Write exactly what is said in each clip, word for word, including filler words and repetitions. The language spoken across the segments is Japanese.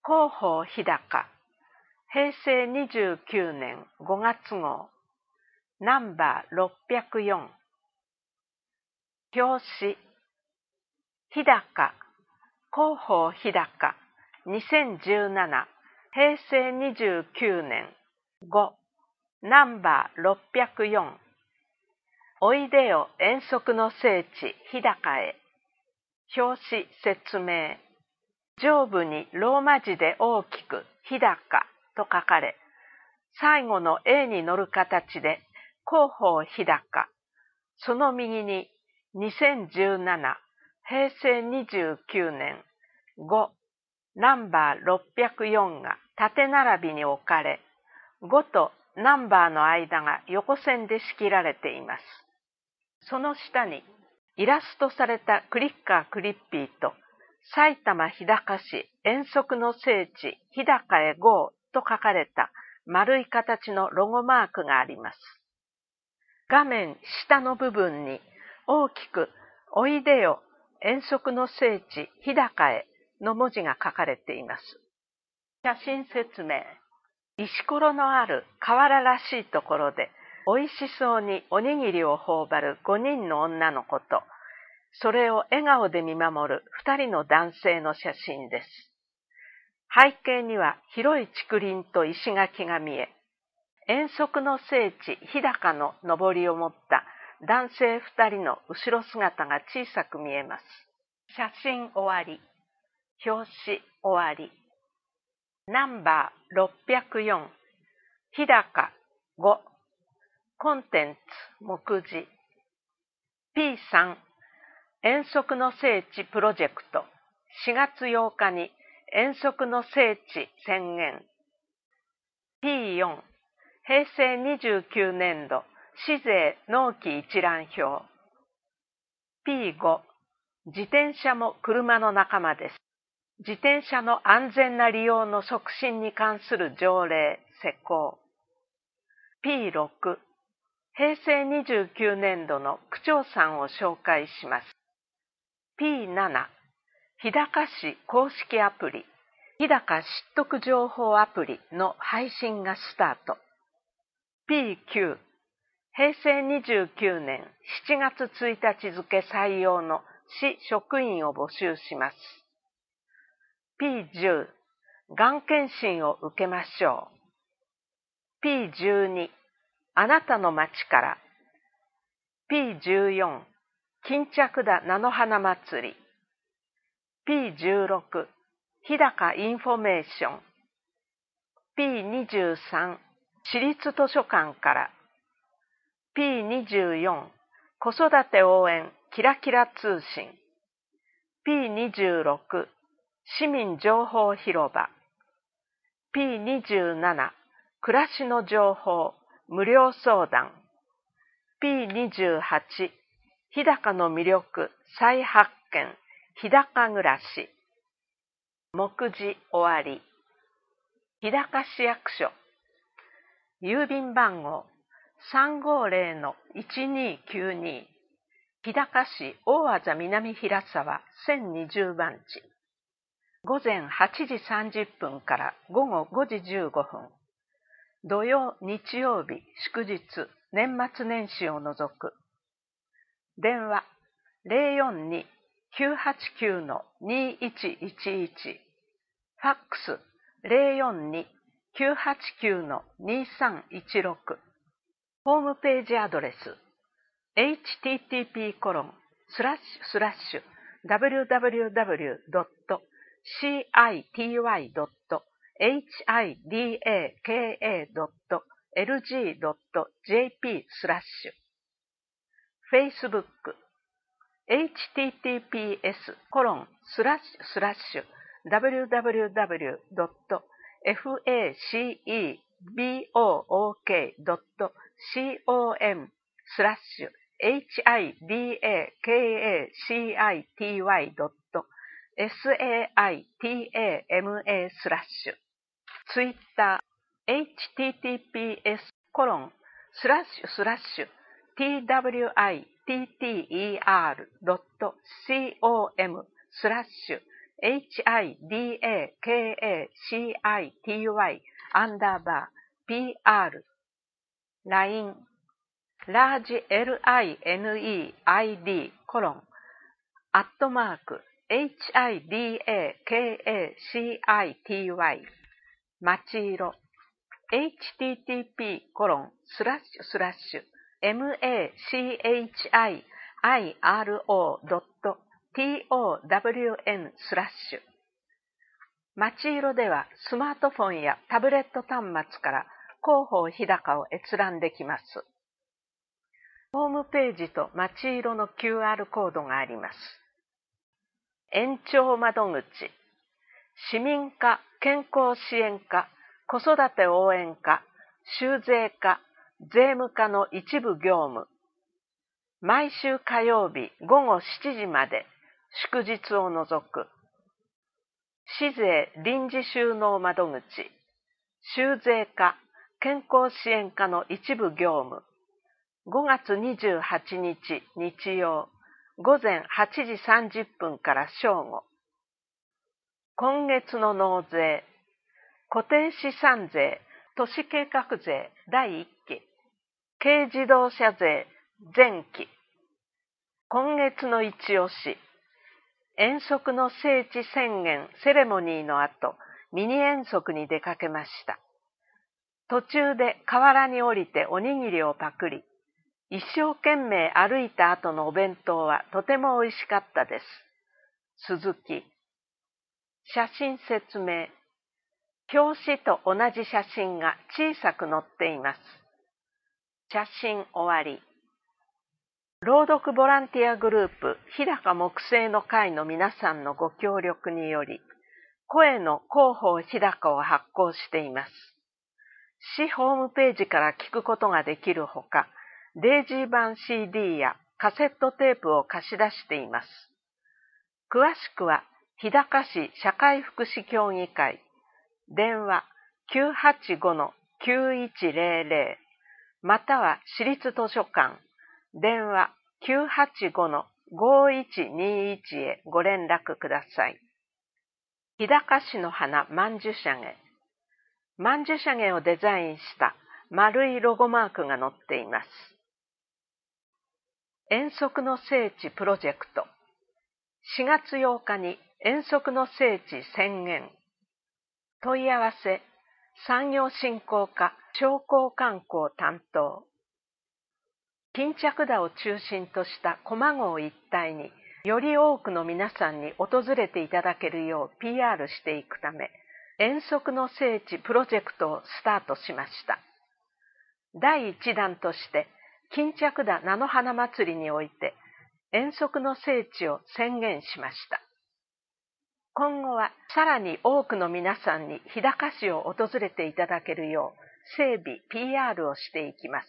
広報日高、平成にじゅうきゅうねんごがつ号、ナンバーろっぴゃくよん。表紙、日高、広報日高、にせんじゅうなな、平成にじゅうきゅうねんご、ナンバーろっぴゃくよん。おいでよ遠足の聖地日高へ。表紙説明。上部にローマ字で大きく日高と書かれ、最後の A に乗る形で広報日高、その右ににせんじゅうなな、平成にじゅうきゅうねんご、ナンバーろっぴゃくよんが縦並びに置かれ、ごとナンバーの間が横線で仕切られています。その下にイラストされたクリッカークリッピーと埼玉日高市遠足の聖地日高へ ゴー と書かれた丸い形のロゴマークがあります。画面下の部分に大きくおいでよ遠足の聖地日高への文字が書かれています。写真説明。石ころのある河原らしいところでおいしそうにおにぎりを頬張るごにんの女の子と、それを笑顔で見守るふたりの男性の写真です。背景には広い竹林と石垣が見え、遠足の聖地日高の上りを持った男性ふたりの後ろ姿が小さく見えます。写真終わり。表紙終わり。ナンバーろっぴゃくよん、日高ご、コンテンツ目次 ピーさん、遠足の聖地プロジェクト、しがつようかに遠足の聖地宣言。ピーよん、平成にじゅうきゅうねんど市税納期一覧表。ピーご、自転車も車の仲間です。自転車の安全な利用の促進に関する条例施行。ピーろく、平成にじゅうきゅうねんどの区長さんを紹介します。ピーなな、日高市公式アプリ、日高知得情報アプリの配信がスタート。ピーきゅう、平成にじゅうきゅうねんしちがつついたち付採用の市職員を募集します。ピーじゅう、がん検診を受けましょう。ピーじゅうに、あなたの街から。ピーじゅうよん、巾着田菜の花祭り。ピーじゅうろく、日高インフォメーション。ピーにじゅうさん、市立図書館から。ピーにじゅうよん、子育て応援キラキラ通信。ピーにじゅうろく、市民情報広場。ピーにじゅうなな、暮らしの情報無料相談。ピーにじゅうはち、日高の魅力再発見日高暮らし。目次終わり。日高市役所。郵便番号 さんごーぜろのいちにーきゅうに、日高市大字南平沢せんにじゅうばんち。ごぜんはちじさんじゅっぷんからごごごじじゅうごふん。土曜、日曜日、祝日、年末年始を除く。電話ゼロよんに、きゅうはちきゅうのにいちいちいち。ファックスゼロよんに、きゅうはちきゅうのにさんいちろく。ホームページアドレス エイチティーティーピーコロンスラッシュスラッシュダブリューダブリューダブリュードットシーアイティーワイドットエイチアイディーエーケーエードットエルジードットジェーピースラッシュ。Facebook エイチティーティーピーエスコロンスラッシュスラッシュダブリューダブリューダブリュードットフェイスブックドットコムスラッシュ エイチアイディーエーケーエーシーアイティーワイドットサイトスラッシュ。ツイッター エイチティーティーピーエスコロンスラッシュスラッシュ ティーダブリューアイティーティーイーアールドットコムスラッシュエイチアイディーエーケーエーシーアイティーワイ アンダーバー ピーアール ライン ラージ エルアイエヌイーアイディー コロンアットマーク エイチアイディーエーケーエーシーアイティーワイ まちいろ エイチティーティーピー コロンスラッシュスラッシュ エムエーシーエイチアイアイアールオードット ティーオーダブリューエヌ スラッシュまちいろではスマートフォンやタブレット端末から広報日高を閲覧できます。ホームページとまちいろの キューアール コードがあります。延長窓口、市民課、健康支援課、子育て応援課、州税課、税務課の一部業務。毎週火曜日午後しちじまで、祝日を除く。市税臨時収納窓口、州税課、健康支援課の一部業務。ごがつにじゅうはちにち日曜、午前はちじさんじゅっぷんから正午。今月の納税、固定資産税、都市計画税だいいっき、軽自動車税前期。今月の一押し、遠足の聖地宣言セレモニーの後、ミニ遠足に出かけました。途中で河原に降りておにぎりをパクリ、一生懸命歩いた後のお弁当はとても美味しかったです。続き。写真説明。表紙と同じ写真が小さく載っています。写真終わり。朗読ボランティアグループ日高木星の会の皆さんのご協力により、声の広報日高を発行しています。市ホームページから聞くことができるほか、デイジー版 シーディー やカセットテープを貸し出しています。詳しくは、日高市社会福祉協議会、電話 きゅうはちごのきゅういちゼロゼロ、または市立図書館、電話 きゅうはちごのごいちにいち へご連絡ください。日高市の花曼珠沙華。曼珠沙華をデザインした丸いロゴマークが載っています。遠足の聖地プロジェクト。しがつようかに遠足の聖地宣言。問い合わせ、産業振興課商工観光担当。巾着田を中心とした高麗郷一帯により多くの皆さんに訪れていただけるよう ピーアール していくため、遠足の聖地プロジェクトをスタートしました。だいいちだんとして、巾着田菜の花祭りにおいて、遠足の聖地を宣言しました。今後はさらに多くの皆さんに日高市を訪れていただけるよう整備 ピーアール をしていきます。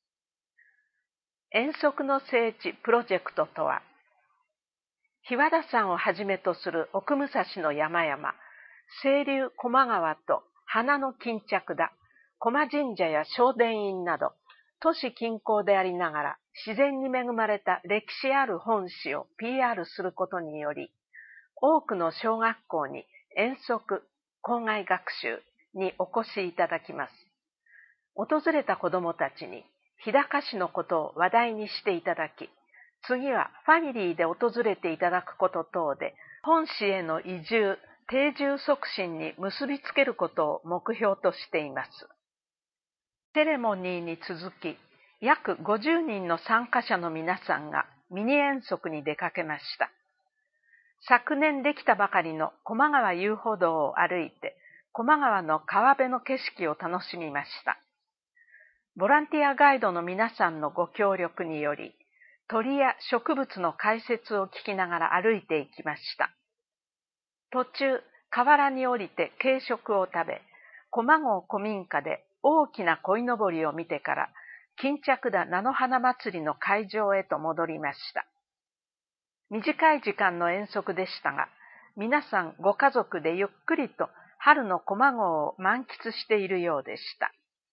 遠足の聖地プロジェクトとは、日和田山をはじめとする奥武蔵の山々、清流高麗川と花の巾着田、高麗神社や正殿院など、都市近郊でありながら自然に恵まれた歴史ある本市を ピーアール することにより、多くの小学校に遠足、校外学習にお越しいただきます。訪れた子どもたちに日高市のことを話題にしていただき、次はファミリーで訪れていただくこと等で、本市への移住、定住促進に結びつけることを目標としています。セレモニーに続き、約ごじゅうにんの参加者の皆さんがミニ遠足に出かけました。昨年できたばかりの高麗川遊歩道を歩いて、高麗川の川辺の景色を楽しみました。ボランティアガイドの皆さんのご協力により、鳥や植物の解説を聞きながら歩いていきました。途中、河原に降りて軽食を食べ、高麗郷古民家で大きな鯉のぼりを見てから、巾着田菜の花祭りの会場へと戻りました。短い時間の遠足でしたが、皆さんご家族でゆっくりと春の高麗郷を満喫しているようでした。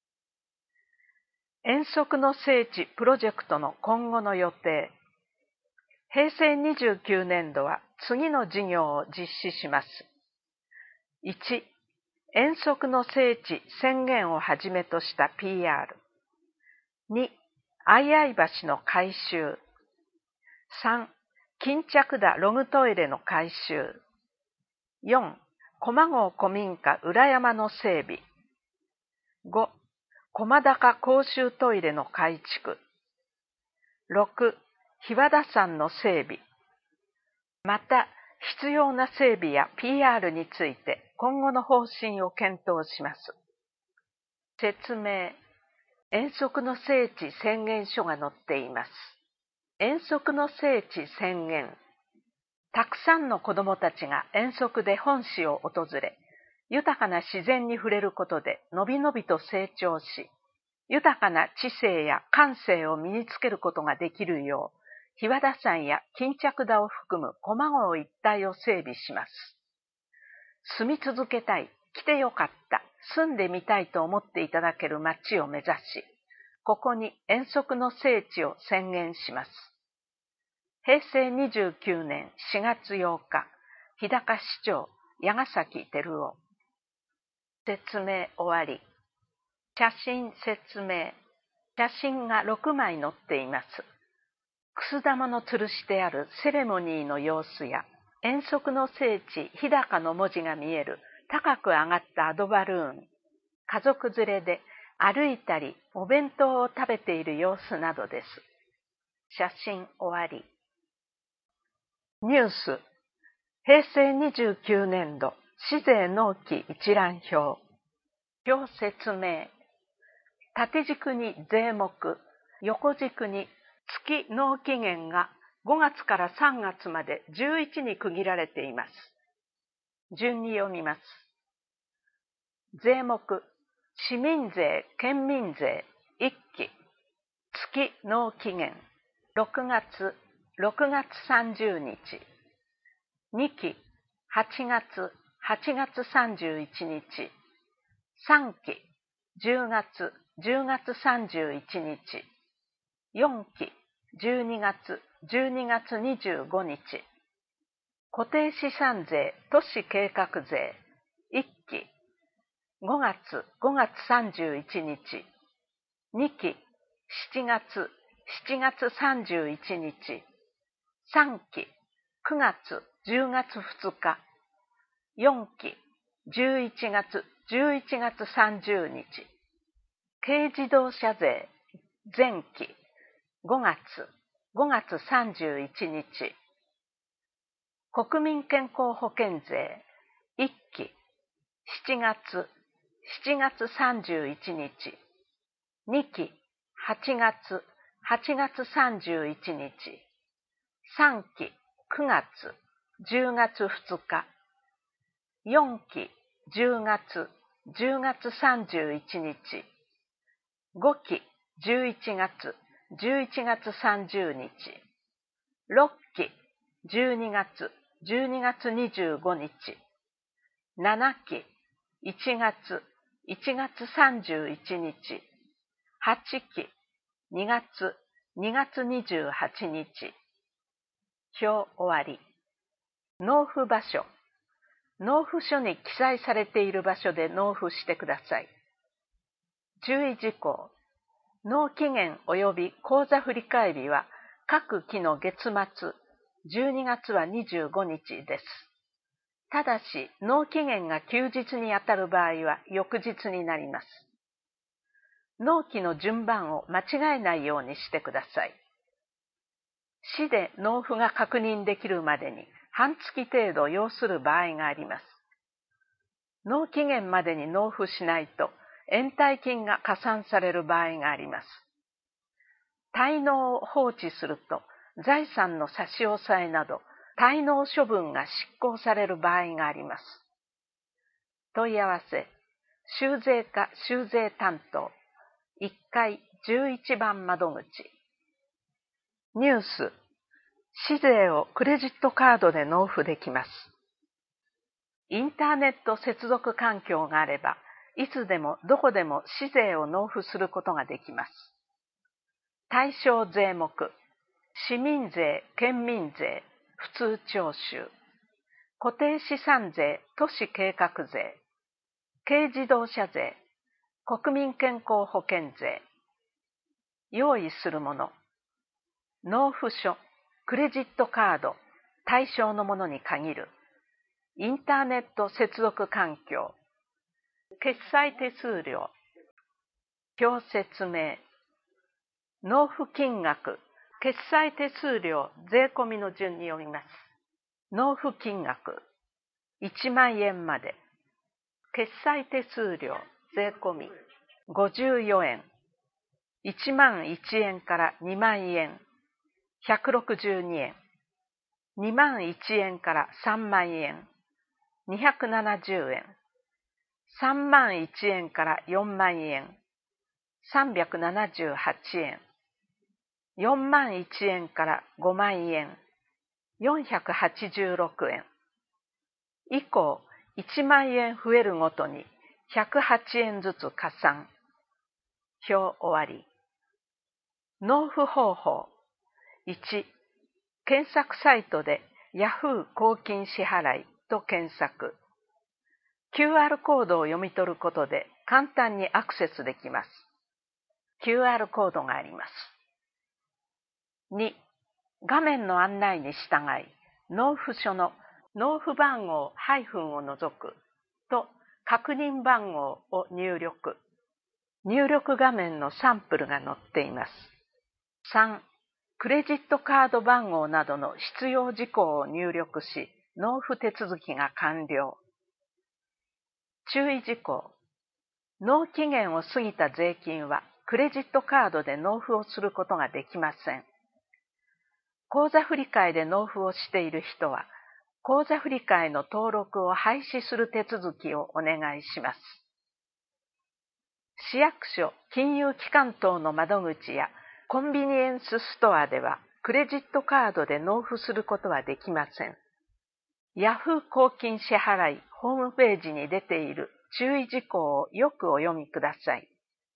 遠足の聖地プロジェクトの今後の予定。へいせいにじゅうきゅうねんどは次の事業を実施します。いち、遠足の聖地宣言をはじめとした ピーアール。に、相合橋の改修。さん、巾着田ログトイレの改修。よん、駒郷古民家裏山の整備。ご、駒高公衆トイレの改築。ろく、日和田山の整備。また、必要な整備や ピーアール について今後の方針を検討します。説明。遠足の聖地宣言書が載っています。遠足の聖地宣言。たくさんの子どもたちが遠足で本市を訪れ、豊かな自然に触れることでのびのびと成長し、豊かな知性や感性を身につけることができるよう、日和田山や巾着田を含む駒郷一帯を整備します。住み続けたい、来てよかった、住んでみたいと思っていただける街を目指し、ここに遠足の聖地を宣言します。へいせいにじゅうきゅうねんしがつようか、日高市長、矢ヶ崎照夫。説明終わり。写真説明。写真がろくまい載っています。くす玉の吊るしてあるセレモニーの様子や、遠足の聖地日高の文字が見える高く上がったアドバルーン、家族連れで歩いたりお弁当を食べている様子などです。写真終わり。ニュース。へいせいにじゅうきゅうねんど市税納期一覧表。表説明。縦軸に税目、横軸に月納期限がごがつからさんがつまでじゅういちに区切られています。順に読みます。税目、市民税、県民税、いっき、月納期限、ろくがつ、ろくがつさんじゅうにち。にき、はちがつ、はちがつさんじゅういちにち。さんき、じゅうがつ、じゅうがつさんじゅういちにち。よんき、じゅうにがつ、じゅうにがつにじゅうごにち。固定資産税、都市計画税、いっき、ごがつ、ごがつさんじゅういちにち。にき、しちがつ、しちがつさんじゅういちにち。さんき、くがつ、じゅうがつふつか。よんき、じゅういちがつ、じゅういちがつさんじゅうにち。軽自動車税、前期、ごがつ、ごがつさんじゅういちにち。国民健康保険税、いっき、しちがつ、しちがつさんじゅういちにち。にき、はちがつ、はちがつさんじゅういちにち。さんき、くがつ、じゅうがつふつか。よんき、じゅうがつ、じゅうがつさんじゅういちにち。ごき、じゅういちがつ、じゅういちがつさんじゅうにち。ろっき、じゅうにがつ、じゅうにがつにじゅうごにち。ななき、いちがつ、いちがつさんじゅういちにち。はちき、にがつ、にがつにじゅうはちにち。表終わり。納付場所。納付書に記載されている場所で納付してください。注意事項。納期限及び口座振替日は各期の月末、じゅうにがつはにじゅうごにちです。ただし、納期限が休日にあたる場合は翌日になります。納期の順番を間違えないようにしてください。市で納付が確認できるまでに半月程度要する場合があります。納期限までに納付しないと延滞金が加算される場合があります。滞納を放置すると財産の差し押さえなど滞納処分が執行される場合があります。問い合わせ、収税課収税担当、いっかいじゅういちばん窓口。ニュース、市税をクレジットカードで納付できます。インターネット接続環境があれば、いつでもどこでも市税を納付することができます。対象税目、市民税、県民税、 普通徴収、固定資産税、都市計画税、軽自動車税、国民健康保険税、用意するもの、納付書、クレジットカード、対象のものに限る、インターネット接続環境、決済手数料、表説明、納付金額、決済手数料、税込みの順に読みます。納付金額、いちまんえんまで。決済手数料、税込み、ごじゅうよえん。いちまんいちえんからにまんえん、ひゃくろくじゅうにえん。にまんいちえんからさんまんえん、にひゃくななじゅうえん。さんまんいちえんからよんまんえん、さんびゃくななじゅうはちえん。よんまんいちえんからごまんえん、よんひゃくはちじゅうろくえん。以降、いちまんえん増えるごとにひゃくはちえんずつ加算。表終わり。納付方法。いち、検索サイトで Yahoo 公金支払いと検索。キューアール コードを読み取ることで簡単にアクセスできます。キューアール コードがあります。に、画面の案内に従い、納付書の納付番号-を除くと確認番号を入力。入力画面のサンプルが載っています。さん、クレジットカード番号などの必要事項を入力し、納付手続きが完了。注意事項。納期限を過ぎた税金はクレジットカードで納付をすることができません。口座振替で納付をしている人は、口座振替の登録を廃止する手続きをお願いします。市役所、金融機関等の窓口やコンビニエンスストアではクレジットカードで納付することはできません。Yahoo 公金支払いホームページに出ている注意事項をよくお読みください。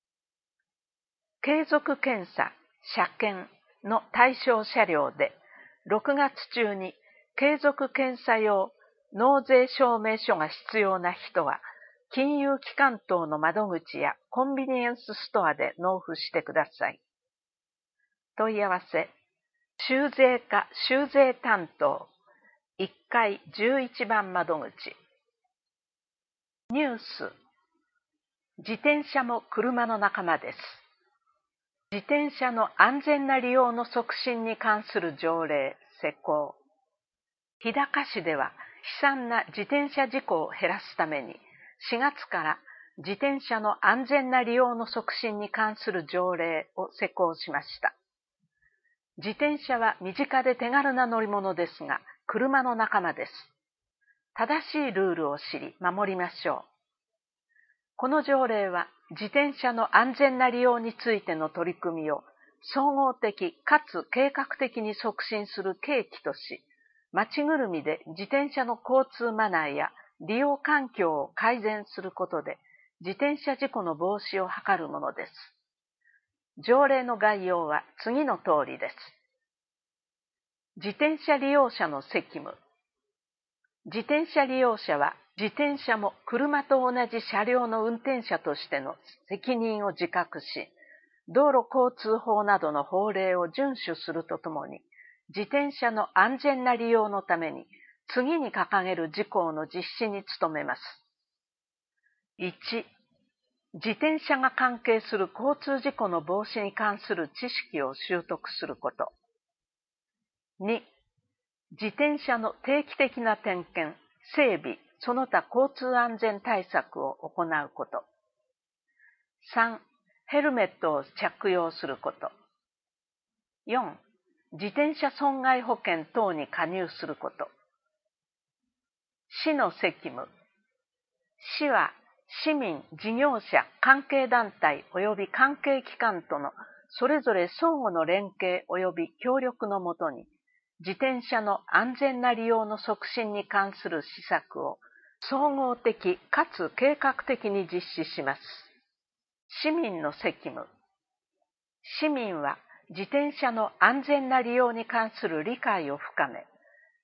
継続検査、車検の対象車両でろくがつ中に継続検査用納税証明書が必要な人は、金融機関等の窓口やコンビニエンスストアで納付してください。問い合わせ、収税課収税担当いっかいじゅういちばん窓口。ニュース、自転車も車の仲間です。自転車の安全な利用の促進に関する条例施行。日高市では悲惨な自転車事故を減らすためにしがつから自転車の安全な利用の促進に関する条例を施行しました。自転車は身近で手軽な乗り物ですが、車の仲間です。正しいルールを知り守りましょう。この条例は自転車の安全な利用についての取り組みを総合的かつ計画的に促進する契機とし、街ぐるみで自転車の交通マナーや利用環境を改善することで自転車事故の防止を図るものです。条例の概要は次の通りです。自転車利用者の責務。自転車利用者は自転車も車と同じ車両の運転者としての責任を自覚し、道路交通法などの法令を遵守するとともに、自転車の安全な利用のために次に掲げる事項の実施に努めます。いち、自転車が関係する交通事故の防止に関する知識を習得すること。に、自転車の定期的な点検、整備、その他交通安全対策を行うこと。さん、ヘルメットを着用すること。よん、自転車損害保険等に加入すること。市の責務。市は市民、事業者、関係団体及び関係機関とのそれぞれ相互の連携及び協力のもとに、自転車の安全な利用の促進に関する施策を総合的かつ計画的に実施します。市民の責務。市民は自転車の安全な利用に関する理解を深め、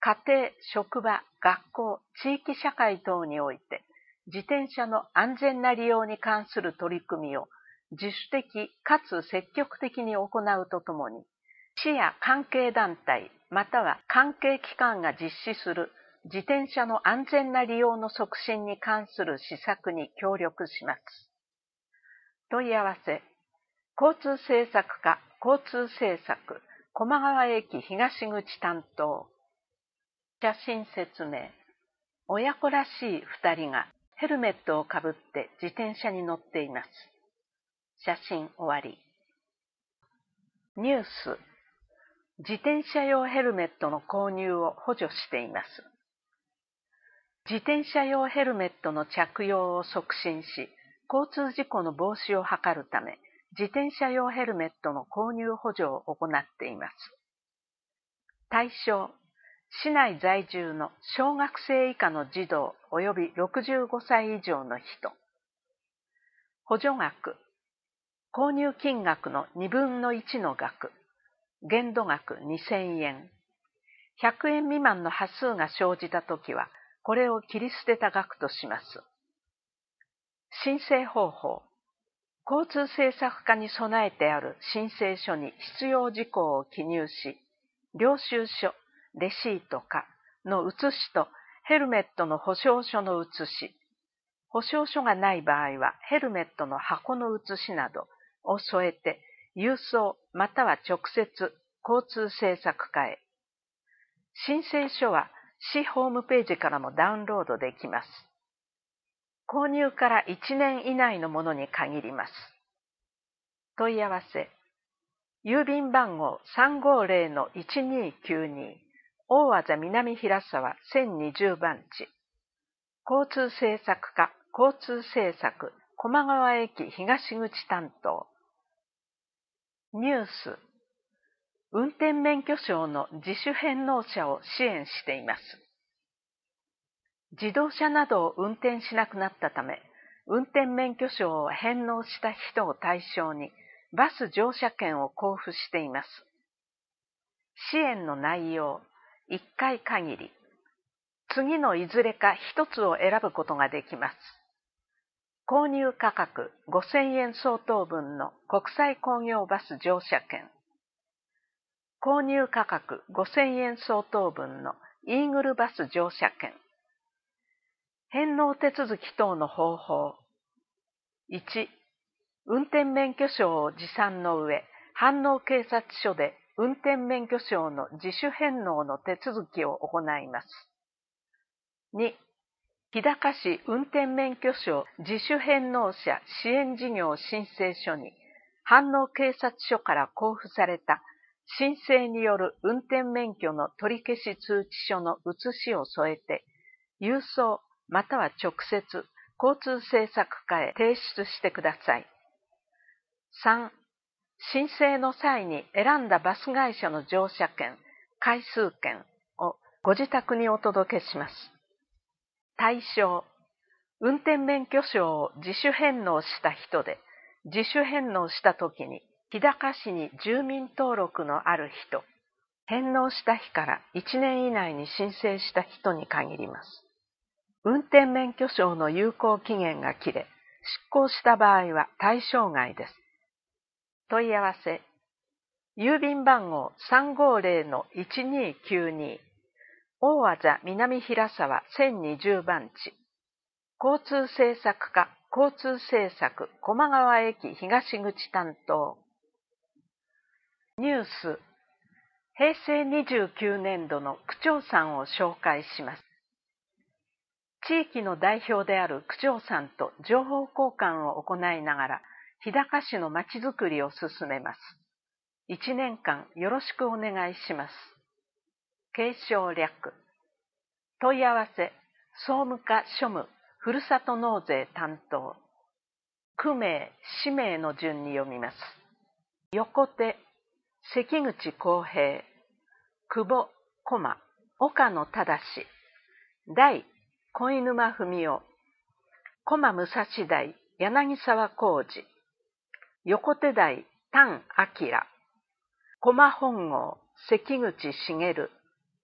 家庭、職場、学校、地域社会等において、自転車の安全な利用に関する取り組みを自主的かつ積極的に行うとともに、市や関係団体または関係機関が実施する自転車の安全な利用の促進に関する施策に協力します。問い合わせ、交通政策課交通政策高麗川駅東口担当。写真説明。親子らしい二人がヘルメットをかぶって自転車に乗っています。写真終わり。ニュース。自転車用ヘルメットの購入を補助しています。自転車用ヘルメットの着用を促進し、交通事故の防止を図るため、自転車用ヘルメットの購入補助を行っています。対象、市内在住の小学生以下の児童及びろくじゅうごさい以上の人。補助額、購入金額のにぶんのいちの額、限度額にせんえん。ひゃくえん未満の端数が生じたときは、これを切り捨てた額とします。申請方法。交通政策課に備えてある申請書に必要事項を記入し、領収書、レシートかの写しとヘルメットの保証書の写し、保証書がない場合はヘルメットの箱の写しなどを添えて郵送または直接交通政策課へ。申請書は市ホームページからもダウンロードできます。購入からいちねん以内のものに限ります。問い合わせ。郵便番号 さんごーぜろのいちにーきゅうに 大字南平沢せんにじゅうばんち。交通政策課交通政策高麗川駅東口担当。ニュース。運転免許証の自主返納者を支援しています。自動車などを運転しなくなったため、運転免許証を返納した人を対象にバス乗車券を交付しています。支援の内容、いっかい限り。次のいずれかひとつを選ぶことができます。購入価格ごせんえん相当分の国際工業バス乗車券。購入価格ごせんえん相当分のイーグルバス乗車券。返納手続き等の方法。いち、運転免許証を持参の上、飯能警察署で運転免許証の自主返納の手続きを行います。に、日高市運転免許証自主返納者支援事業申請書に、飯能警察署から交付された申請による運転免許の取り消し通知書の写しを添えて、郵送または直接交通政策課へ提出してください。さん、申請の際に選んだバス会社の乗車券、回数券をご自宅にお届けします。対象、運転免許証を自主返納した人で、自主返納したときに日高市に住民登録のある人、返納した日からいちねん以内に申請した人に限ります。運転免許証の有効期限が切れ、失効した場合は対象外です。問い合わせ。郵便番号 さんごーぜろのいちにーきゅうに 大字南平沢せんにじゅうばんち。交通政策課交通政策高麗川駅東口担当。ニュース。へいせいにじゅうきゅうねんどの区長さんを紹介します。地域の代表である区長さんと情報交換を行いながら、日高市のまちづくりを進めます。いちねんかんよろしくお願いします。継承略。問い合わせ、総務課庶務、ふるさと納税担当。区名、氏名の順に読みます。横手、関口康平、久保、駒、岡野忠、大、小沼文夫、駒武蔵大、柳沢浩二、横手大、丹明、駒本郷、関口茂、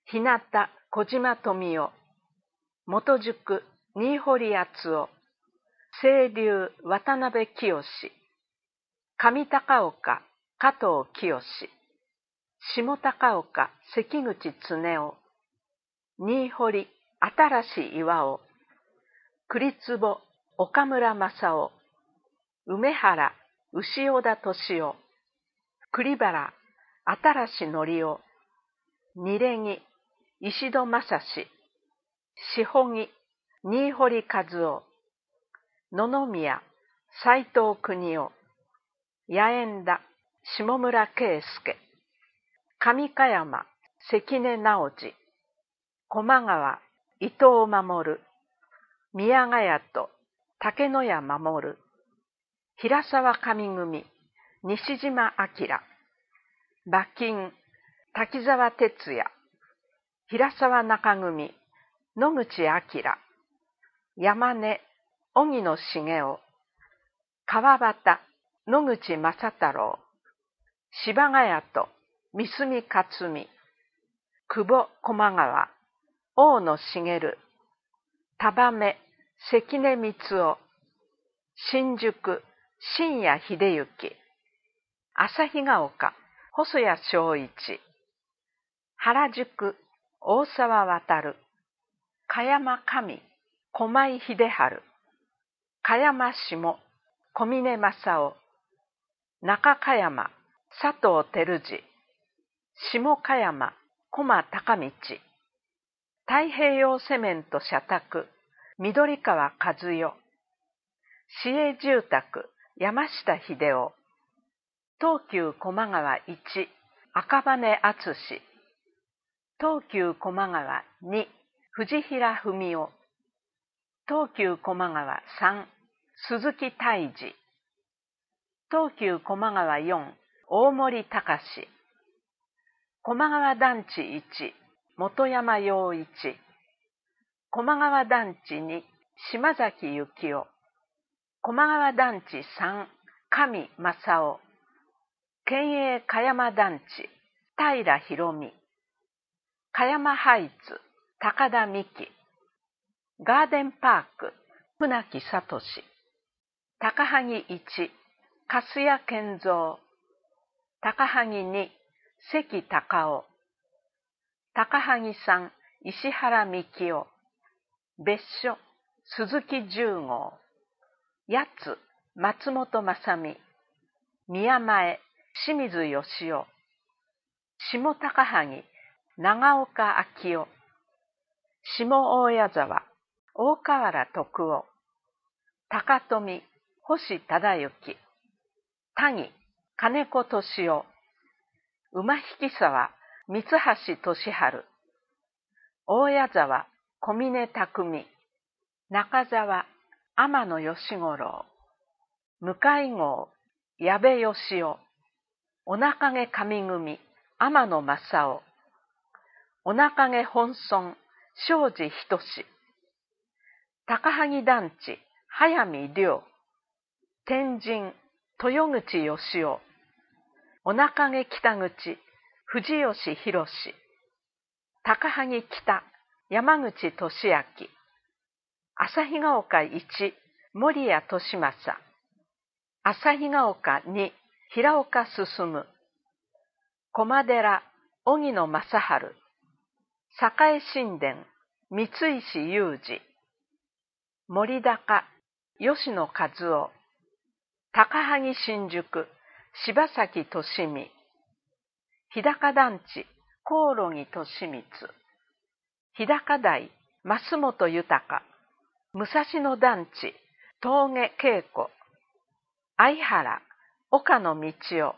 日向小島富夫、元宿新堀敦夫、清流渡辺清、上高岡加藤清、下高岡関口恒夫、新堀新岩尾、栗坪岡村正夫、梅原牛尾田敏夫、栗原新則夫、二礼木石戸正史、しほぎ新堀和夫、野々宮斎藤邦夫、八重田下村圭介、上香山関根直次、駒川伊藤守、宮ヶ谷と竹野谷守、平沢上組西島明、馬琴滝沢哲也、平沢中組野口明、山根荻野茂雄、川端野口正太郎、芝ヶ谷と三隅克美、久保駒川大野茂、丹目関根光雄、新宿新谷秀幸、旭ヶ丘細谷昭一、原宿大沢渉、香山上駒井秀治、香山下小峰正夫、中香山佐藤輝次、下香山駒高道、太平洋セメント社宅緑川和代、市営住宅山下秀夫、東急高麗川いち赤羽敦、東急高麗川に藤平文夫、東急高麗川さん鈴木泰治、東急高麗川よん大森隆、高麗川団地いち本山洋一、高麗川団地に島崎幸夫、高麗川団地さん上正夫、県営香山団地平博美、香山ハイツ高田美希、ガーデンパーク船木聡、高萩いち粕谷健三、高萩に関隆夫、高萩さん石原幹夫、別所鈴木十号、八つ松本正美、宮前清水義雄、下高萩長岡昭夫、下大谷沢大河原徳夫、高富星忠之、谷金子敏夫、馬引沢三橋俊治、大谷沢小峰匠、中沢天野義五郎、向郷矢部義夫、お中毛上組天野正夫、お中毛本村庄司仁、高萩団地早見亮、天神豊口義雄、お中毛北口藤吉弘、高萩北山口俊明、旭ヶ丘いち森谷利正、旭ヶ丘に平岡進、駒寺荻野正治、栄神殿三石雄二、森高吉野和夫、高萩新宿柴崎俊美、日高団地コオロギ俊光、日高台増本豊、武蔵野団地峠恵子、相原岡野道夫。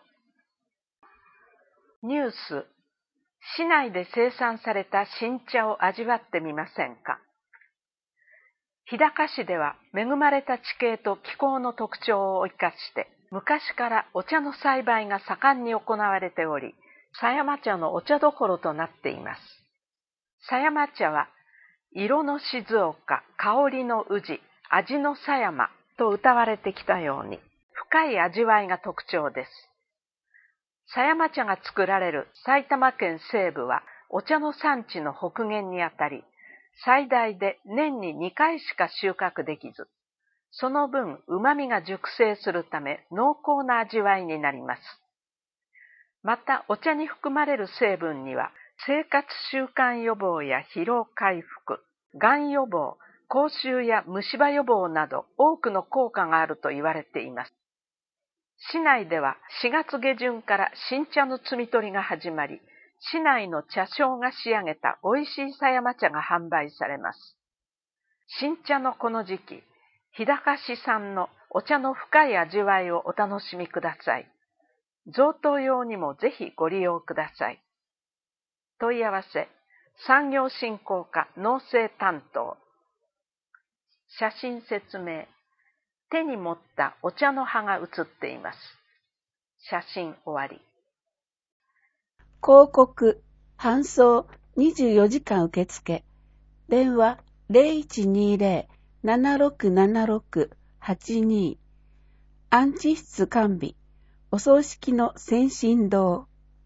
ニュース、市内で生産された新茶を味わってみませんか。日高市では恵まれた地形と気候の特徴を生かして昔からお茶の栽培が盛んに行われており、狭山茶のお茶どころとなっています。狭山茶は色の静岡、香りの宇治、味の狭山と謳われてきたように深い味わいが特徴です。狭山茶が作られる埼玉県西部はお茶の産地の北限にあたり、最大で年ににかいしか収穫できず、その分旨味が熟成するため濃厚な味わいになります。またお茶に含まれる成分には、生活習慣予防や疲労回復、がん予防、口臭や虫歯予防など多くの効果があると言われています。市内ではしがつげじゅんから新茶の摘み取りが始まり、市内の茶商が仕上げた美味しい狭山茶が販売されます。新茶のこの時期、日高市産のお茶の深い味わいをお楽しみください。贈答用にもぜひご利用ください。問い合わせ、産業振興課農政担当。写真説明。手に持ったお茶の葉が写っています。写真終わり。 広告、搬送にじゅうよじかん受付。電話 ゼロいちにゼロ ななろくななろく はちに。安置室完備。お葬式の先進堂。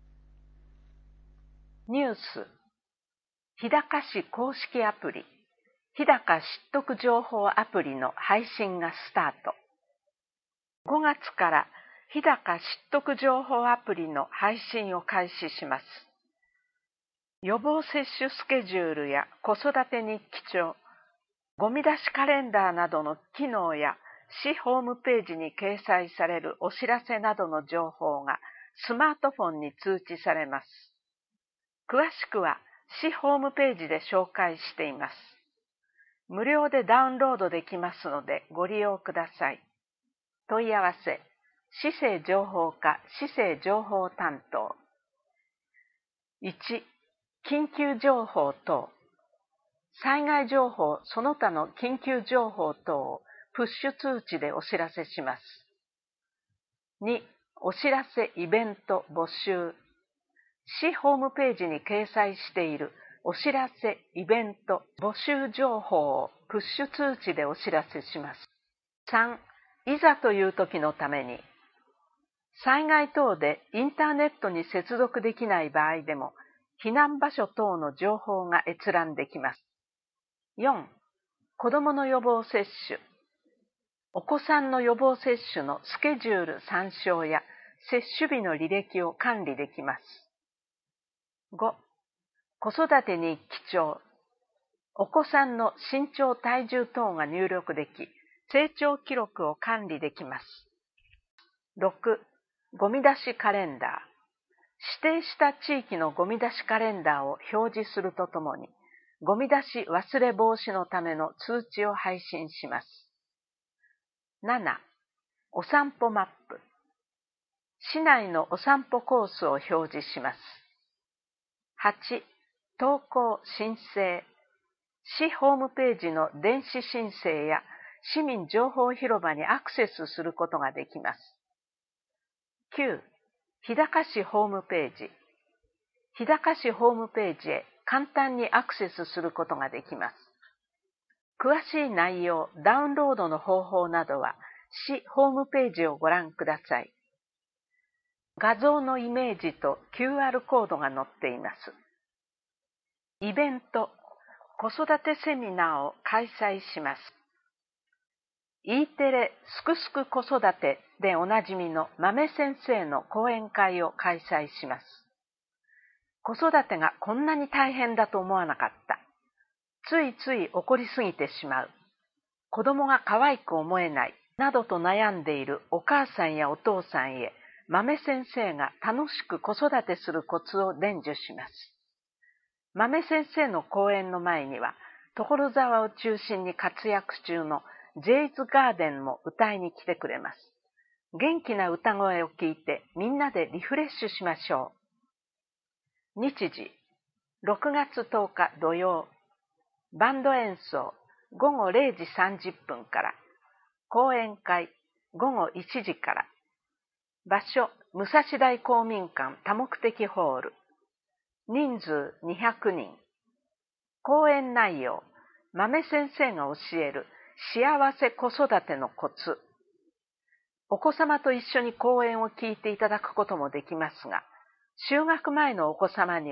ニュース。日高市公式アプリ、日高知得情報アプリの配信がスタート。ごがつから日高知得情報アプリの配信を開始します。予防接種スケジュールや子育て日記帳、ゴミ出しカレンダーなどの機能や市ホームページに掲載されるお知らせなどの情報がスマートフォンに通知されます。詳しくは市ホームページで紹介しています。無料でダウンロードできますのでご利用ください。問い合わせ、市政情報課市政情報担当。いち、緊急情報等。災害情報その他の緊急情報等をプッシュ通知でお知らせします。に、お知らせイベント募集。市ホームページに掲載しているお知らせイベント募集情報をプッシュ通知でお知らせします。さん、いざという時のために。災害等でインターネットに接続できない場合でも、避難場所等の情報が閲覧できます。よん、子どもの予防接種。お子さんの予防接種のスケジュール参照や接種日の履歴を管理できます。ご、子育て日記帳。お子さんの身長体重等が入力でき、成長記録を管理できます。ろく、ゴミ出しカレンダー。指定した地域のゴミ出しカレンダーを表示するとともに、ゴミ出し忘れ防止のための通知を配信します。なな、お散歩マップ。市内のお散歩コースを表示します。はち、登校申請。市ホームページの電子申請や市民情報広場にアクセスすることができます。きゅう、日高市ホームページ。日高市ホームページへ簡単にアクセスすることができます。詳しい内容、ダウンロードの方法などは市ホームページをご覧ください。画像のイメージと キューアール コードが載っています。イベント、子育てセミナーを開催します。E テレすくすく子育てでおなじみの豆先生の講演会を開催します。子育てがこんなに大変だと思わなかった。ついつい怒りすぎてしまう。子供が可愛く思えない。などと悩んでいるお母さんやお父さんへ、豆先生が楽しく子育てするコツを伝授します。豆先生の講演の前には、所沢を中心に活躍中のジェイズガーデンも歌いに来てくれます。元気な歌声を聞いてみんなでリフレッシュしましょう。日時、ろくがつとおか土曜、バンド演奏ごごれいじさんじゅっぷんから、講演会ごごいちじから、場所、武蔵大公民館多目的ホール、人数にひゃくにん、講演内容、豆先生が教える幸せ子育てのコツ。お子様と一緒に講演を聞いていただくこともできますが、就学前のお子様には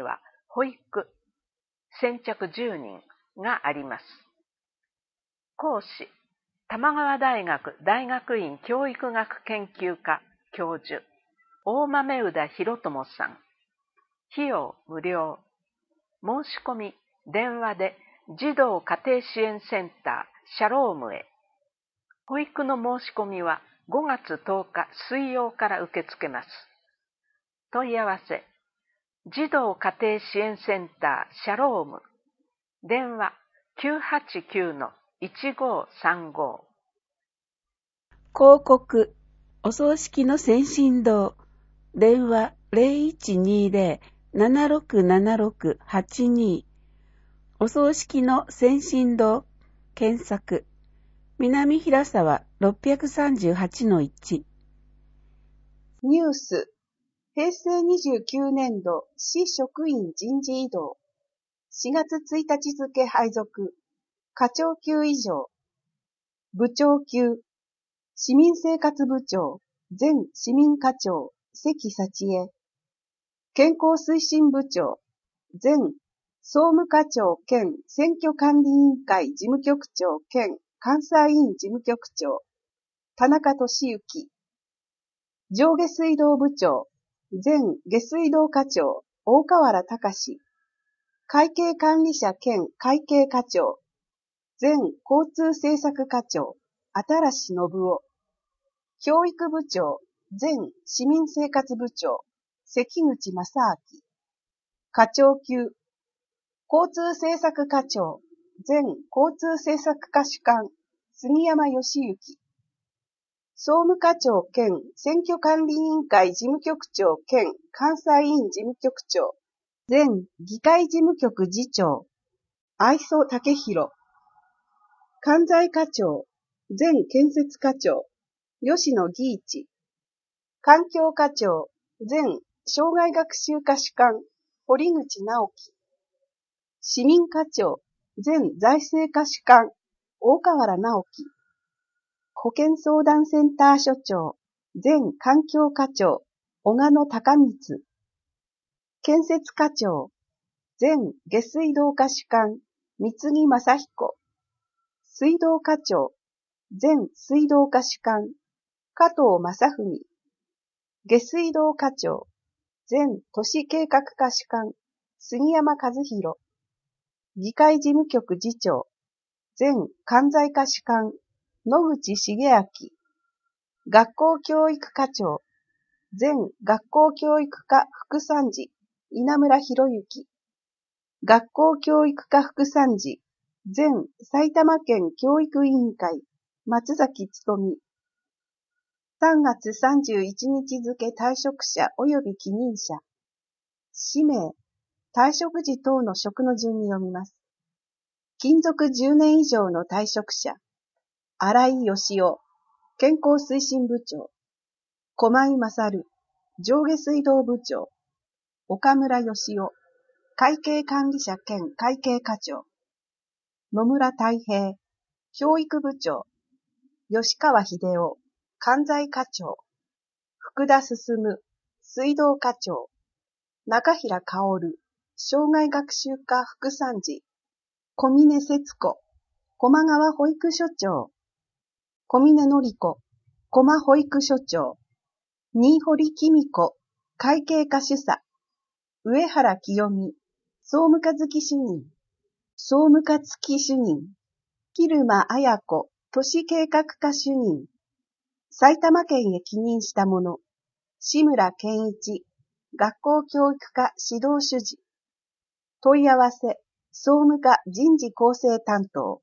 保育、先着じゅうにんがあります。講師、玉川大学大学院教育学研究科教授、大豆宇田博友さん。費用無料。申し込み、電話で児童家庭支援センターシャロームへ。保育の申し込みはごがつとおか水曜から受け付けます。問い合わせ、児童家庭支援センターシャローム。電話 きゅうはちきゅうのいちごさんご。 広告、お葬式の先進堂。電話 ゼロいちにゼロ ななろくななろく はちに。お葬式の先進堂。検索。南平沢 ろっぴゃくさんじゅうはちのいち。ニュース。平成にじゅうきゅうねんど市職員人事異動。しがつついたち付配属。課長級以上。部長級。市民生活部長、前市民課長、関幸恵。健康推進部長、前総務課長兼選挙管理委員会事務局長兼監査委員事務局長、田中俊之。上下水道部長、前下水道課長、大河原隆。会計管理者兼会計課長、前交通政策課長、新信夫。教育部長、前市民生活部長、関口正明。課長級。交通政策課長、前交通政策課主幹、杉山義之。総務課長兼選挙管理委員会事務局長兼監査委員事務局長、前議会事務局次長、愛想武弘。関西課長、前建設課長、吉野義一。環境課長、前障害学習課主幹、堀口直樹。市民課長、前財政課主幹、大河原直樹。保健相談センター所長、前環境課長、小鹿野隆光。建設課長、前下水道課主幹、三木正彦。水道課長、前水道課主幹、加藤正文。下水道課長、前都市計画課主幹、杉山和弘。議会事務局次長、前関西課主幹、野口茂明。学校教育課長、前学校教育課副参事、稲村博之。学校教育課副参事、前埼玉県教育委員会、松崎努。さんがつさんじゅういちにち付退職者及び起任者。氏名、退職時等の職の順に読みます。勤続じゅうねん以上の退職者。新井義雄、健康推進部長。駒井勝、上下水道部長。岡村義雄、会計管理者兼会計課長。野村太平、教育部長。吉川秀夫、関西課長。福田進、水道課長。中平薫、障害学習課副参事。小峰節子、駒川保育所長。小峰典子、駒保育所長。新堀紀美子、会計課主査。上原清美、総務課付主任。総務課付主任。蛭間彩子、都市計画課主任。埼玉県へ起任した者。志村健一、学校教育課指導主事。問い合わせ、総務課人事構成担当。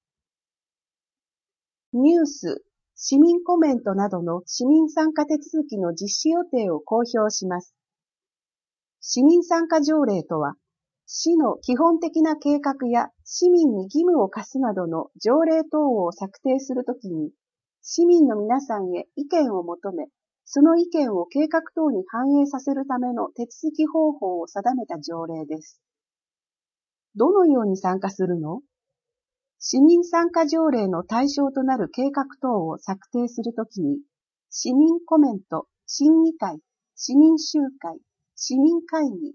ニュース、市民コメントなどの市民参加手続きの実施予定を公表します。市民参加条例とは、市の基本的な計画や市民に義務を課すなどの条例等を策定するときに、市民の皆さんへ意見を求め、その意見を計画等に反映させるための手続き方法を定めた条例です。どのように参加するの？市民参加条例の対象となる計画等を策定するときに、市民コメント、審議会、市民集会、市民会議、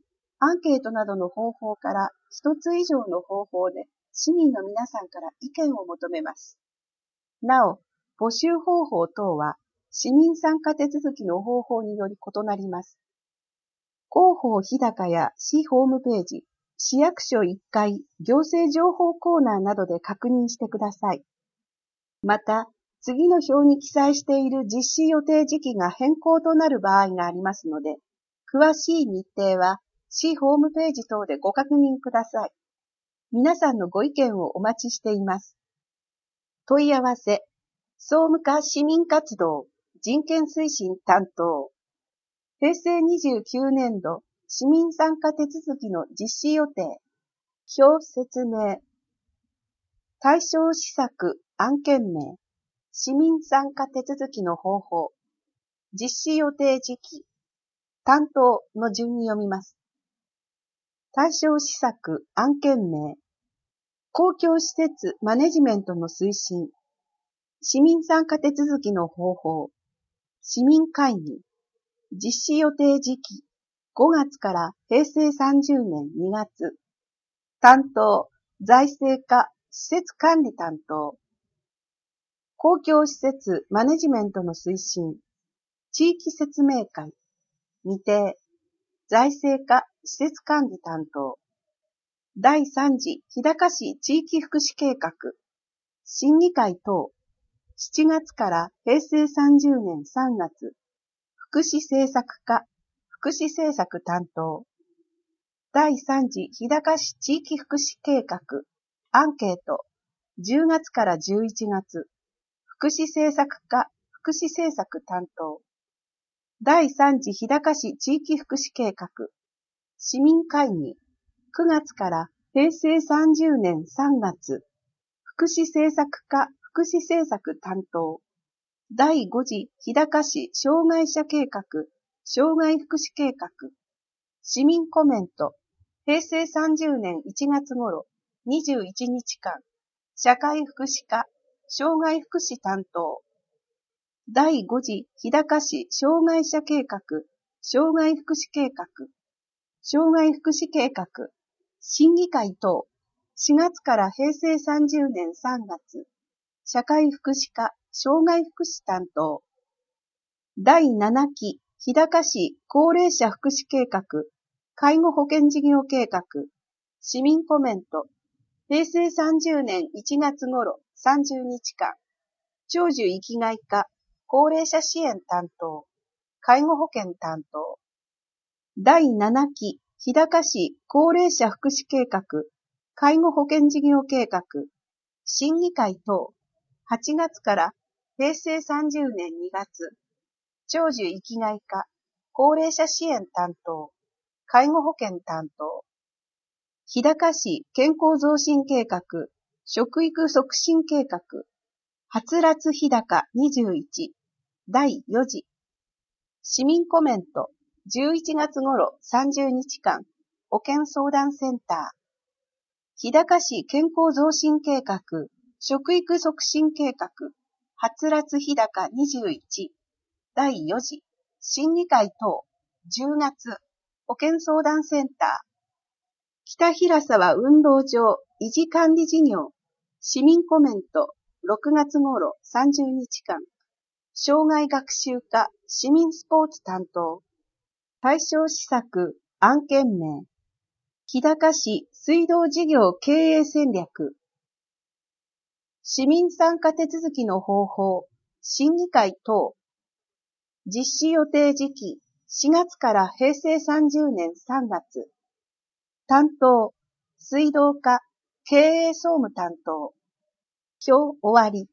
アンケートなどの方法から一つ以上の方法で市民の皆さんから意見を求めます。なお、募集方法等は市民参加手続きの方法により異なります。広報日高や市ホームページ、市役所いっかい行政情報コーナーなどで確認してください。また、次の表に記載している実施予定時期が変更となる場合がありますので、詳しい日程は市ホームページ等でご確認ください。皆さんのご意見をお待ちしています。問い合わせ、総務課市民活動人権推進担当。平成にじゅうきゅうねん度市民参加手続きの実施予定。表説明。対象施策案件名。市民参加手続きの方法。実施予定時期。担当の順に読みます。対象施策案件名。公共施設マネジメントの推進。市民参加手続きの方法。市民会議。実施予定時期。ごがつからへいせいさんじゅうねんにがつ。担当、財政課、施設管理担当。公共施設マネジメントの推進。地域説明会。未定。財政課、施設管理担当。だいさん次日高市地域福祉計画。審議会等。しちがつからへいせいさんじゅうねんさんがつ。福祉政策課、福祉政策担当。だいさん次日高市地域福祉計画。アンケート。じゅうがつからじゅういちがつ。福祉政策課、福祉政策担当。だいさん次日高市地域福祉計画。市民会議。くがつからへいせいさんじゅうねんさんがつ。福祉政策課、福祉政策担当。だいご次日高市障害者計画、障害福祉計画。市民コメント。へいせいさんじゅうねんいちがつ頃、にじゅういちにちかん。社会福祉課、障害福祉担当。だいご次日高市障害者計画、障害福祉計画。障害福祉計画。審議会等。しがつからへいせいさんじゅうねんさんがつ。社会福祉課、障害福祉担当。だいなな期、日高市高齢者福祉計画、介護保険事業計画、市民コメント。へいせいさんじゅうねんいちがつ頃、さんじゅうにちかん。長寿生きがい課、高齢者支援担当、介護保険担当。だいなな期、日高市高齢者福祉計画、介護保険事業計画、審議会等。はちがつからへいせいさんじゅうねんにがつ。長寿生きがい課、高齢者支援担当、介護保険担当。日高市健康増進計画、食育促進計画、はつらつ日高にじゅういち、だいよ次。市民コメント、じゅういちがつ頃さんじゅうにちかん、保健相談センター。日高市健康増進計画、食育促進計画、はつらつ日高にじゅういち、だいよ次。審議会等、じゅうがつ、保健相談センター。北平沢運動場維持管理事業、市民コメント、ろくがつ頃さんじゅうにちかん。障害学習課、市民スポーツ担当。対象施策、案件名。日高市水道事業経営戦略。市民参加手続きの方法、審議会等。実施予定時期、しがつからへいせいさんじゅうねんさんがつ。担当、水道課、経営総務担当。表終わり。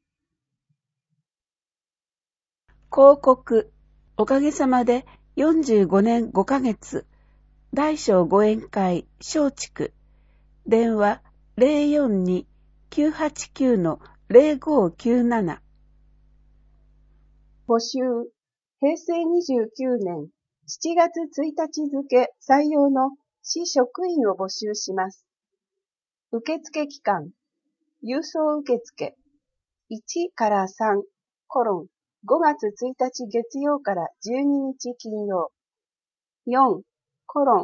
広告。おかげさまでよんじゅうごねんごかげつ。大小ご宴会松竹。電話 ゼロよんに きゅうはちきゅう ゼロごきゅうなな。 募集。へいせいにじゅうきゅうねんしちがつついたち付採用の市職員を募集します。受付期間。郵送受付。いちからさん、コロン、ごがつついたち月曜からじゅうににち金曜。よん、コロン、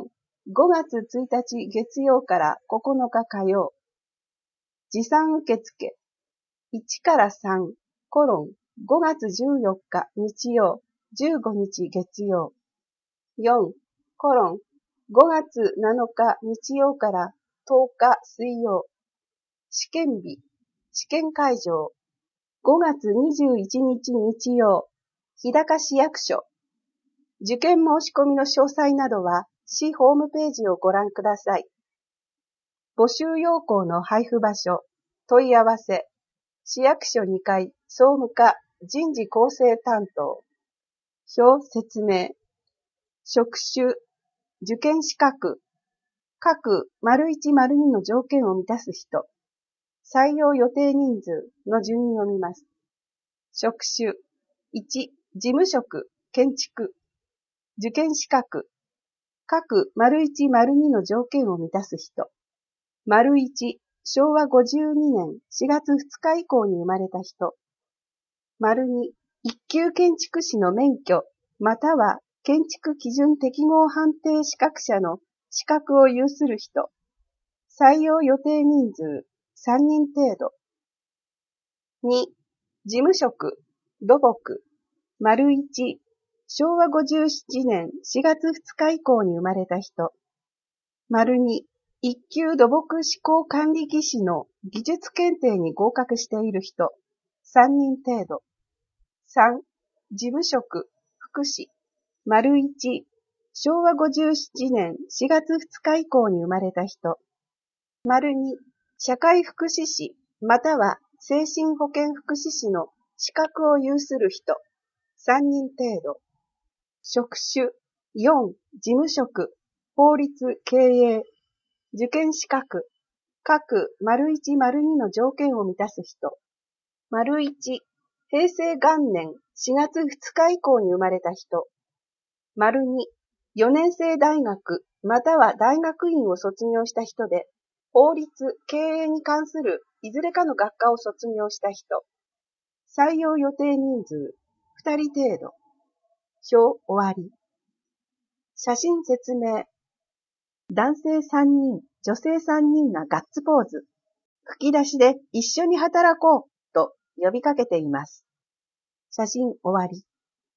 ごがつついたち月曜からここのか火曜。持参受付。いちからさん、コロン、ごがつじゅうよっか日曜、じゅうごにち月曜。よん、コロン、ごがつなのか日曜からとおか水曜。試験日、試験会場。ごがつにじゅういちにち日曜、日高市役所。受験申し込みの詳細などは、市ホームページをご覧ください。募集要項の配布場所、問い合わせ、市役所にかい、総務課、人事構成担当。表説明。職種、受験資格、各丸いち丸にの条件を満たす人。採用予定人数の順に読みます。職種、いち、事務職、建築。受験資格、各丸いち丸にの条件を満たす人。丸いち、しょうわごじゅうにねんしがつふつか以降に生まれた人。丸に、一級建築士の免許、または建築基準適合判定資格者の資格を有する人。採用予定人数さんにん程度。に、事務職、土木。丸いち、しょうわごじゅうななねんしがつふつか以降に生まれた人。丸に、一級土木施工管理技士の技術検定に合格している人。さんにん程度。さん、事務職、福祉。丸いち、しょうわごじゅうななねんしがつふつか以降に生まれた人。丸に、社会福祉士、または精神保健福祉士の資格を有する人。さんにん程度。職種、よん、事務職、法律、経営。受験資格、各丸いち丸にの条件を満たす人。丸いち、平成元年しがつふつか以降に生まれた人。丸に、よねんせい大学または大学院を卒業した人で、法律、経営に関するいずれかの学科を卒業した人。採用予定人数ふたり程度。表終わり。写真説明。男性さんにん、女性さんにんがガッツポーズ。吹き出しで一緒に働こうと呼びかけています。写真終わり。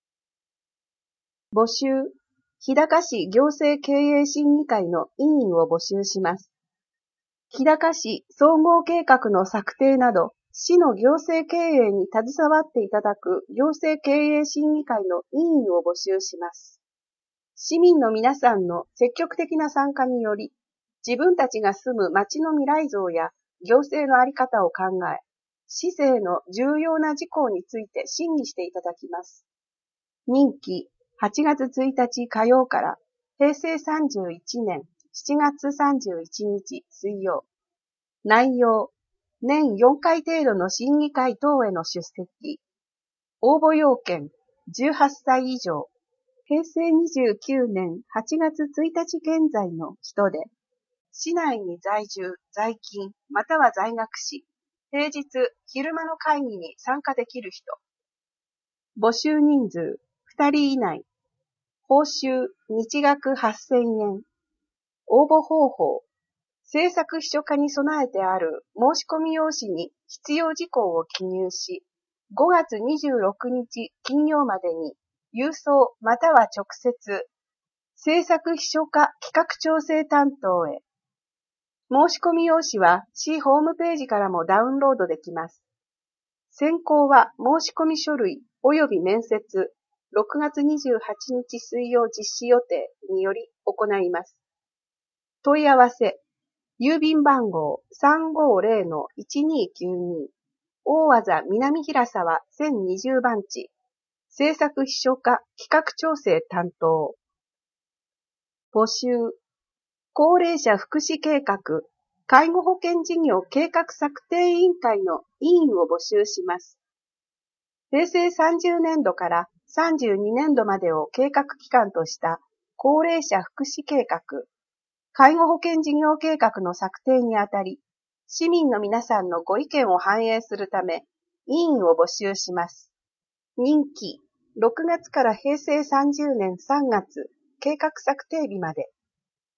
募集。日高市行政経営審議会の委員を募集します。日高市総合計画の策定など、市の行政経営に携わっていただく行政経営審議会の委員を募集します。市民の皆さんの積極的な参加により、自分たちが住む町の未来像や行政のあり方を考え、市政の重要な事項について審議していただきます。任期はちがつついたち火曜からへいせいさんじゅういちねんしちがつさんじゅういちにち水曜。内容、年よんかい程度の審議会等への出席。応募要件、じゅうはっさい以上。へいせいにじゅうきゅうねんはちがつついたち現在の人で、市内に在住、在勤、または在学し、平日、昼間の会議に参加できる人。募集人数、ふたり以内。報酬、日額はっせんえん。応募方法、政策秘書課に備えてある申し込み用紙に必要事項を記入し、ごがつにじゅうろくにち金曜までに、郵送または直接、政策秘書課企画調整担当へ。申し込み用紙は市ホームページからもダウンロードできます。選考は申し込み書類及び面接、ろくがつにじゅうはちにち水曜実施予定により行います。問い合わせ、郵便番号 さんごぜろのいちにきゅうに、大字南平沢せんにじゅうばんち、政策秘書課企画調整担当。募集、高齢者福祉計画、介護保険事業計画策定委員会の委員を募集します。へいせいさんじゅうねんどからさんじゅうにねんどまでを計画期間とした高齢者福祉計画、介護保険事業計画の策定にあたり、市民の皆さんのご意見を反映するため、委員を募集します。任期、ろくがつからへいせいさんじゅうねんさんがつ、計画策定日まで。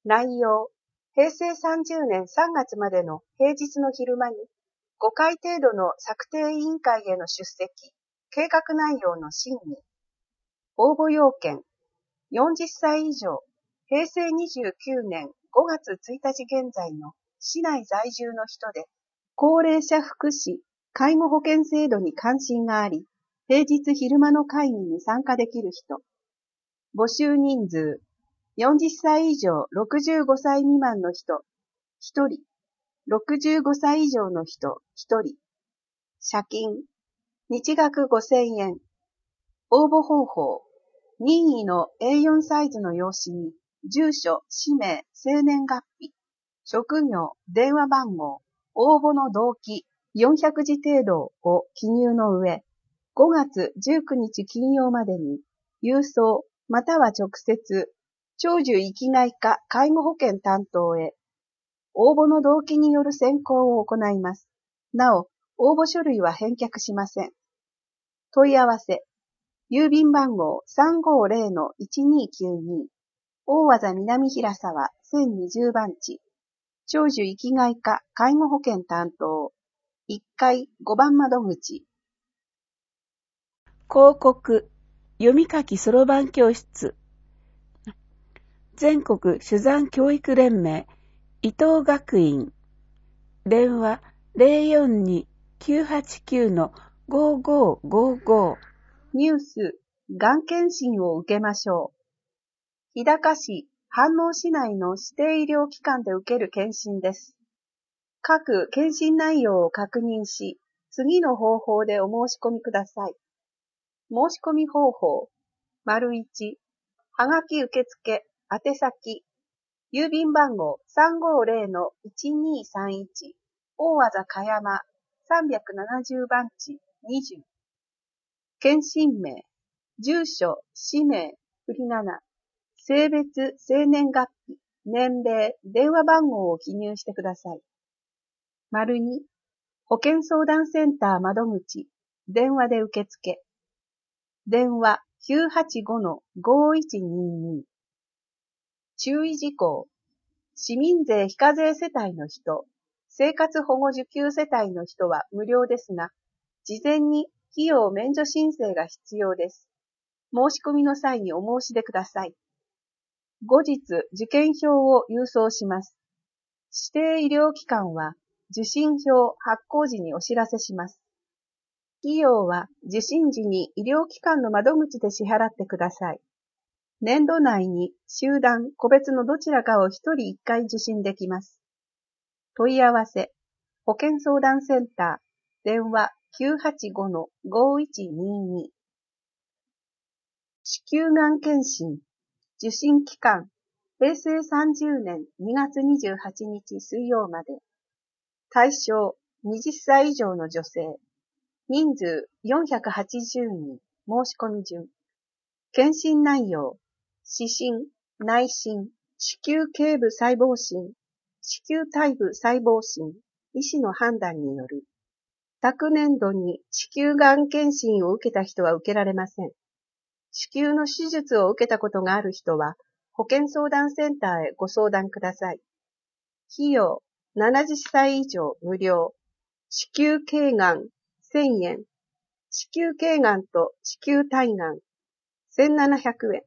内容、へいせいさんじゅうねんさんがつまでの平日の昼間にごかい程度の策定委員会への出席、計画内容の審議。応募要件、よんじゅっさい以上、へいせいにじゅうきゅうねんごがつついたち現在の市内在住の人で、高齢者福祉、介護保険制度に関心があり、平日昼間の会議に参加できる人。募集人数、よんじゅっさい以上ろくじゅうごさい未満の人、ひとり。ろくじゅうごさい以上の人、ひとり。謝金、日額ごせんえん。応募方法、任意の エーよん サイズの用紙に、住所、氏名、生年月日、職業、電話番号、応募の動機、よんひゃくじ程度を記入の上、ごがつじゅうくにち金曜までに、郵送、または直接、長寿生きがい課介護保険担当へ、応募の動機による選考を行います。なお、応募書類は返却しません。問い合わせ、郵便番号 さんごーぜろのいちにーきゅうに、大和田南平沢せんにじゅう番地、長寿生きがい課介護保険担当、いっかいごばん窓口。 広告、読み書きそろばん教室。全国珠算教育連盟、伊藤学院。電話 ゼロよんに きゅうはちきゅう ごーごーごーごー。 ニュース、がん検診を受けましょう。日高市、飯能市内の指定医療機関で受ける検診です。各検診内容を確認し、次の方法でお申し込みください。申し込み方法、丸いち、はがき受付、宛先、郵便番号 さんごーぜろのいちにーさんいち、大和田香山さんびゃくななじゅう番地にじゅう。検診名、住所、氏名、振り仮名、性別、生年月日、年齢、電話番号を記入してください。丸に、保健相談センター窓口、電話で受付。電話 きゅうはちごのごーいちにーにー。注意事項。市民税非課税世帯の人、生活保護受給世帯の人は無料ですが、事前に費用免除申請が必要です。申し込みの際にお申し出ください。後日、受験票を郵送します。指定医療機関は、受診票発行時にお知らせします。費用は受診時に医療機関の窓口で支払ってください。年度内に集団、個別のどちらかをひとりいっかい受診できます。問い合わせ、保健相談センター、電話 きゅうはちごのごーいちにーにー。子宮がん検診、受診期間、へいせいさんじゅうねんにがつにじゅうはちにち水曜まで。対象、はたち以上の女性。人数よんひゃくはちじゅうにん、申し込み順。検診内容、視診、内診、子宮頸部細胞診、子宮体部細胞診、医師の判断による。昨年度に子宮がん検診を受けた人は受けられません。子宮の手術を受けたことがある人は、保健相談センターへご相談ください。費用、ななじゅっさい以上無料。子宮頸がん、せんえん。子宮頸がんと子宮体がん、せんななひゃくえん。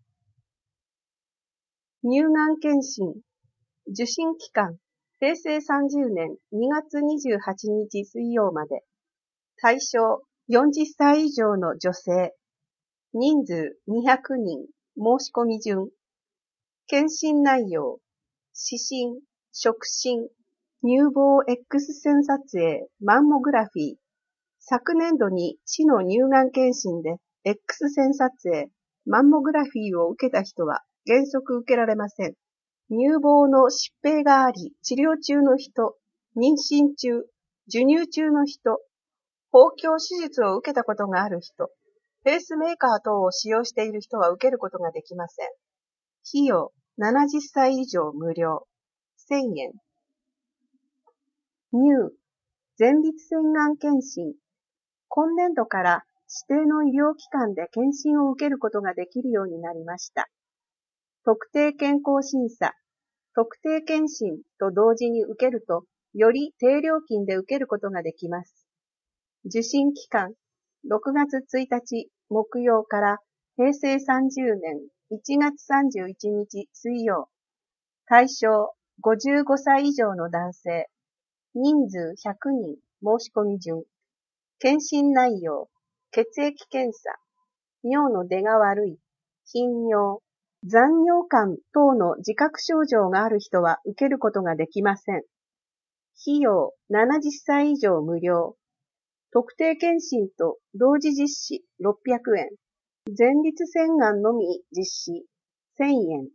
乳がん検診、受診期間、へいせいさんじゅうねんにがつにじゅうはちにち水曜まで。対象、よんじゅっさい以上の女性。人数にひゃくにん、申し込み順。検診内容、視診、触診、乳房 X 線撮影、マンモグラフィー。昨年度に市の乳がん検診で X 線撮影、マンモグラフィーを受けた人は原則受けられません。乳房の疾病があり、治療中の人、妊娠中、授乳中の人、包協手術を受けたことがある人、ペースメーカー等を使用している人は受けることができません。費用、ななじゅっさい以上無料、せんえん。乳、前立腺がん検診。今年度から指定の医療機関で検診を受けることができるようになりました。特定健康審査、 特定健診と同時に受けると、より低料金で受けることができます。受診期間、ろくがつついたち木曜からへいせいさんじゅうねんいちがつさんじゅういちにち水曜。対象ごじゅうごさい以上の男性。人数ひゃくにん。申し込み順。検診内容、血液検査、尿の出が悪い、頻尿、残尿感等の自覚症状がある人は受けることができません。費用ななじゅっさい以上無料。特定健診と同時実施ろっぴゃくえん。前立腺がんのみ実施せんえん。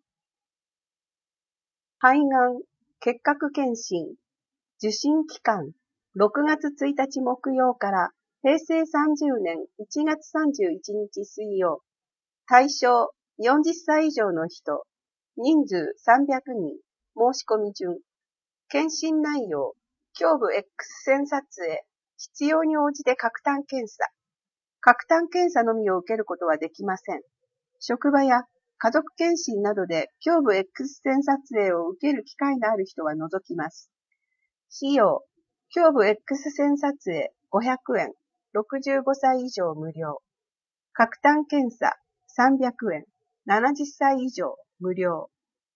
肺がん、結核検診。受診期間ろくがつついたち木曜からへいせいさんじゅうねんいちがつさんじゅういちにち水曜。対象よんじゅっさい以上の人。人数さんびゃくにん。申し込み順。検診内容、胸部 X 線撮影、必要に応じて核炭検査。核炭検査のみを受けることはできません。職場や家族検診などで胸部 X 線撮影を受ける機会のある人は除きます。費用、胸部 X 線撮影ごひゃくえん、ろくじゅうごさい以上無料。核炭検査さんびゃくえん、ななじゅっさい以上無料。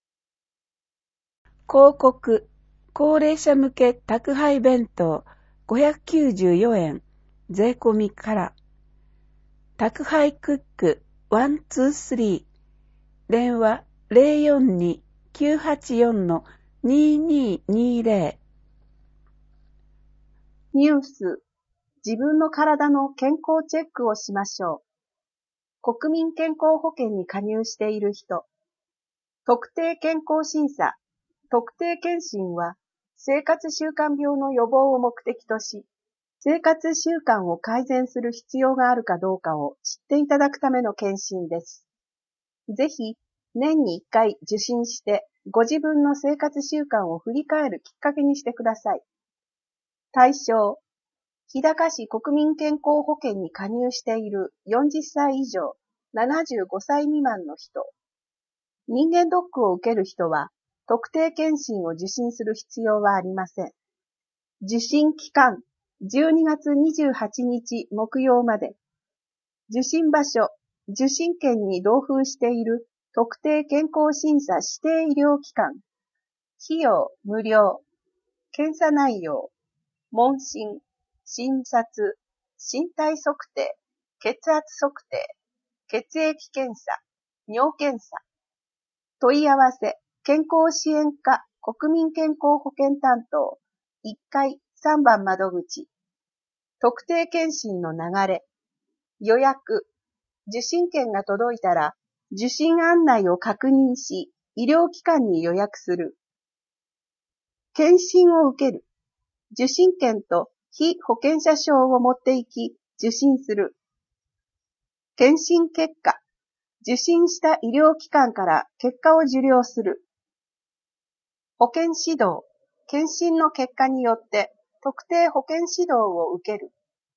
広告、高齢者向け宅配弁当ごひゃくきゅうじゅうよえん、税込みから。宅配クックいちにさん、電話 ゼロよんに きゅうはちよん にににゼロ。 ニュース、自分の体の健康チェックをしましょう。国民健康保険に加入している人。特定健康審査、特定健診は生活習慣病の予防を目的とし、生活習慣を改善する必要があるかどうかを知っていただくための検診です。ぜひ、年にいっかい受診して、ご自分の生活習慣を振り返るきっかけにしてください。対象、日高市国民健康保険に加入しているよんじゅっさい以上、ななじゅうごさい未満の人。人間ドックを受ける人は、特定健診を受診する必要はありません。受診期間、じゅうにがつにじゅうはちにち木曜まで。受診場所、受診券に同封している特定健康審査指定医療機関。費用無料。検査内容、問診、診察、身体測定、血圧測定、血液検査、尿検査。問い合わせ、健康支援課国民健康保険担当、いっかいさんばん窓口。特定健診の流れ、予約、受診券が届いたら、受診案内を確認し、医療機関に予約する。検診を受ける。受診券と被保険者証を持って行き、受診する。検診結果。受診した医療機関から結果を受領する。保健指導。検診の結果によって特定保健指導を受ける。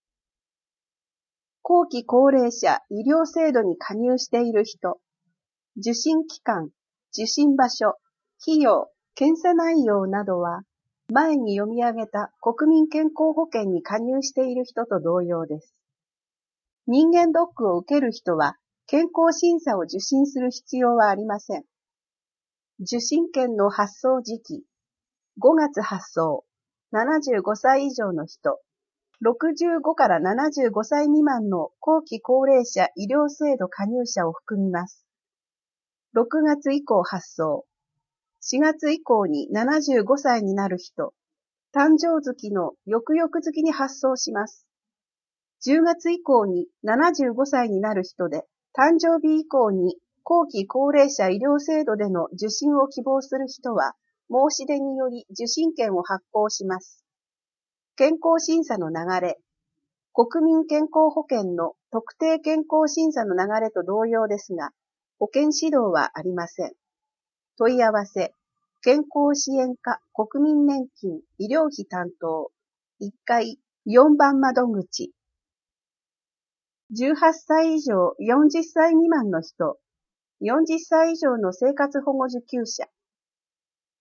後期高齢者医療制度に加入している人。受診期間、受診場所、費用、検査内容などは前に読み上げた国民健康保険に加入している人と同様です。人間ドックを受ける人は健康審査を受診する必要はありません。受診券の発送時期、ごがつ発送、ななじゅうごさい以上の人、ろくじゅうごからななじゅうごさい未満の後期高齢者医療制度加入者を含みます。ろくがつ以降発送、しがつ以降にななじゅうごさいになる人、誕生月の翌々月に発送します。じゅうがつ以降にななじゅうごさいになる人で、誕生日以降に後期高齢者医療制度での受診を希望する人は、申し出により受診券を発行します。健康審査の流れ。国民健康保険の特定健康審査の流れと同様ですが、保険指導はありません。問い合わせ。健康支援課国民年金医療費担当。いっかいよんばん窓口。じゅうはっさい以上よんじゅっさい未満の人。よんじゅっさい以上の生活保護受給者。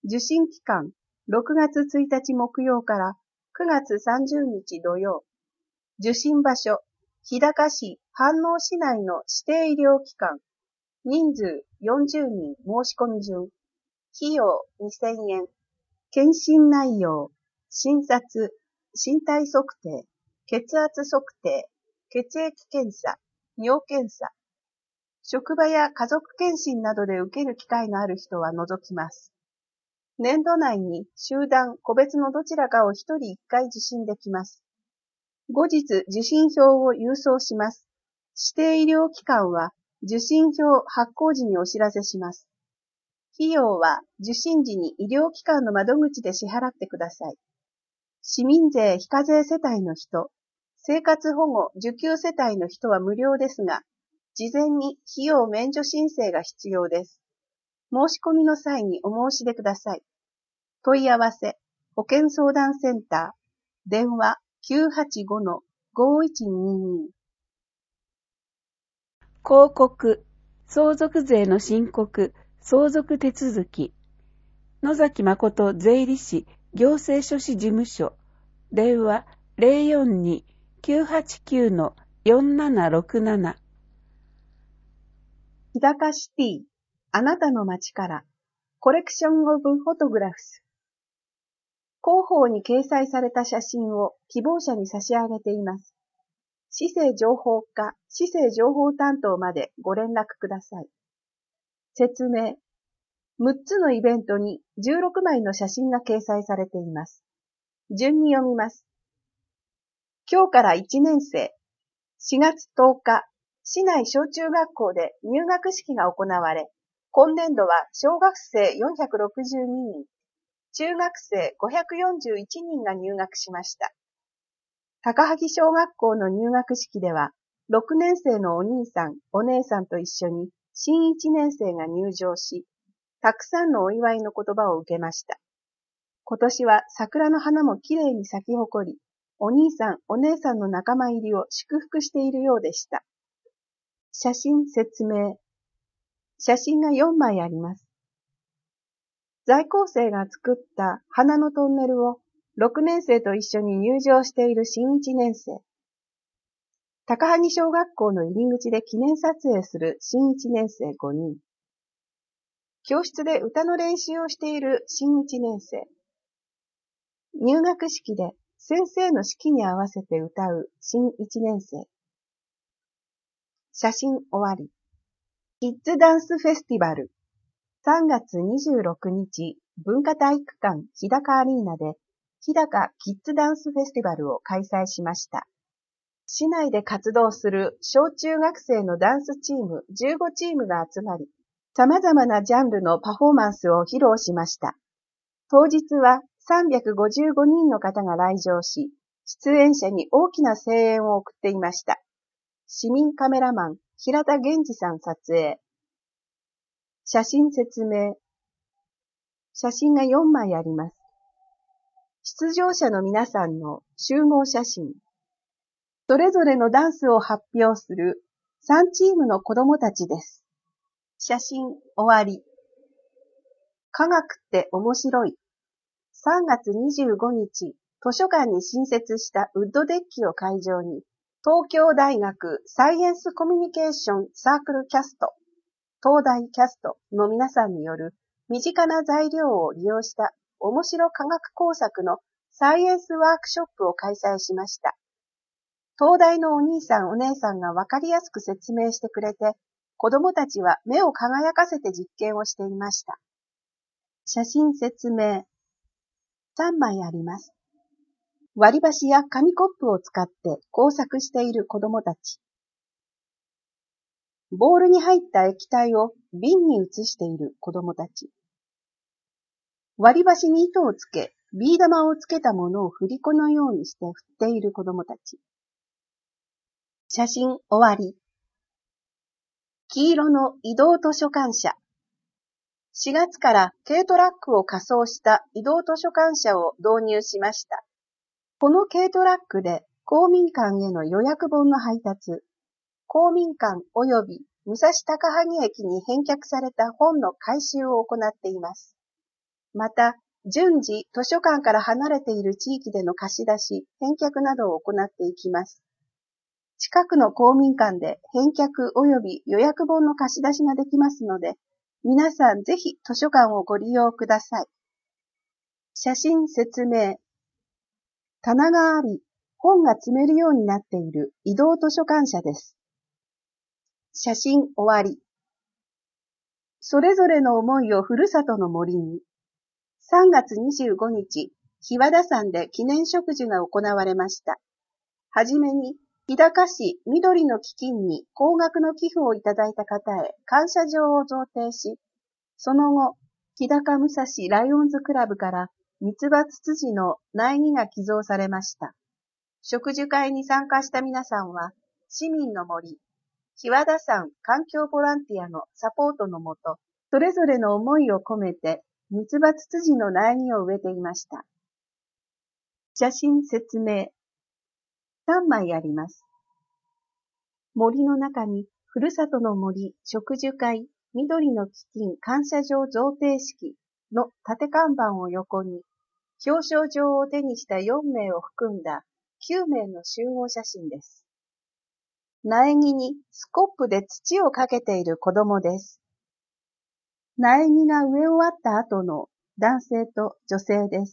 受信期間、ろくがつついたち木曜からくがつさんじゅうにち土曜。受信場所、日高市飯能市内の指定医療機関。人数よんじゅうにん申し込み順。費用にせんえん。検診内容、診察、身体測定、血圧測定、血液検査、尿検査。職場や家族検診などで受ける機会のある人は除きます。年度内に集団、個別のどちらかをひとりいっかい受診できます。後日受診票を郵送します。指定医療機関は受診票発行時にお知らせします。費用は受診時に医療機関の窓口で支払ってください。市民税非課税世帯の人、生活保護受給世帯の人は無料ですが、事前に費用免除申請が必要です。申し込みの際にお申し出ください。問い合わせ、保健相談センター、電話 きゅうはちごのごいちにに。 広告、相続税の申告、相続手続き。野崎誠税理士行政書士事務所。電話 ゼロよんに きゅうはちきゅうのよんななろくなな。 日高シティ、あなたの街から、コレクションオブフォトグラフス。広報に掲載された写真を希望者に差し上げています。市政情報課、市政情報担当までご連絡ください。説明。むっつのイベントにじゅうろくまいの写真が掲載されています。順に読みます。今日からいちねんせい、しがつとおか、市内小中学校で入学式が行われ、今年度は小学生よんひゃくろくじゅうににん、中学生ごひゃくよんじゅういちにんが入学しました。高萩小学校の入学式では、ろくねんせいのお兄さん、お姉さんと一緒に新いちねんせいが入場し、たくさんのお祝いの言葉を受けました。今年は桜の花もきれいに咲き誇り、お兄さん、お姉さんの仲間入りを祝福しているようでした。写真説明。写真がよんまいあります。在校生が作った花のトンネルをろくねんせいと一緒に入場している新いちねんせい。高萩小学校の入り口で記念撮影する新いちねんせいごにん。教室で歌の練習をしている新いちねんせい。入学式で先生の式に合わせて歌う新いちねんせい。写真終わり。キッズダンスフェスティバル。さんがつにじゅうろくにち、文化体育館日高アリーナで、日高キッズダンスフェスティバルを開催しました。市内で活動する小中学生のダンスチームじゅうごチームが集まり、様々なジャンルのパフォーマンスを披露しました。当日はさんびゃくごじゅうごにんの方が来場し、出演者に大きな声援を送っていました。市民カメラマン、平田源次さん撮影。写真説明。写真がよんまいあります。出場者の皆さんの集合写真。それぞれのダンスを発表するさんチームの子供たちです。写真終わり。科学って面白い。さんがつにじゅうごにち、図書館に新設したウッドデッキを会場に、東京大学サイエンスコミュニケーションサークルキャスト、東大キャストの皆さんによる身近な材料を利用した面白科学工作のサイエンスワークショップを開催しました。東大のお兄さんお姉さんがわかりやすく説明してくれて、子供たちは目を輝かせて実験をしていました。写真説明。さんまいあります。割り箸や紙コップを使って工作している子供たち。ボールに入った液体を瓶に移している子供たち。割り箸に糸をつけ、ビー玉をつけたものを振り子のようにして振っている子供たち。写真終わり。黄色の移動図書館車。しがつから軽トラックを仮装した移動図書館車を導入しました。この軽トラックで公民館への予約本の配達、公民館及び武蔵高萩駅に返却された本の回収を行っています。 また、順次図書館から離れている地域での貸し出し、返却などを行っていきます。近くの公民館で返却及び予約本の貸し出しができますので、皆さんぜひ図書館をご利用ください。写真説明。棚があり、本が積めるようになっている移動図書館舎です。写真終わり。それぞれの思いをふるさとの森に。さんがつにじゅうごにち、日和田山で記念植樹が行われました。はじめに、日高市緑の基金に高額の寄付をいただいた方へ感謝状を贈呈し、その後、日高武蔵ライオンズクラブから三つ葉ツツジの苗木が寄贈されました。植樹会に参加した皆さんは、市民の森、日和田山環境ボランティアのサポートのもと、それぞれの思いを込めて、三つ葉ツツジの苗木を植えていました。写真説明。さんまいあります。森の中に、ふるさとの森植樹会緑の基金感謝状贈呈式の縦看板を横に、表彰状を手にしたよんめいを含んだきゅうめいの集合写真です。苗木にスコップで土をかけている子供です。苗木が植え終わった後の男性と女性です。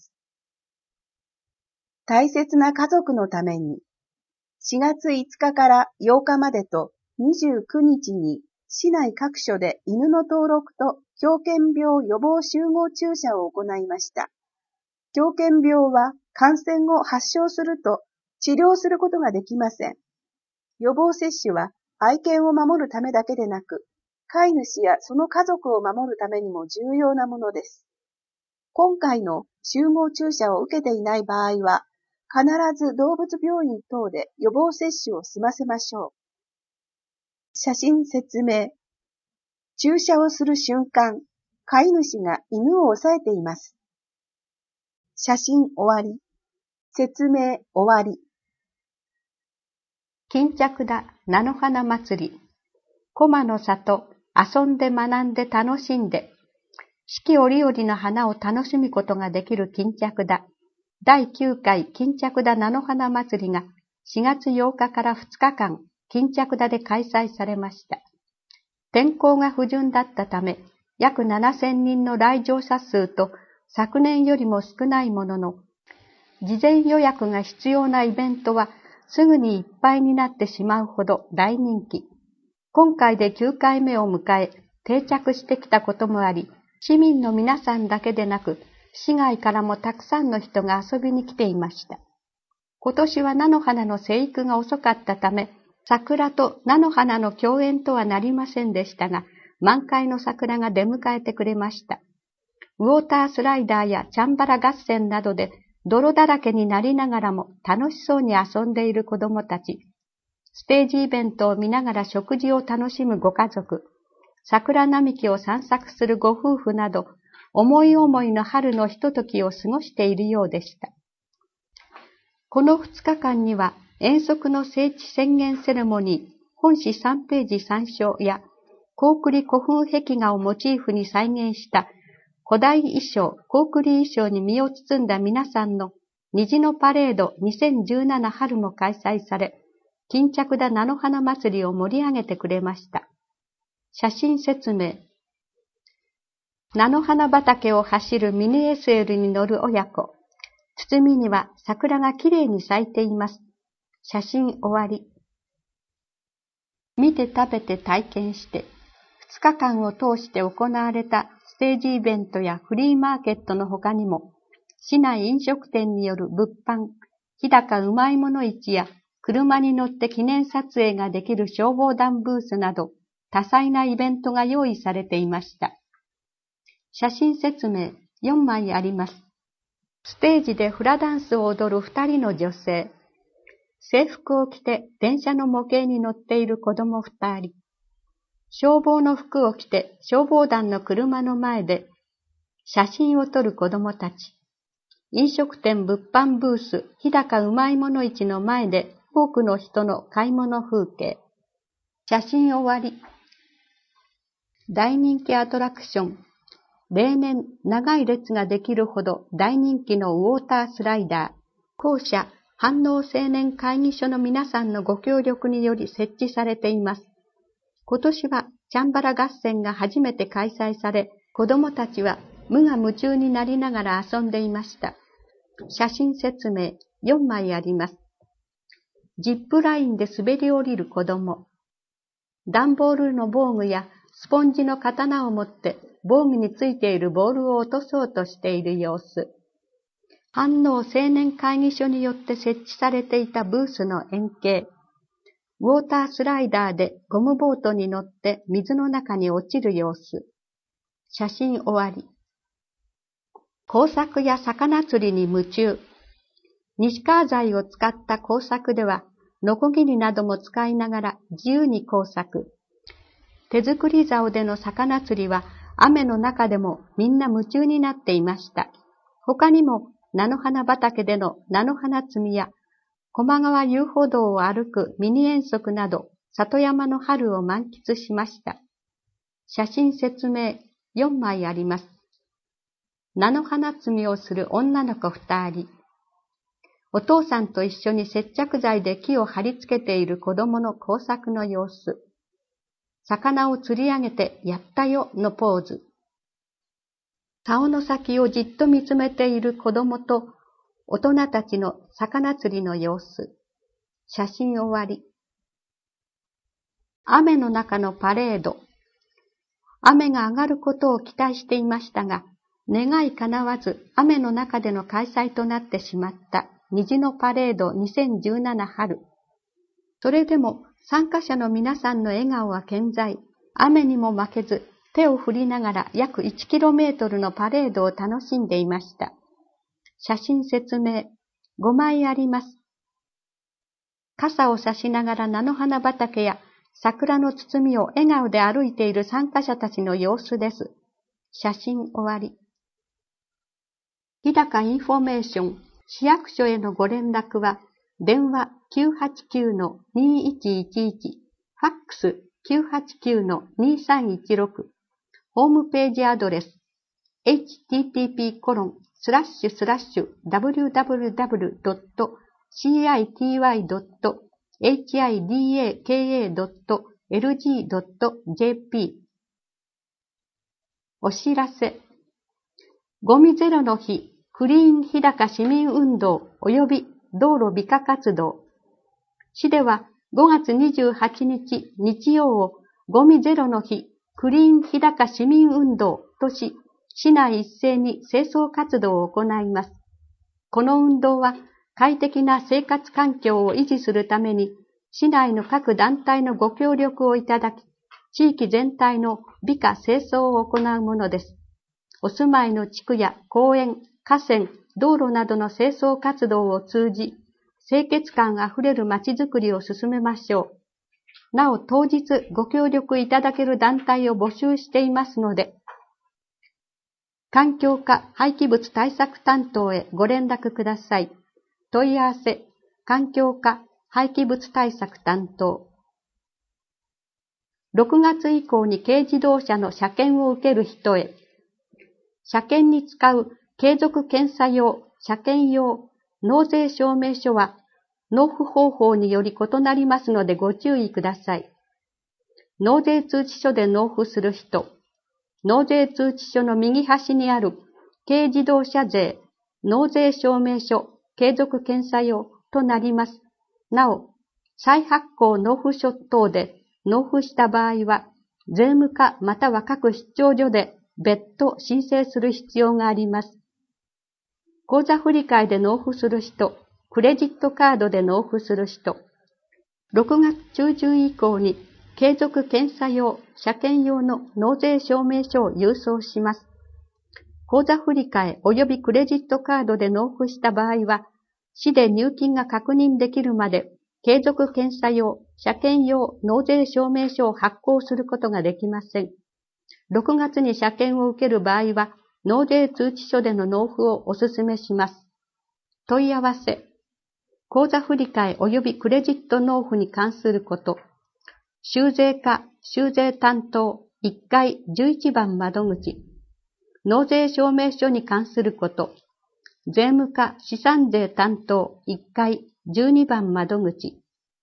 大切な家族のために、しがついつかからようかまでとにじゅうくにちに市内各所で犬の登録と狂犬病予防集合注射を行いました。狂犬病は感染後発症すると治療することができません。予防接種は愛犬を守るためだけでなく、飼い主やその家族を守るためにも重要なものです。今回の集合注射を受けていない場合は、必ず動物病院等で予防接種を済ませましょう。写真説明。注射をする瞬間、飼い主が犬を押さえています。写真終わり。説明終わり。 巾着田菜の花祭り。駒の里、遊んで学んで楽しんで、四季折々の花を楽しむことができる巾着田。だいきゅうかい巾着田菜の花祭りがしがつようかからふつかかん巾着田で開催されました。天候が不順だったため、約ななせんにんの来場者数と昨年よりも少ないものの、事前予約が必要なイベントはすぐにいっぱいになってしまうほど大人気。今回できゅうかいめを迎え、定着してきたこともあり、市民の皆さんだけでなく、市外からもたくさんの人が遊びに来ていました。今年は菜の花の生育が遅かったため、桜と菜の花の共演とはなりませんでしたが、満開の桜が出迎えてくれました。ウォータースライダーやチャンバラ合戦などで泥だらけになりながらも楽しそうに遊んでいる子供たち、ステージイベントを見ながら食事を楽しむご家族、桜並木を散策するご夫婦など、思い思いの春のひとときを過ごしているようでした。このふつかかんには、遠足の聖地宣言セレモニー、本誌さんページ参照や、高栗古墳壁画をモチーフに再現した古代衣装、高栗衣装に身を包んだ皆さんの虹のパレードにせんじゅうなな春も開催され、巾着田菜の花祭りを盛り上げてくれました。写真説明。菜の花畑を走るミニ エスエル に乗る親子。包みには桜がきれいに咲いています。写真終わり。見て食べて体験して、ふつかかんを通して行われたステージイベントやフリーマーケットの他にも、市内飲食店による物販、日高うまいもの市や車に乗って記念撮影ができる消防団ブースなど、多彩なイベントが用意されていました。写真説明よんまいあります。ステージでフラダンスを踊るふたりの女性。制服を着て電車の模型に乗っている子供ふたり。消防の服を着て消防団の車の前で写真を撮る子供たち。飲食店物販ブース日高うまいもの市の前で多くの人の買い物風景。写真終わり。大人気アトラクション。 例年長い列ができるほど大人気のウォータースライダー、校舎飯能青年会議所の皆さんのご協力により設置されています。今年はチャンバラ合戦が初めて開催され、子供たちは無我夢中になりながら遊んでいました。写真説明よんまいあります。ジップラインで滑り降りる子供。段ボールの防具やスポンジの刀を持って防具についているボールを落とそうとしている様子。飯能青年会議所によって設置されていたブースの円形。ウォータースライダーでゴムボートに乗って水の中に落ちる様子。写真終わり。工作や魚釣りに夢中。西川材を使った工作では、ノコギリなども使いながら自由に工作。手作り竿での魚釣りは雨の中でもみんな夢中になっていました。他にも菜の花畑での菜の花摘みや、駒川遊歩道を歩くミニ遠足など、里山の春を満喫しました。写真説明よんまいあります。菜の花摘みをする女の子二人。お父さんと一緒に接着剤で木を貼り付けている子供の工作の様子。魚を釣り上げてやったよのポーズ。竿の先をじっと見つめている子供と大人たちの魚釣りの様子。写真終わり。雨の中のパレード。雨が上がることを期待していましたが、願い叶わず雨の中での開催となってしまった虹のパレードにせんじゅうなな春。それでも参加者の皆さんの笑顔は健在。雨にも負けず手を振りながら約いちキロメートルのパレードを楽しんでいました。写真説明ごまいあります。傘を差しながら菜の花畑や桜の包みを笑顔で歩いている参加者たちの様子です。写真終わり。日高インフォメーション市役所へのご連絡は電話 きゅうはちきゅうのにいちいちいち、ファックス きゅうはちきゅうのにさんいちろく、ホームページアドレス エイチティーティーピーコロンスラッシュスラッシュダブリューダブリューダブリュードットシーアイティーワイドットエイチアイディーエーケーエードットエルジードットジェーピー。お知らせ。ゴミゼロの日、クリーン日高市民運動及び道路美化活動。市ではごがつにじゅうはちにち日曜をゴミゼロの日、クリーン日高市民運動とし、市内一斉に清掃活動を行います。この運動は快適な生活環境を維持するために、市内の各団体のご協力をいただき、地域全体の美化清掃を行うものです。お住まいの地区や公園、河川、道路などの清掃活動を通じ、清潔感あふれるまちづくりを進めましょう。なお当日ご協力いただける団体を募集していますので、環境課廃棄物対策担当へご連絡ください。問い合わせ、環境課廃棄物対策担当。ろくがつ以降に軽自動車の車検を受ける人へ、車検に使う継続検査用、車検用、納税証明書は納付方法により異なりますのでご注意ください。納税通知書で納付する人、納税通知書の右端にある軽自動車税、納税証明書、継続検査用となります。なお、再発行納付書等で納付した場合は、税務課または各出張所で別途申請する必要があります。口座振替で納付する人、クレジットカードで納付する人、ろくがつ中旬以降に継続検査用、車検用の納税証明書を郵送します。口座振替及びクレジットカードで納付した場合は、市で入金が確認できるまで、継続検査用、車検用納税証明書を発行することができません。ろくがつに車検を受ける場合は、納税通知書での納付をお勧めします。問い合わせ。口座振替及びクレジット納付に関すること。収税課、収税担当いっかいじゅういちばん窓口。 納税証明書に関すること、税務課資産税担当いっかいじゅうにばん窓口。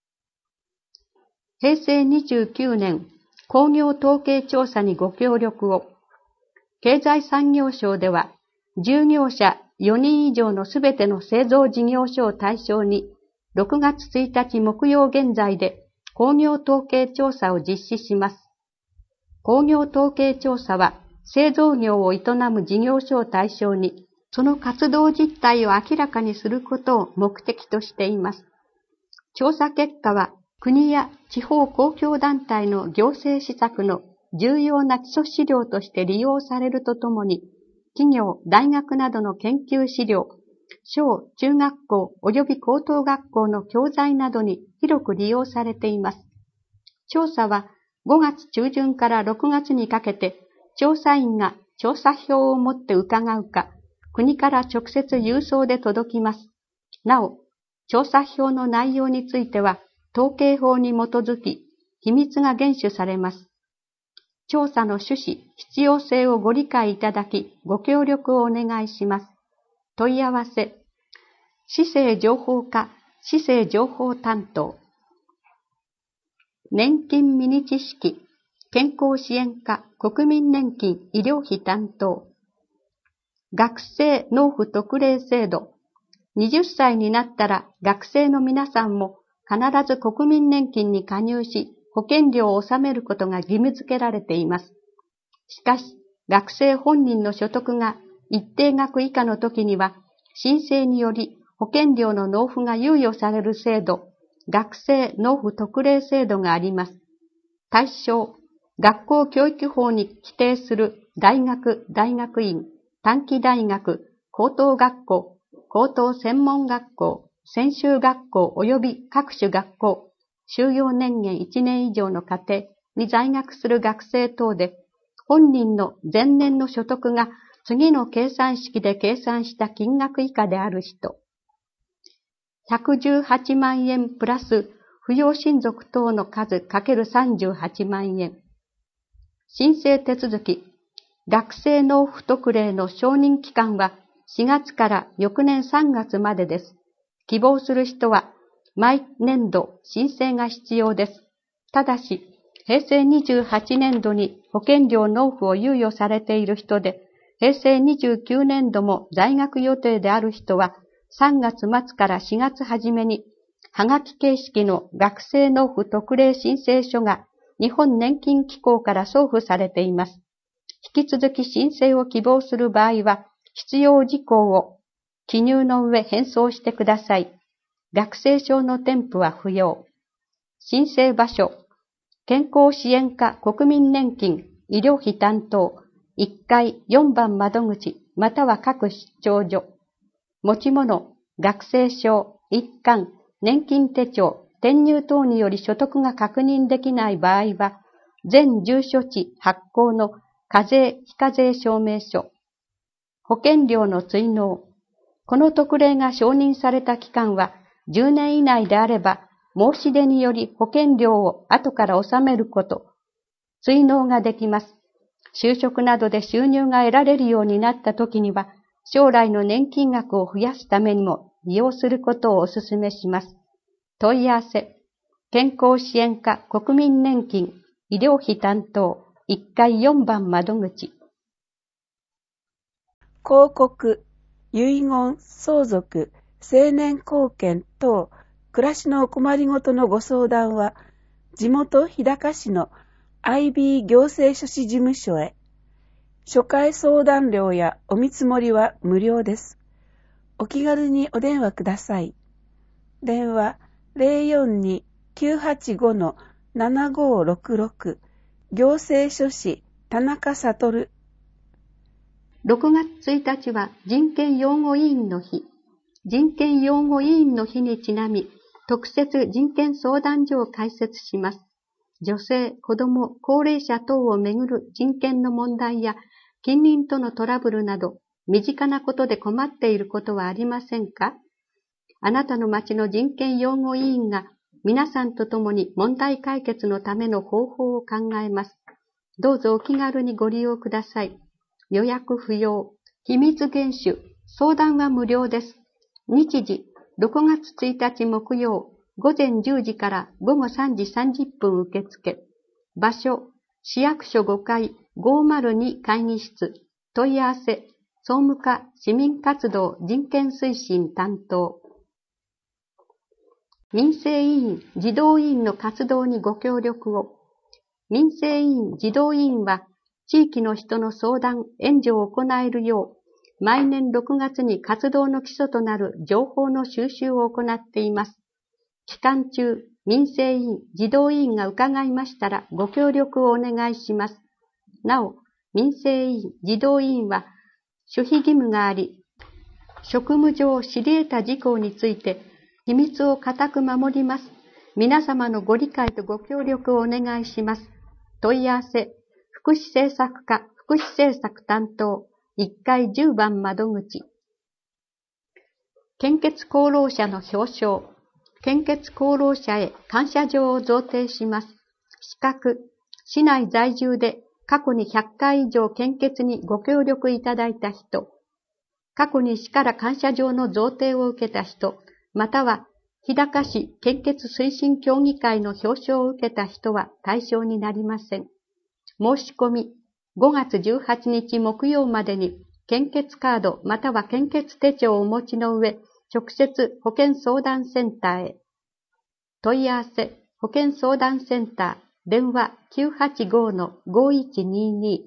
へいせいにじゅうきゅうねん工業統計調査にご協力を。経済産業省では、従業者よにん以上のすべての製造事業所を対象に、ろくがつついたち木曜現在で工業統計調査を実施します。工業統計調査は、製造業を営む事業所を対象に、その活動実態を明らかにすることを目的としています。調査結果は、国や地方公共団体の行政施策の重要な基礎資料として利用されるとともに、企業、大学などの研究資料、小中学校及び高等学校の教材などに広く利用されています。調査はごがつちゅうじゅんからろくがつにかけて、調査員が調査票を持って伺うか、国から直接郵送で届きます。なお、調査票の内容については、統計法に基づき、秘密が厳守されます。調査の趣旨、必要性をご理解いただき、ご協力をお願いします。問い合わせ、市政情報課、市政情報担当。年金ミニ知識、健康支援課、国民年金医療費担当。学生納付特例制度。はたちになったら学生の皆さんも必ず国民年金に加入し、保険料を納めることが義務付けられています。しかし、学生本人の所得が一定額以下の時には、申請により保険料の納付が猶予される制度、学生納付特例制度があります。対象、学校教育法に規定する大学、大学院、短期大学、高等学校、高等専門学校、専修学校及び各種学校、修業年限いちねん以上の家庭に在学する学生等で、本人の前年の所得が次の計算式で計算した金額以下である人。ひゃくじゅうはちまんえんプラス扶養親族等の数かけるさんじゅうはちまんえん。申請手続き。学生納付特例の承認期間はしがつから翌年さんがつまでです。希望する人は毎年度申請が必要です。ただし、へいせいにじゅうはちねんどに保険料納付を猶予されている人で、へいせいにじゅうきゅうねんども在学予定である人は、さんがつまつからしがつはじめに、はがき形式の学生納付特例申請書が日本年金機構から送付されています。引き続き申請を希望する場合は、必要事項を記入の上返送してください。学生証の添付は不要。申請場所、健康支援課国民年金医療費担当いっかいよんばん窓口または各出張所。持ち物、学生証、一貫、年金手帳、転入等により所得が確認できない場合は、全住所地発行の課税非課税証明書。保険料の追納。この特例が承認された期間はじゅうねん以内であれば、申し出により保険料を後から納めること、追納ができます。就職などで収入が得られるようになった時には、将来の年金額を増やすためにも利用することをお勧めします。問い合わせ、健康支援課国民年金医療費担当いっかいよんばん窓口。 広告、遺言、相続、成年後見等、暮らしのお困りごとのご相談は、地元日高市の アイビー 行政書士事務所へ。初回相談料やお見積もりは無料です。お気軽にお電話ください。電話 ゼロよんに きゅうはちご ななごろくろく 行政書士田中悟。 ろくがつついたちは人権擁護委員の日。人権擁護委員の日にちなみ、特設人権相談所を開設します。女性、子ども、高齢者等をめぐる人権の問題や近隣とのトラブルなど、身近なことで困っていることはありませんか？あなたの町の人権擁護委員が皆さんと共に問題解決のための方法を考えます。どうぞお気軽にご利用ください。 予約不要。秘密厳守。相談は無料です。日時、ろくがつついたち木曜、午前じゅうじから午後さんじさんじゅっぷん受付。場所、市役所ごかいごまるに会議室。問い合わせ、総務課市民活動人権推進担当。民生委員、児童委員の活動にご協力を。民生委員、児童委員は、地域の人の相談、援助を行えるよう、毎年ろくがつに活動の基礎となる情報の収集を行っています。期間中、民生委員、児童委員が伺いましたらご協力をお願いします。なお、民生委員、児童委員は、守秘義務があり、職務上知り得た事項について、秘密を固く守ります。皆様のご理解とご協力をお願いします。問い合わせ、福祉政策課福祉政策担当いっかいじゅうばん窓口。献血功労者の表彰。献血功労者へ感謝状を贈呈します。資格、市内在住で過去にひゃっかい以上献血にご協力いただいた人、過去に市から感謝状の贈呈を受けた人、または日高市献血推進協議会の表彰を受けた人は対象になりません。申し込み、ごがつじゅうはちにち木曜までに献血カードまたは献血手帳をお持ちの上、直接保健相談センターへ。問い合わせ、保健相談センター、電話 きゅうはちごのごいちにに。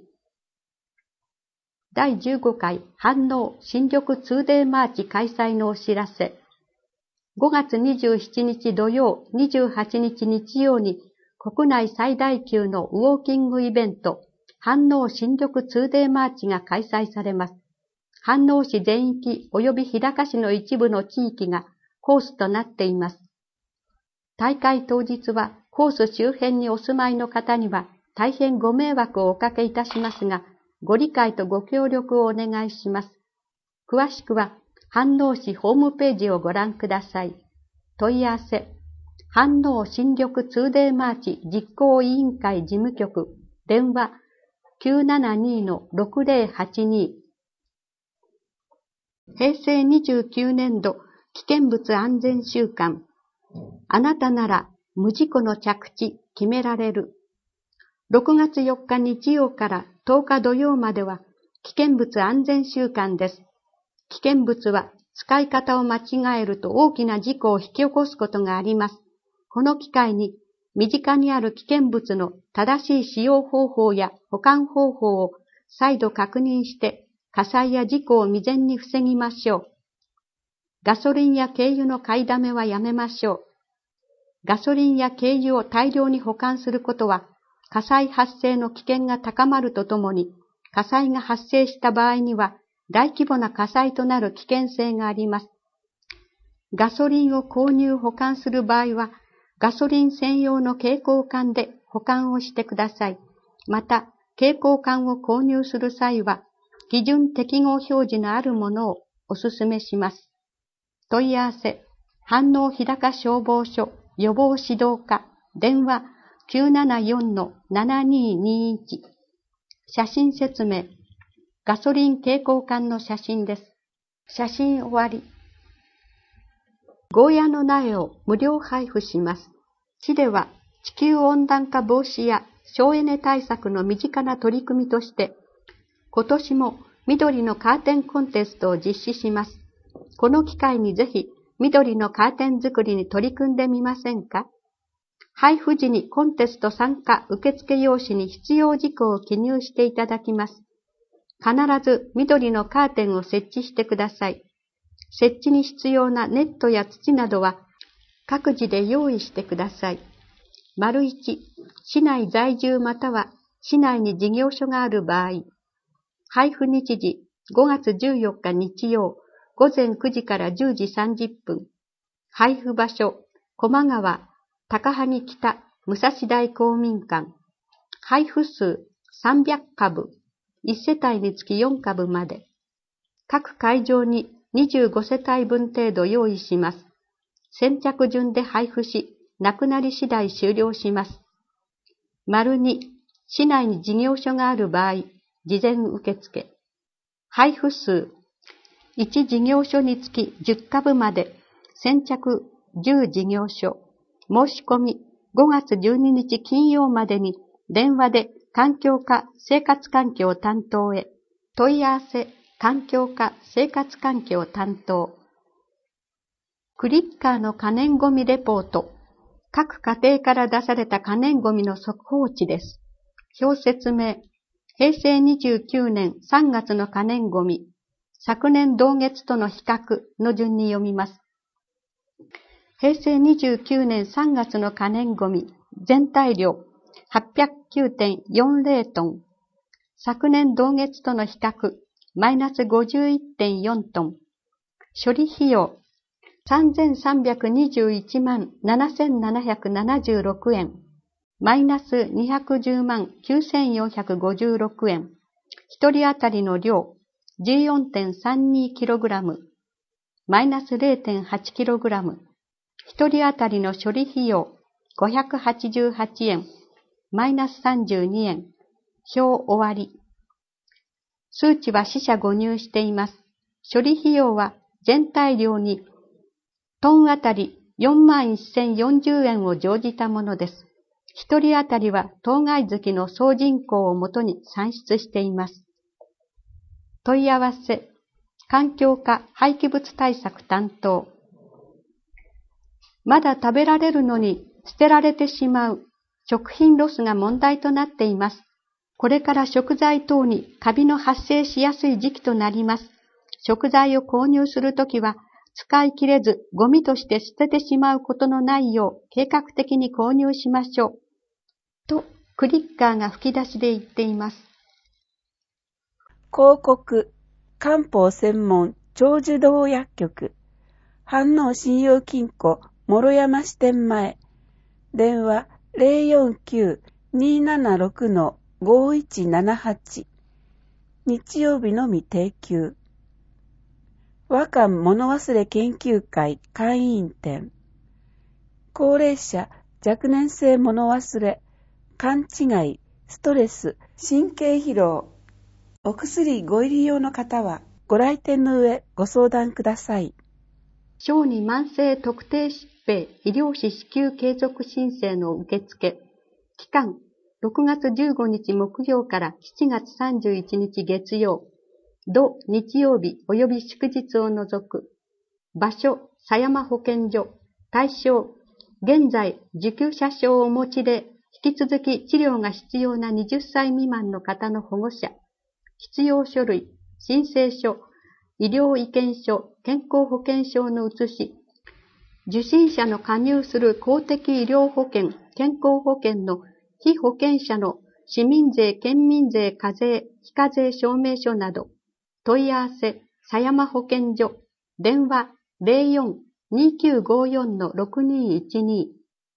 だいじゅうごかい飯能新緑 ツーデー マーチ開催のお知らせ。ごがつにじゅうしちにち土曜、にじゅうはちにち日曜に国内最大級のウォーキングイベント、飯能新緑 ツーデー マーチが開催されます。飯能市全域及び日高市の一部の地域がコースとなっています。大会当日はコース周辺にお住まいの方には大変ご迷惑をおかけいたしますが、ご理解とご協力をお願いします。詳しくは飯能市ホームページをご覧ください。問い合わせ、飯能新緑 ツーデー マーチ実行委員会事務局、電話 きゅうななにのろくぜろはちに。へいせいにじゅうきゅうねんど危険物安全週間。あなたなら無事故の着地決められる。ろくがつよっか日曜からとおか土曜までは危険物安全週間です。危険物は使い方を間違えると大きな事故を引き起こすことがあります。この機会に身近にある危険物の正しい使用方法や保管方法を再度確認して火災や事故を未然に防ぎましょう。ガソリンや軽油の買いだめはやめましょう。ガソリンや軽油を大量に保管することは火災発生の危険が高まるとともに、火災が発生した場合には大規模な火災となる危険性があります。ガソリンを購入保管する場合は、ガソリン専用の携行缶で保管をしてください。また、携行缶を購入する際は、基準適合表示のあるものをお勧めします。問い合わせ、飯能日高消防署予防指導課、電話 きゅうななよんのななににいち。写真説明。ガソリン携行缶の写真です。写真終わり。ゴーヤの苗を無料配布します。市では地球温暖化防止や省エネ対策の身近な取り組みとして、今年も緑のカーテンコンテストを実施します。この機会にぜひ緑のカーテン作りに取り組んでみませんか？配布時にコンテスト参加受付用紙に必要事項を記入していただきます。必ず緑のカーテンを設置してください。設置に必要なネットや土などは各自で用意してください。丸いち、市内在住または市内に事業所がある場合。配布日時ごがつじゅうよっか日曜午前くじからじゅうじさんじゅっぷん。配布場所、高麗川、高萩北、武蔵台公民館。配布数さんびゃくかぶ。いち世帯につきよんかぶまで。各会場ににじゅうごせたいぶん程度用意します。先着順で配布し、なくなり次第終了します。丸に、市内に事業所がある場合、事前受付。 配布数、いち事業所につきじゅっかぶまで、先着じゅう事業所、申し込みごがつじゅうににち金曜までに電話で環境課生活環境担当へ、問い合わせ環境課生活環境担当。クリッカーの可燃ごみレポート。各家庭から出された可燃ごみの速報値です。表説明。へいせいにじゅうきゅうねんさんがつの可燃ごみ。昨年同月との比較の順に読みます。へいせいにじゅうきゅうねんさんがつの可燃ごみ。全体量 はっぴゃくきゅうてんよんぜろ トン。昨年同月との比較マイナス ごじゅういってんよん トン。処理費用さんぜんさんびゃくにじゅういちまんななせんななひゃくななじゅうろくえん。マイナスにひゃくじゅうまんきゅうせんよんひゃくごじゅうろくえん。一人当たりの量 じゅうよんてんさんにキログラム。マイナス れいてんはちキログラム。一人当たりの処理費用ごひゃくはちじゅうはちえん。マイナスさんじゅうにえん。表終わり。数値は四捨五入しています。処理費用は全体量にトンあたりよんまんせんよんじゅうえんを乗じたものです。一人当たりは当該月の総人口をもとに算出しています。問い合わせ、環境課廃棄物対策担当。まだ食べられるのに捨てられてしまう食品ロスが問題となっています。これから食材等にカビの発生しやすい時期となります。食材を購入するときは、使い切れずゴミとして捨ててしまうことのないよう計画的に購入しましょう。と、クリッカーが吹き出しで言っています。 広告、漢方専門長寿堂薬局、飯能信用金庫諸山支店前、電話 ゼロよんきゅう にーななろく ごいちななはち、日曜日のみ定休。和漢物忘れ研究会会員店。高齢者、若年性物忘れ、勘違い、ストレス、神経疲労。お薬ご入り用の方はご来店の上ご相談ください。 小児慢性特定疾病医療費支給継続申請の受付。期間、ろくがつじゅうごにち木曜からしちがつさんじゅういちにち月曜。土日曜日及び祝日を除く。場所、狭山保健所。対象、現在受給者証をお持ちで引き続き治療が必要なはたち未満の方の保護者。必要書類、申請書、医療意見書、健康保険証の写し。受診者の加入する公的医療保険、健康保険の被保険者の市民税、県民税、課税、非課税証明書など。問い合わせ、狭山保健所、電話 ゼロよん にーきゅうごよん ろくにーいちに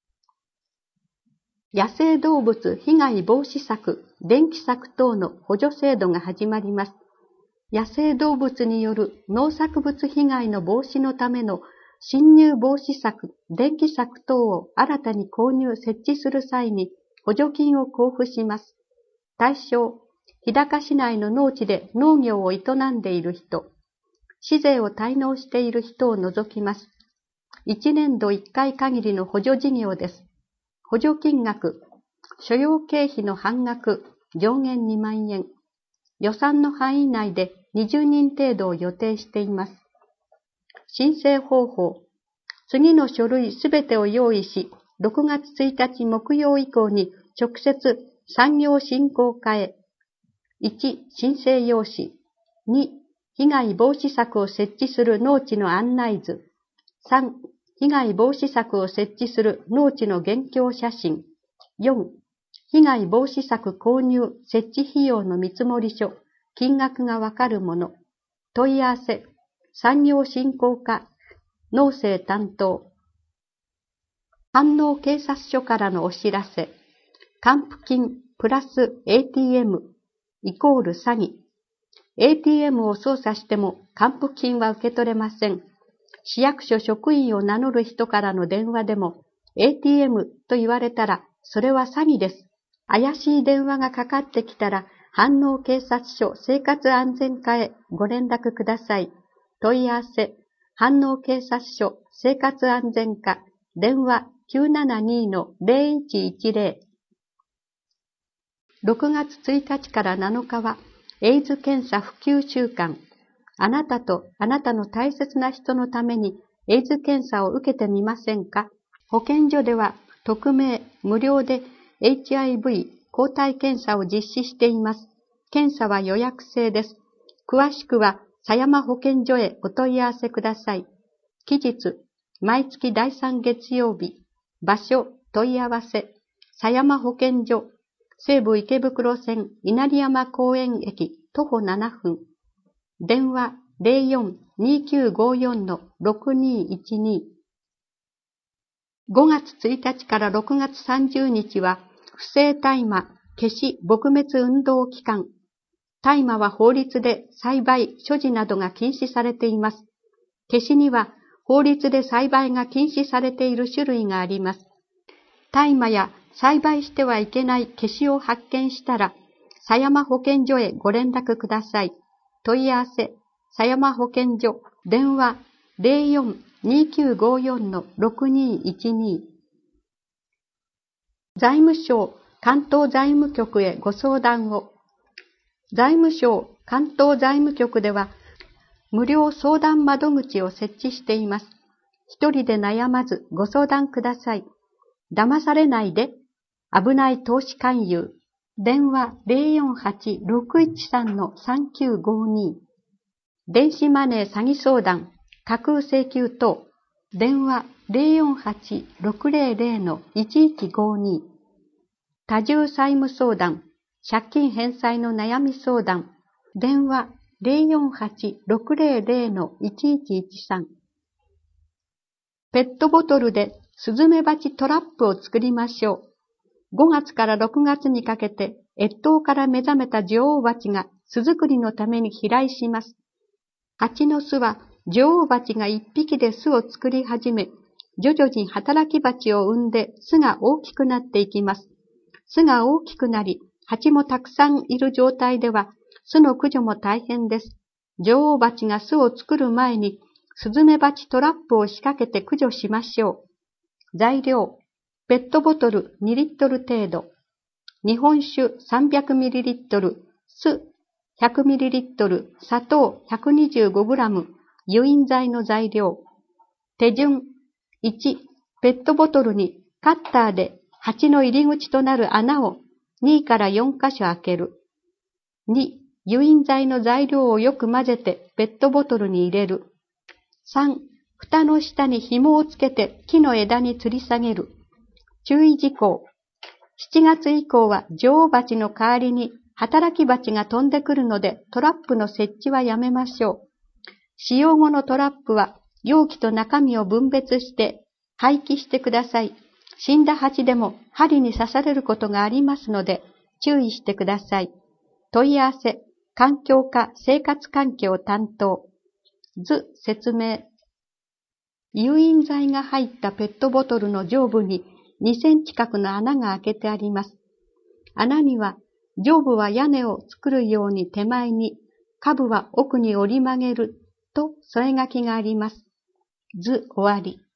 ー。野生動物被害防止策、電気柵等の補助制度が始まります。野生動物による農作物被害の防止のための侵入防止策、電気柵等を新たに購入設置する際に補助金を交付します。対象、日高市内の農地で農業を営んでいる人、市税を滞納している人を除きます。いちねんどいっかい限りの補助事業です。補助金額、所要経費の半額、上限にまんえん。予算の範囲内でにじゅうにん程度を予定しています。申請方法、次の書類すべてを用意し、ろくがつついたち木曜以降に直接産業振興課へ。いち. 申請用紙。に. 被害防止策を設置する農地の案内図。さん. 被害防止策を設置する農地の現況写真。よん. 被害防止策購入設置費用の見積書。金額がわかるもの。問い合わせ。産業振興課。農政担当。飯能警察署からのお知らせ。還付金プラス エーティーエム。イコール詐欺。エーティーエム を操作しても還付金は受け取れません。市役所職員を名乗る人からの電話でも エーティーエム と言われたらそれは詐欺です。怪しい電話がかかってきたら飯能警察署生活安全課へご連絡ください。問い合わせ、飯能警察署生活安全課、電話 きゅうななに の ゼロいちいちゼロ。ろくがつついたちからなのかは、エイズ検査普及週間。あなたとあなたの大切な人のためにエイズ検査を受けてみませんか？保健所では匿名、無料で エイチアイブイ 抗体検査を実施しています。検査は予約制です。詳しくは狭山保健所へお問い合わせください。期日、毎月だいさん月曜日。場所、問い合わせ、狭山保健所、西武池袋線稲荷山公園駅徒歩ななふん。電話 ゼロよん にきゅうごよん のろくにいちに。ごがつついたちからろくがつさんじゅうにちは不正大麻消し撲滅運動期間。大麻は法律で栽培、所持などが禁止されています。消しには法律で栽培が禁止されている種類があります。大麻や栽培してはいけない消しを発見したら、狭山保健所へご連絡ください。問い合わせ、狭山保健所、電話 ゼロよん にきゅうごよん のろくにいちに。財務省関東財務局へご相談を。財務省関東財務局では、無料相談窓口を設置しています。一人で悩まずご相談ください。騙されないで。危ない投資勧誘。電話 ゼロよんはち ろくいちさん のさんきゅうごに。電子マネー詐欺相談、架空請求等。電話 ゼロよんはち ろくゼロゼロ のいちいちごに。多重債務相談、借金返済の悩み相談。電話 ゼロよんはち ろくゼロゼロ のいちいちいちさん。ペットボトルでスズメバチトラップを作りましょう。ごがつからろくがつにかけて越冬から目覚めた女王蜂が巣作りのために飛来します。蜂の巣は女王蜂が一匹で巣を作り始め、徐々に働き蜂を産んで巣が大きくなっていきます。巣が大きくなり、蜂もたくさんいる状態では、巣の駆除も大変です。女王蜂が巣を作る前に、スズメバチトラップを仕掛けて駆除しましょう。材料、ペットボトルにリットル程度、日本酒 さんびゃくミリリットル、酢 ひゃくミリリットル、砂糖 ひゃくにじゅうごグラム、誘引剤の材料。手順、いち、ペットボトルにカッターで蜂の入り口となる穴をにからよんかしょ開ける。に、誘引剤の材料をよく混ぜてペットボトルに入れる。さん、蓋の下に紐をつけて木の枝に吊り下げる。注意事項。しちがつ以降は女王蜂の代わりに働き蜂が飛んでくるのでトラップの設置はやめましょう。使用後のトラップは容器と中身を分別して廃棄してください。死んだ蜂でも針に刺されることがありますので注意してください。問い合わせ、環境課生活環境担当。図説明。誘引剤が入ったペットボトルの上部ににセンチ角の穴が開けてあります。穴には上部は屋根を作るように手前に、下部は奥に折り曲げると添え書きがあります。図終わり。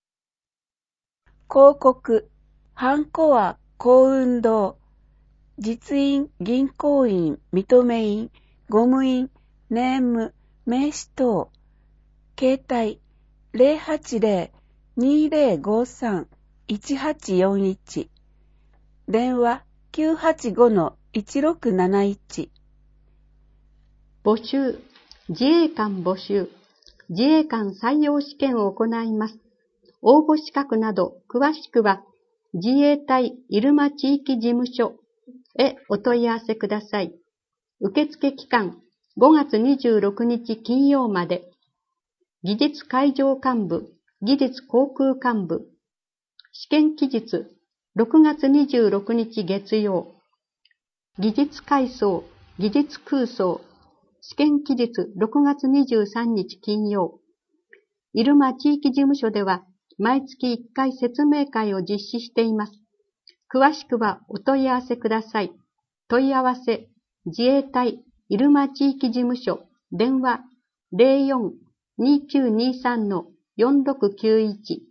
広告、ハンコは幸運堂、実印、銀行員、認め印、ゴム印、ネーム、名刺等、携帯 ゼロはちゼロ にゼロごさん いちはちよんいち、電話 きゅうはちごのいちろくなないち。 募集、自衛官募集、自衛官採用試験を行います。応募資格など詳しくは自衛隊入間地域事務所へお問い合わせください。受付期間ごがつにじゅうろくにち金曜まで。技術海上幹部、技術航空幹部。試験期日ろくがつにじゅうろくにち月曜。技術海曹、技術空曹。試験期日ろくがつにじゅうさんにち金曜。入間地域事務所では毎月いっかい説明会を実施しています。詳しくはお問い合わせください。問い合わせ、 自衛隊入間地域事務所電話 ゼロよん にきゅうにさん よんろくきゅういち。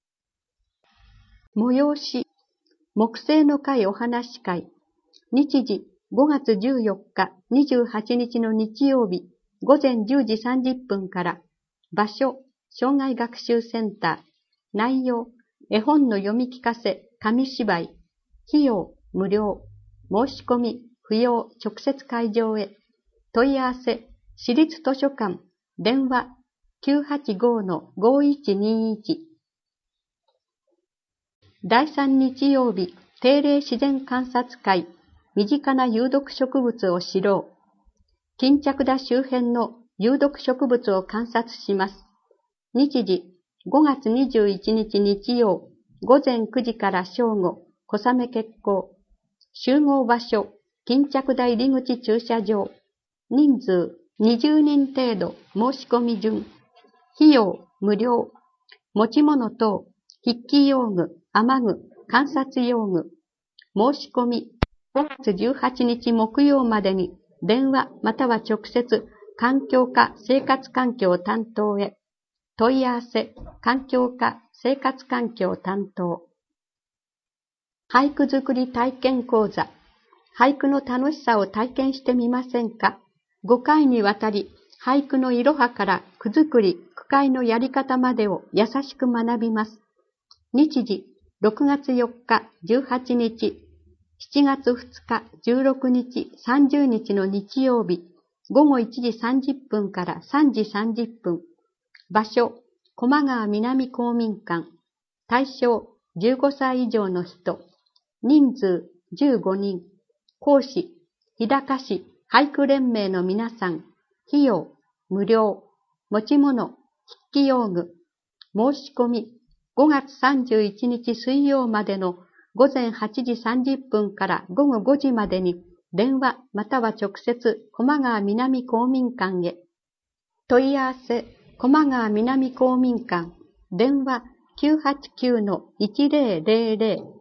催し木星の会お話し会。日時ごがつじゅうよっかにじゅうはちにちの日曜日ごぜんじゅうじさんじゅっぷんから。場所障害学習センター。内容絵本の読み聞かせ紙芝居。費用無料。申し込み不要。直接会場へ。問い合わせ市立図書館電話 きゅうはちご ごいちにいち。だいさん日曜日定例自然観察会。身近な有毒植物を知ろう。巾着田周辺の有毒植物を観察します。日時ごがつにじゅういちにち日曜ごぜんくじから正午小雨決行。集合場所巾着田入口駐車場。人数にじゅうにん程度。申し込み順。費用無料。持ち物等筆記用具、雨具、観察用具。申し込みごがつじゅうはちにち木曜までに電話または直接環境課生活環境担当へ。問い合わせ環境課生活環境担当。俳句作り体験講座。俳句の楽しさを体験してみませんか？ごかいにわたり俳句のいろはから句作り、句会のやり方までを優しく学びます。日時ろくがつよっかじゅうはちにち、しちがつふつかじゅうろくにちさんじゅうにちの日曜日、ごごいちじさんじゅっぷんからさんじさんじゅっぷん。場所、駒川南公民館。対象、じゅうごさい以上の人。人数、じゅうごにん。講師、日高市俳句連盟の皆さん。費用、無料。持ち物、筆記用具。申し込み、ごがつさんじゅういちにち水曜までのごぜんはちじさんじゅっぷんからごごごじまでに電話または直接駒川南公民館へ。問い合わせ駒川南公民館電話 きゅうはちきゅう いちぜろぜろぜろ。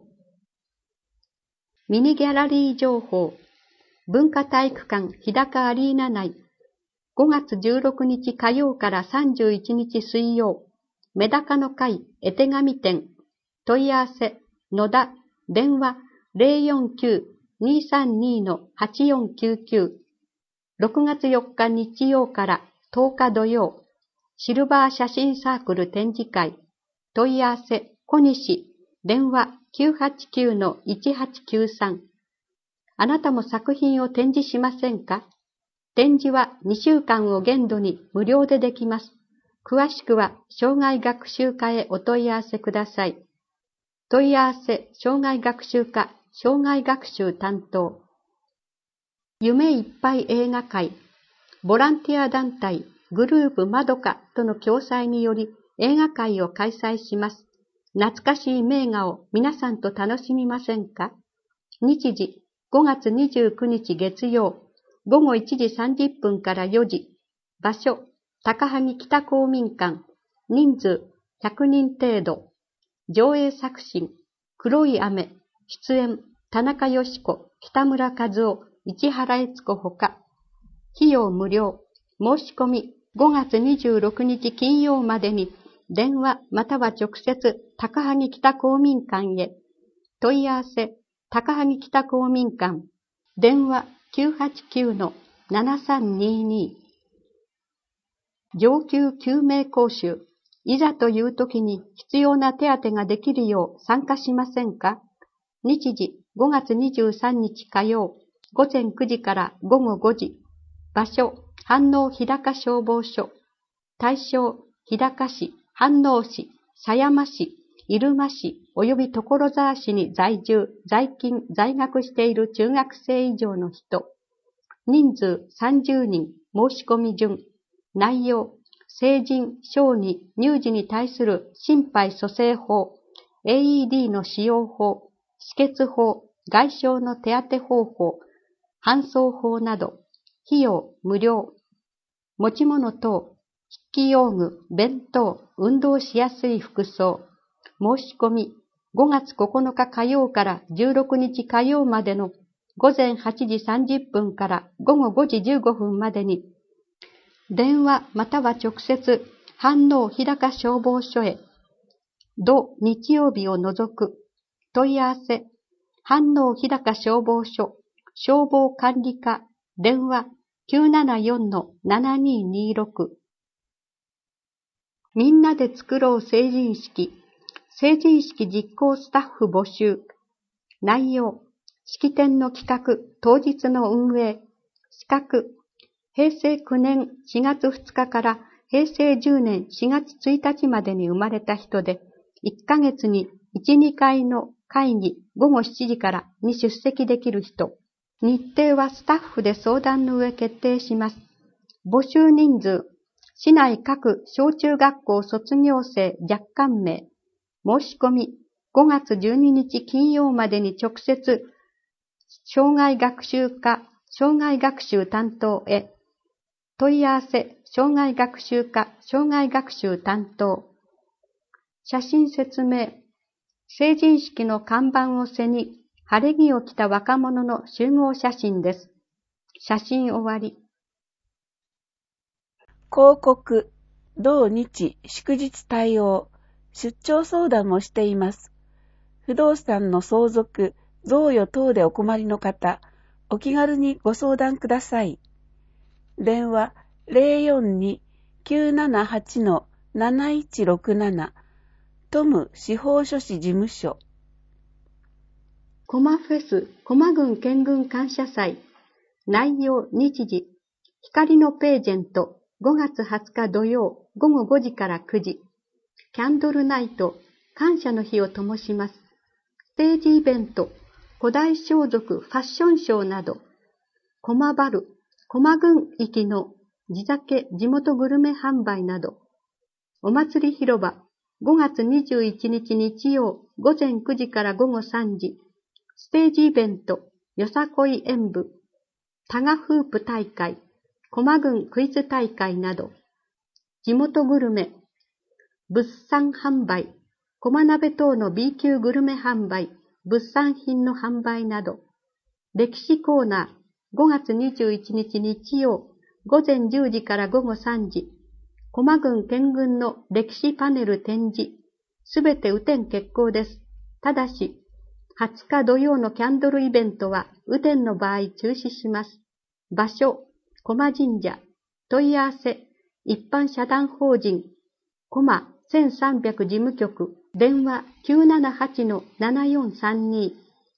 ミニギャラリー情報。文化体育館日高アリーナ内ごがつじゅうろくにち火曜からさんじゅういちにち水曜。メダカの会絵手紙展。問い合わせ野田電話 ゼロよんきゅう にさんに はちよんきゅうきゅう。ろくがつよっか日曜からとおか土曜。シルバー写真サークル展示会。問い合わせ小西電話 きゅうはちきゅう いちはちきゅうさん。あなたも作品を展示しませんか？展示はにしゅうかんを限度に無料でできます。詳しくは障害学習課へお問い合わせください。問い合わせ障害学習課障害学習担当。夢いっぱい映画会。ボランティア団体グループまどかとの共催により映画会を開催します。懐かしい名画を皆さんと楽しみませんか？日時ごがつにじゅうくにち月曜ごごいちじさんじゅっぷんからよじ。場所高萩北公民館。人数ひゃくにん程度。上映作品黒い雨。出演田中よし子、北村和夫、市原悦子ほか。費用無料。申し込みごがつにじゅうろくにち金曜までに電話または直接高萩北公民館へ。問い合わせ高萩北公民館電話 きゅうはちきゅう ななさんにに。上級救命講習。いざという時に必要な手当ができるよう参加しませんか？日時ごがつにじゅうさんにち火曜ごぜんくじからごごごじ。場所飯能日高消防署。対象日高市、飯能市、狭山市、入間市及び所沢市に在住、在勤、在学している中学生以上の人。人数さんじゅうにん。申し込み順。内容成人、小児、乳児に対する心肺蘇生法、エーイーディー の使用法、止血法、外傷の手当方法、搬送法など。費用無料。持ち物等、筆記用具、弁当、運動しやすい服装。申し込みごがつここのか火曜からじゅうろくにち火曜までの午前はちじさんじゅっぷんから午後ごじじゅうごふんまでに、電話または直接、飯能日高消防署へ、土日曜日を除く、問い合わせ、飯能日高消防署、消防管理課、電話 きゅうななよんのななににろく。みんなで作ろう成人式、成人式実行スタッフ募集。内容、式典の企画、当日の運営、資格、へいせいきゅうねんしがつふつかからへいせいじゅうねんしがつついたちまでに生まれた人で、いっかげつにいち、にかいの会議ごごしちじからに出席できる人。日程はスタッフで相談の上決定します。募集人数、市内各小中学校卒業生若干名。申し込み、ごがつじゅうににち金曜までに直接、障害学習課、障害学習担当へ。問い合わせ、障害学習課、障害学習担当。写真説明。成人式の看板を背に、晴れ着を着た若者の集合写真です。写真終わり。 広告、同日祝日対応、出張相談もしています。不動産の相続、贈与等でお困りの方、お気軽にご相談ください。電話 ゼロよんに きゅうななはち なないちろくなな トム司法書士事務所。 コマフェス、コマ郡県郡感謝祭。内容、日時。光のページェント、ごがつはつか土曜、ごごごじからくじ。キャンドルナイト、感謝の日を灯します。ステージイベント、古代装束ファッションショーなど。コマバル、コマ郡域の地酒地元グルメ販売など。お祭り広場、ごがつにじゅういちにち日曜、ごぜんくじからごごさんじ。ステージイベント、よさこい演舞、タガフープ大会、コマ郡クイズ大会など、地元グルメ、物産販売、コマ鍋等の B 級グルメ販売、物産品の販売など、歴史コーナー、ごがつにじゅういちにち日曜、ごぜんじゅうじからごごさんじ、コマ郡県郡の歴史パネル展示、すべて雨天決行です。ただし、はつか土曜のキャンドルイベントは雨天の場合中止します。場所、コマ神社。問い合わせ、一般社団法人、コマせんさんびゃく事務局、電話 きゅうななはちのななよんさんに。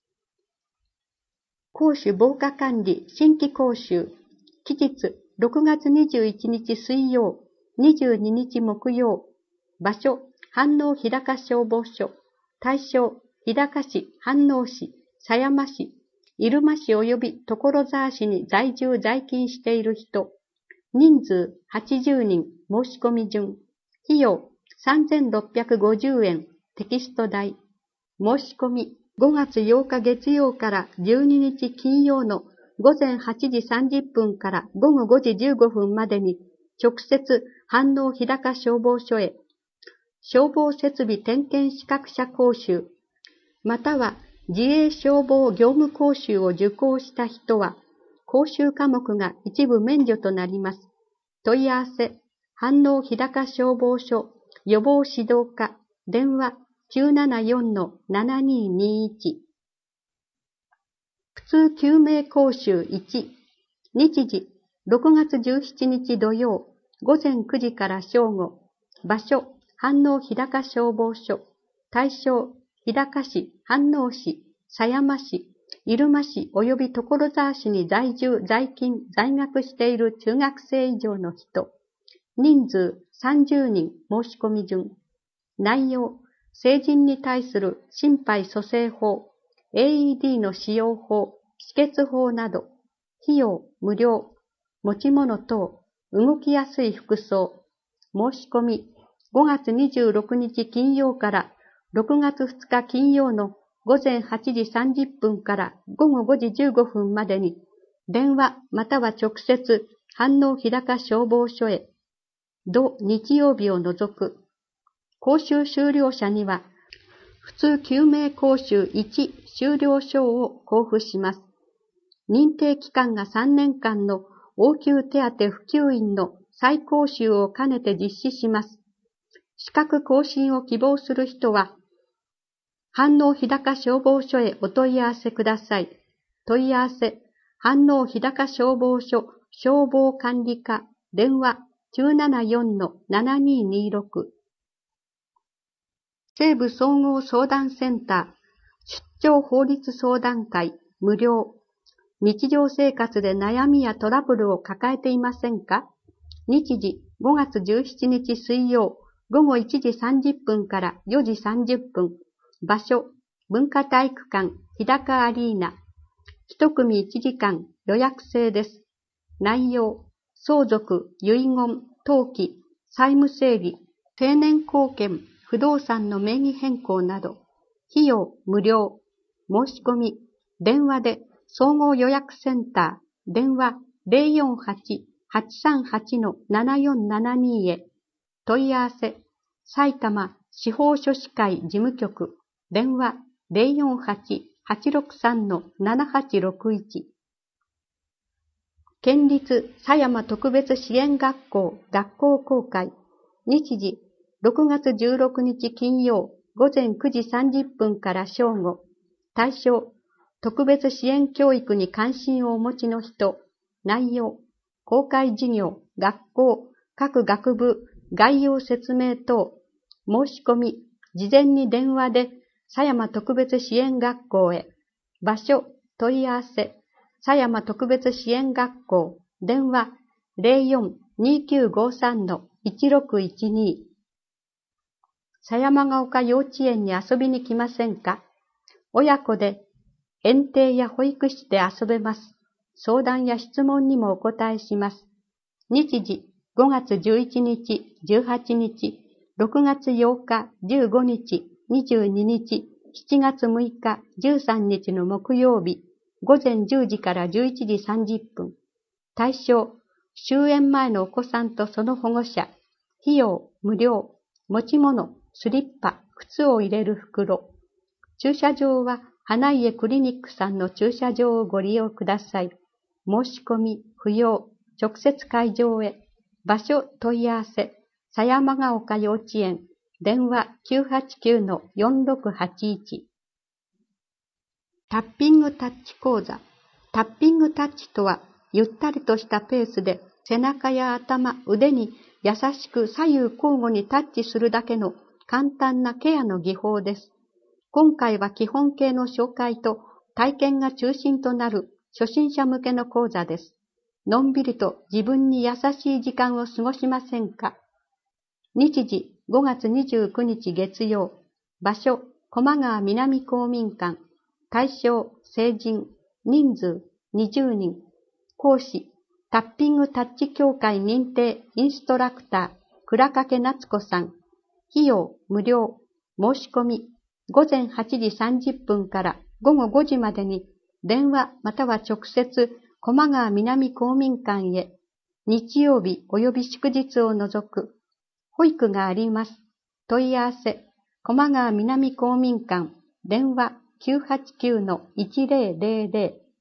公主防火管理新規講習。期日、ろくがつにじゅういちにち水曜、にじゅうににち木曜。場所、飯能日高消防署。対象、日高市、飯能市、狭山市、入間市及び所沢市に在住在勤している人。人数はちじゅうにん、申し込み順。費用さんぜんろっぴゃくごじゅうえん、テキスト代。申し込みごがつようか月曜からじゅうににち金曜のごぜんはちじさんじゅっぷんからごごごじじゅうごふんまでに直接飯能日高消防署へ。消防設備点検資格者講習。または自衛消防業務講習を受講した人は、講習科目が一部免除となります。問い合わせ、飯能日高消防署予防指導課、電話 きゅうななよんのななににいち。普通救命講習いち。日時、ろくがつじゅうしちにち土曜、ごぜんくじから正午。場所、飯能日高消防署。対象、日高市、飯能市、狭山市、入間市及び所沢市に在住、在勤、在学している中学生以上の人。人数さんじゅうにん、申し込み順。内容、成人に対する心肺蘇生法、エーイーディー の使用法、止血法など。費用無料。持ち物等、動きやすい服装。申し込み、ごがつにじゅうろくにち金曜からろくがつふつか金曜のごぜんはちじさんじゅっぷんからごごごじじゅうごふんまでに、電話または直接、飯能日高消防署へ。土日曜日を除く。講習終了者には、普通救命講習いち終了証を交付します。 認定期間がさんねんかんの応急手当普及員の再講習を兼ねて実施します。資格更新を希望する人は、飯能日高消防署へお問い合わせください。問い合わせ、飯能日高消防署消防管理課、電話 きゅうななよんのななにーにーろく。西部総合相談センター、出張法律相談会、無料。日常生活で悩みやトラブルを抱えていませんか？日時ごがつじゅうしちにち水曜、ごごいちじさんじゅっぷんからよじさんじゅっぷん。場所、文化体育館、日高アリーナ。一組いちじかん予約制です。内容、相続、遺言、登記、債務整理、定年後見、不動産の名義変更など。費用無料。申し込み、電話で総合予約センター、電話 ゼロよんはち はちさんはち ななよんななに へ。問い合わせ、埼玉司法書士会事務局、電話 ゼロよんはち はちろくさん ななはちろくいち。県立狭山特別支援学校学校公開。日時、ろくがつじゅうろくにち金曜、ごぜんくじさんじゅっぷんから正午。対象、特別支援教育に関心をお持ちの人。内容、公開授業、学校、各学部、概要説明等。申し込み、事前に電話で狭山特別支援学校へ。場所、問い合わせ、狭山特別支援学校、電話 ゼロよん にーきゅうごさん いちろくいちに。狭山ヶ丘幼稚園に遊びに来ませんか？親子で園庭や保育室で遊べます。相談や質問にもお答えします。日時、ごがつじゅういちにち、じゅうはちにち、ろくがつようか、じゅうごにち、にじゅうににち、しちがつむいか、じゅうさんにちの木曜日、ごぜんじゅうじからじゅういちじさんじゅっぷん。対象、終園前のお子さんとその保護者。費用、無料。持ち物、スリッパ、靴を入れる袋。駐車場は、花家クリニックさんの駐車場をご利用ください。申し込み、不要。直接会場へ。場所、問い合わせ。狭山ヶ丘幼稚園。電話 きゅうはちきゅうのよんろくはちいち。タッピングタッチ講座。タッピングタッチとは、ゆったりとしたペースで背中や頭、腕に優しく左右交互にタッチするだけの簡単なケアの技法です。今回は基本形の紹介と体験が中心となる初心者向けの講座です。のんびりと自分に優しい時間を過ごしませんか？日時、ごがつにじゅうくにち月曜。場所、駒川南公民館。対象、成人。人数、にじゅうにん。講師、タッピングタッチ協会認定インストラクター、倉掛夏子さん。費用、無料。申し込み、ごぜんはちじさんじゅっぷんからごごごじまでに、電話または直接、駒川南公民館へ。日曜日及び祝日を除く。保育があります。問い合わせ、駒川南公民館、電話 きゅうはちきゅうのいちぜろぜろぜろ。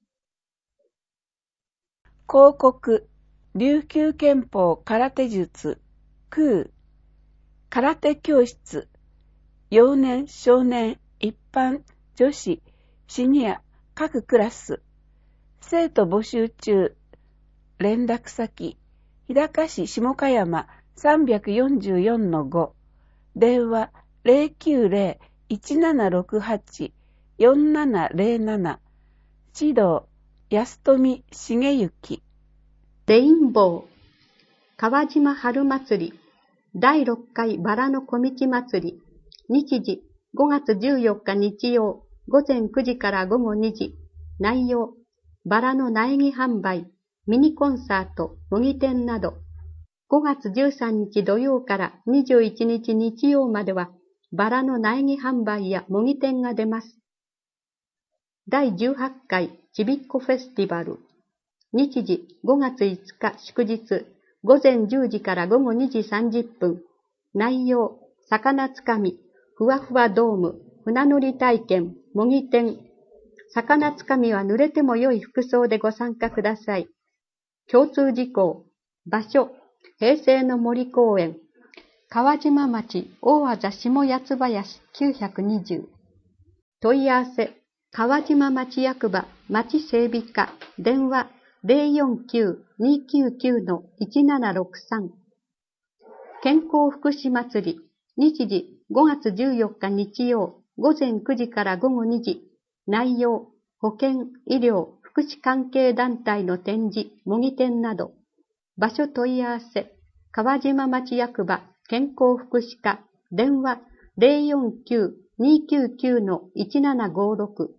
広告、琉球拳法空手術、空、空手教室、幼年、少年、一般、女子、シニア、各クラス、生徒募集中、連絡先、日高市下鹿山 さんびゃくよんじゅうよんのご、電話 ゼロきゅうゼロ いちななろくはち よんななゼロなな、指導、安富茂之。 レインボー、川島春祭り、だいろっかいバラの小道祭り、日時、ごがつじゅうよっか日曜、ごぜんくじからごごにじ、内容、バラの苗木販売、ミニコンサート、模擬店など、ごがつじゅうさんにち土曜からにじゅういちにち日曜までは、バラの苗木販売や模擬店が出ます。だいじゅうはちかいちびっこフェスティバル。日時ごがついつか祝日、ごぜんじゅうじからごごにじさんじゅっぷん。内容、魚つかみ、ふわふわドーム、船乗り体験、模擬店。 魚つかみは濡れても良い服装でご参加ください。共通事項。場所、平成の森公園。川島町大字下八つ林きゅうひゃくにじゅう。問い合わせ、川島町役場町整備課、電話 ゼロよんきゅう にーきゅうきゅう のいちななろくさん。健康福祉祭り、日時ごがつじゅうよっか日曜、午前くじから午後にじ。内容、保健、医療、福祉関係団体の展示、模擬店など。場所問い合わせ、川島町役場健康福祉課、電話 ゼロよんきゅう にーきゅうきゅう のいちななごろく。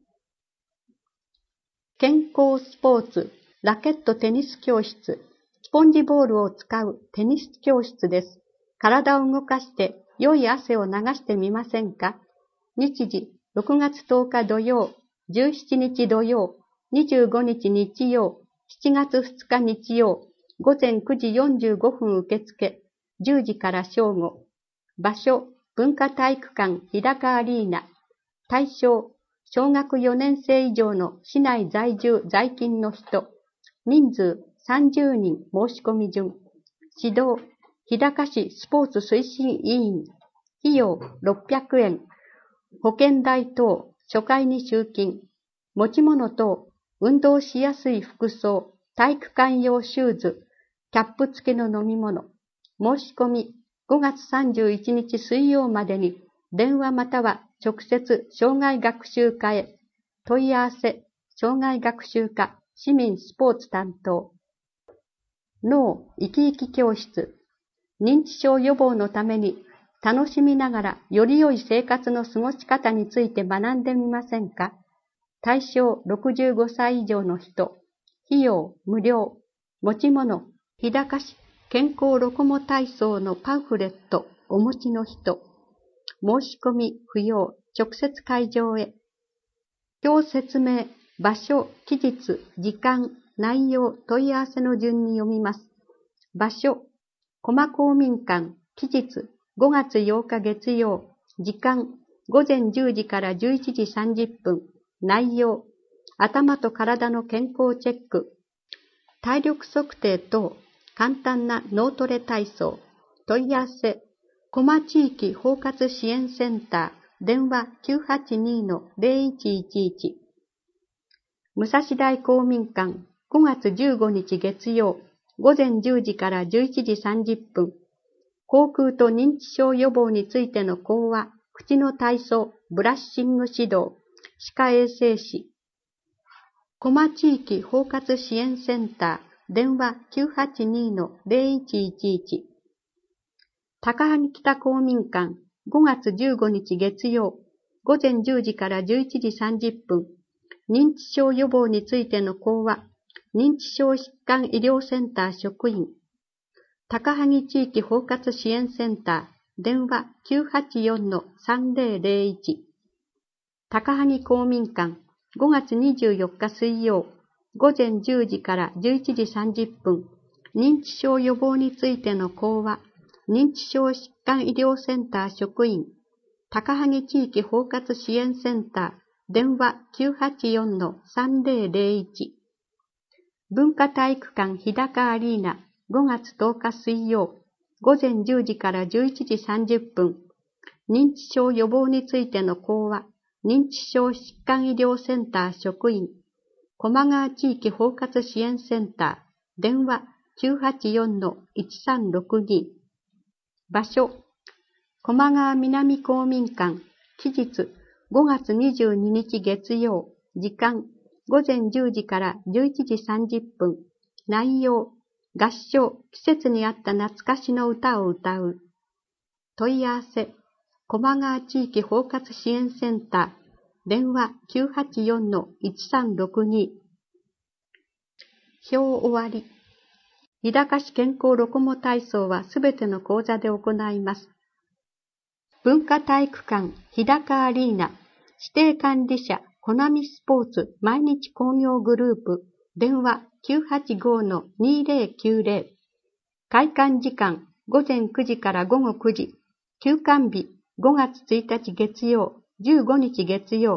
健康スポーツ、ラケットテニス教室、スポンジボールを使うテニス教室です。体を動かして良い汗を流してみませんか？日時、ろくがつとおか土曜、じゅうしちにち土曜、にじゅうごにち日曜、しちがつふつか日曜、午前くじよんじゅうごふん受付、じゅうじから正午。場所、文化体育館日高アリーナ。対象、小学よねん生以上の市内在住在勤の人。人数さんじゅうにん申し込み順。指導、日高市スポーツ推進委員。費用ろっぴゃくえん。保険代等、初回に集金。持ち物等、運動しやすい服装、体育館用シューズ、キャップ付きの飲み物。申し込み、ごがつさんじゅういちにち水曜までに、電話または直接障害学習課へ。問い合わせ、障害学習課、市民スポーツ担当。脳生き生き教室。認知症予防のために、楽しみながらより良い生活の過ごし方について学んでみませんか？対象ろくじゅうごさい以上の人。費用無料。持ち物、日高市健康ロコモ体操のパンフレットお持ちの人。申し込み不要。直接会場へ。表説明、場所、期日、時間、内容、問い合わせの順に読みます。場所、駒公民館、期日、ごがつようか月曜、時間、ごぜんじゅうじからじゅういちじさんじゅっぷん、内容、頭と体の健康チェック、体力測定等、簡単な脳トレ体操、問い合わせ、駒地域包括支援センター、電話 きゅうはちに のゼロいちいちいち。武蔵大公民館、ごがつじゅうごにち月曜、ごぜんじゅうじからじゅういちじさんじゅっぷん、口腔と認知症予防についての講話、口の体操、ブラッシング指導、歯科衛生士。駒地域包括支援センター、電話 きゅうはちに のゼロいちいちいち。高萩北公民館、ごがつじゅうごにち月曜、ごぜんじゅうじからじゅういちじさんじゅっぷん、認知症予防についての講話、認知症疾患医療センター職員。高萩地域包括支援センター、電話 きゅうはちよん のさんぜろぜろいち。高萩公民館、ごがつにじゅうよっか水曜、ごぜんじゅうじからじゅういちじさんじゅっぷん、認知症予防についての講話、認知症疾患医療センター職員、高萩地域包括支援センター、電話 きゅうはちよん のさんぜろぜろいち。文化体育館日高アリーナ、ごがつとおか水曜、ごぜんじゅうじからじゅういちじさんじゅっぷん、認知症予防についての講話、認知症疾患医療センター職員、駒川地域包括支援センター、電話 きゅうはちよん のいちさんろくに。場所、駒川南公民館、期日、ごがつにじゅうににち月曜、時間、ごぜんじゅうじからじゅういちじさんじゅっぷん、内容、合唱、季節に合った懐かしの歌を歌う。問い合わせ、駒川地域包括支援センター、電話 きゅうはちよん のいちさんろくに。表終わり。日高市健康ロコモ体操はすべての講座で行います。文化体育館日高アリーナ、指定管理者コナミスポーツ毎日工業グループ、電話 きゅうはちご のにぜろきゅうぜろ。開館時間ごぜんくじからごごくじ。休館日ごがつついたち月曜、じゅうごにち月曜、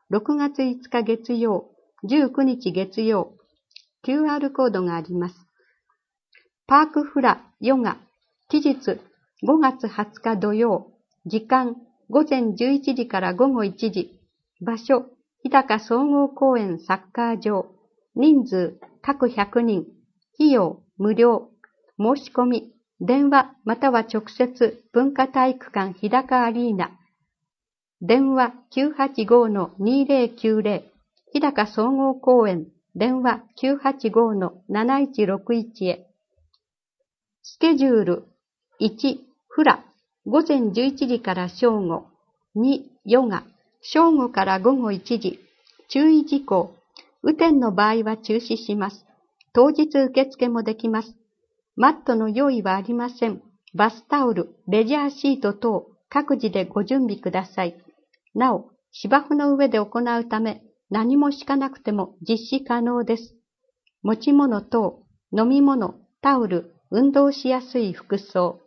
ろくがついつか月曜、じゅうくにち月曜、キューアール コードがあります。パークフラヨガ、期日ごがつはつか土曜、時間ごぜんじゅういちじからごごいちじ、場所日高総合公園サッカー場、人数各ひゃくにん、費用無料、申し込み、電話または直接文化体育館日高アリーナ、電話 きゅうはちご のにぜろきゅうぜろ、日高総合公園、電話 きゅうはちご のなないちろくいち へ。スケジュール、いち、フラ、ごぜんじゅういちじから正午、に、ヨガ、正午からごごいちじ、注意事項、雨天の場合は中止します。当日受付もできます。マットの用意はありません。バスタオル、レジャーシート等、各自でご準備ください。なお、芝生の上で行うため、何も敷かなくても実施可能です。持ち物等、飲み物、タオル、運動しやすい服装。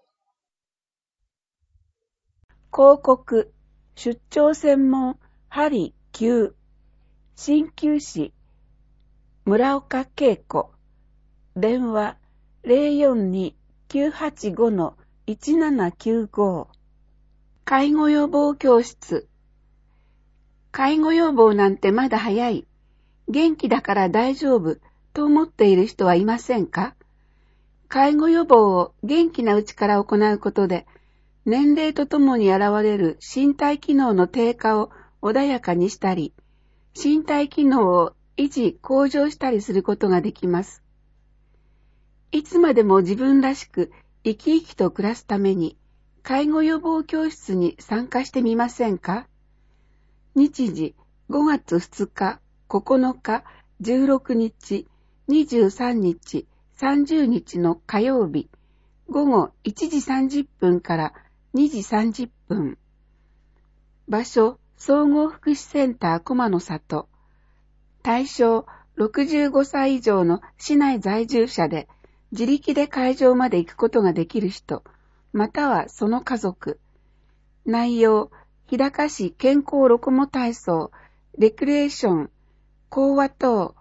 広告、出張専門、針灸、鍼灸師、村岡恵子、電話 ゼロよんに きゅうはちご のいちななきゅうご。介護予防教室。介護予防なんてまだ早い。元気だから大丈夫と思っている人はいませんか？介護予防を元気なうちから行うことで、年齢とともに現れる身体機能の低下を穏やかにしたり、身体機能を維持向上したりすることができます。いつまでも自分らしく生き生きと暮らすために、介護予防教室に参加してみませんか？日時ごがつふつか、ここのか、じゅうろくにち、にじゅうさんにち、さんじゅうにちの火曜日、ごごいちじさんじゅっぷんからにじさんじゅっぷん。場所、総合福祉センター駒の里。対象、ろくじゅうごさい以上の市内在住者で、自力で会場まで行くことができる人、またはその家族。内容、日高市健康ロコモ体操、レクリエーション、講話等。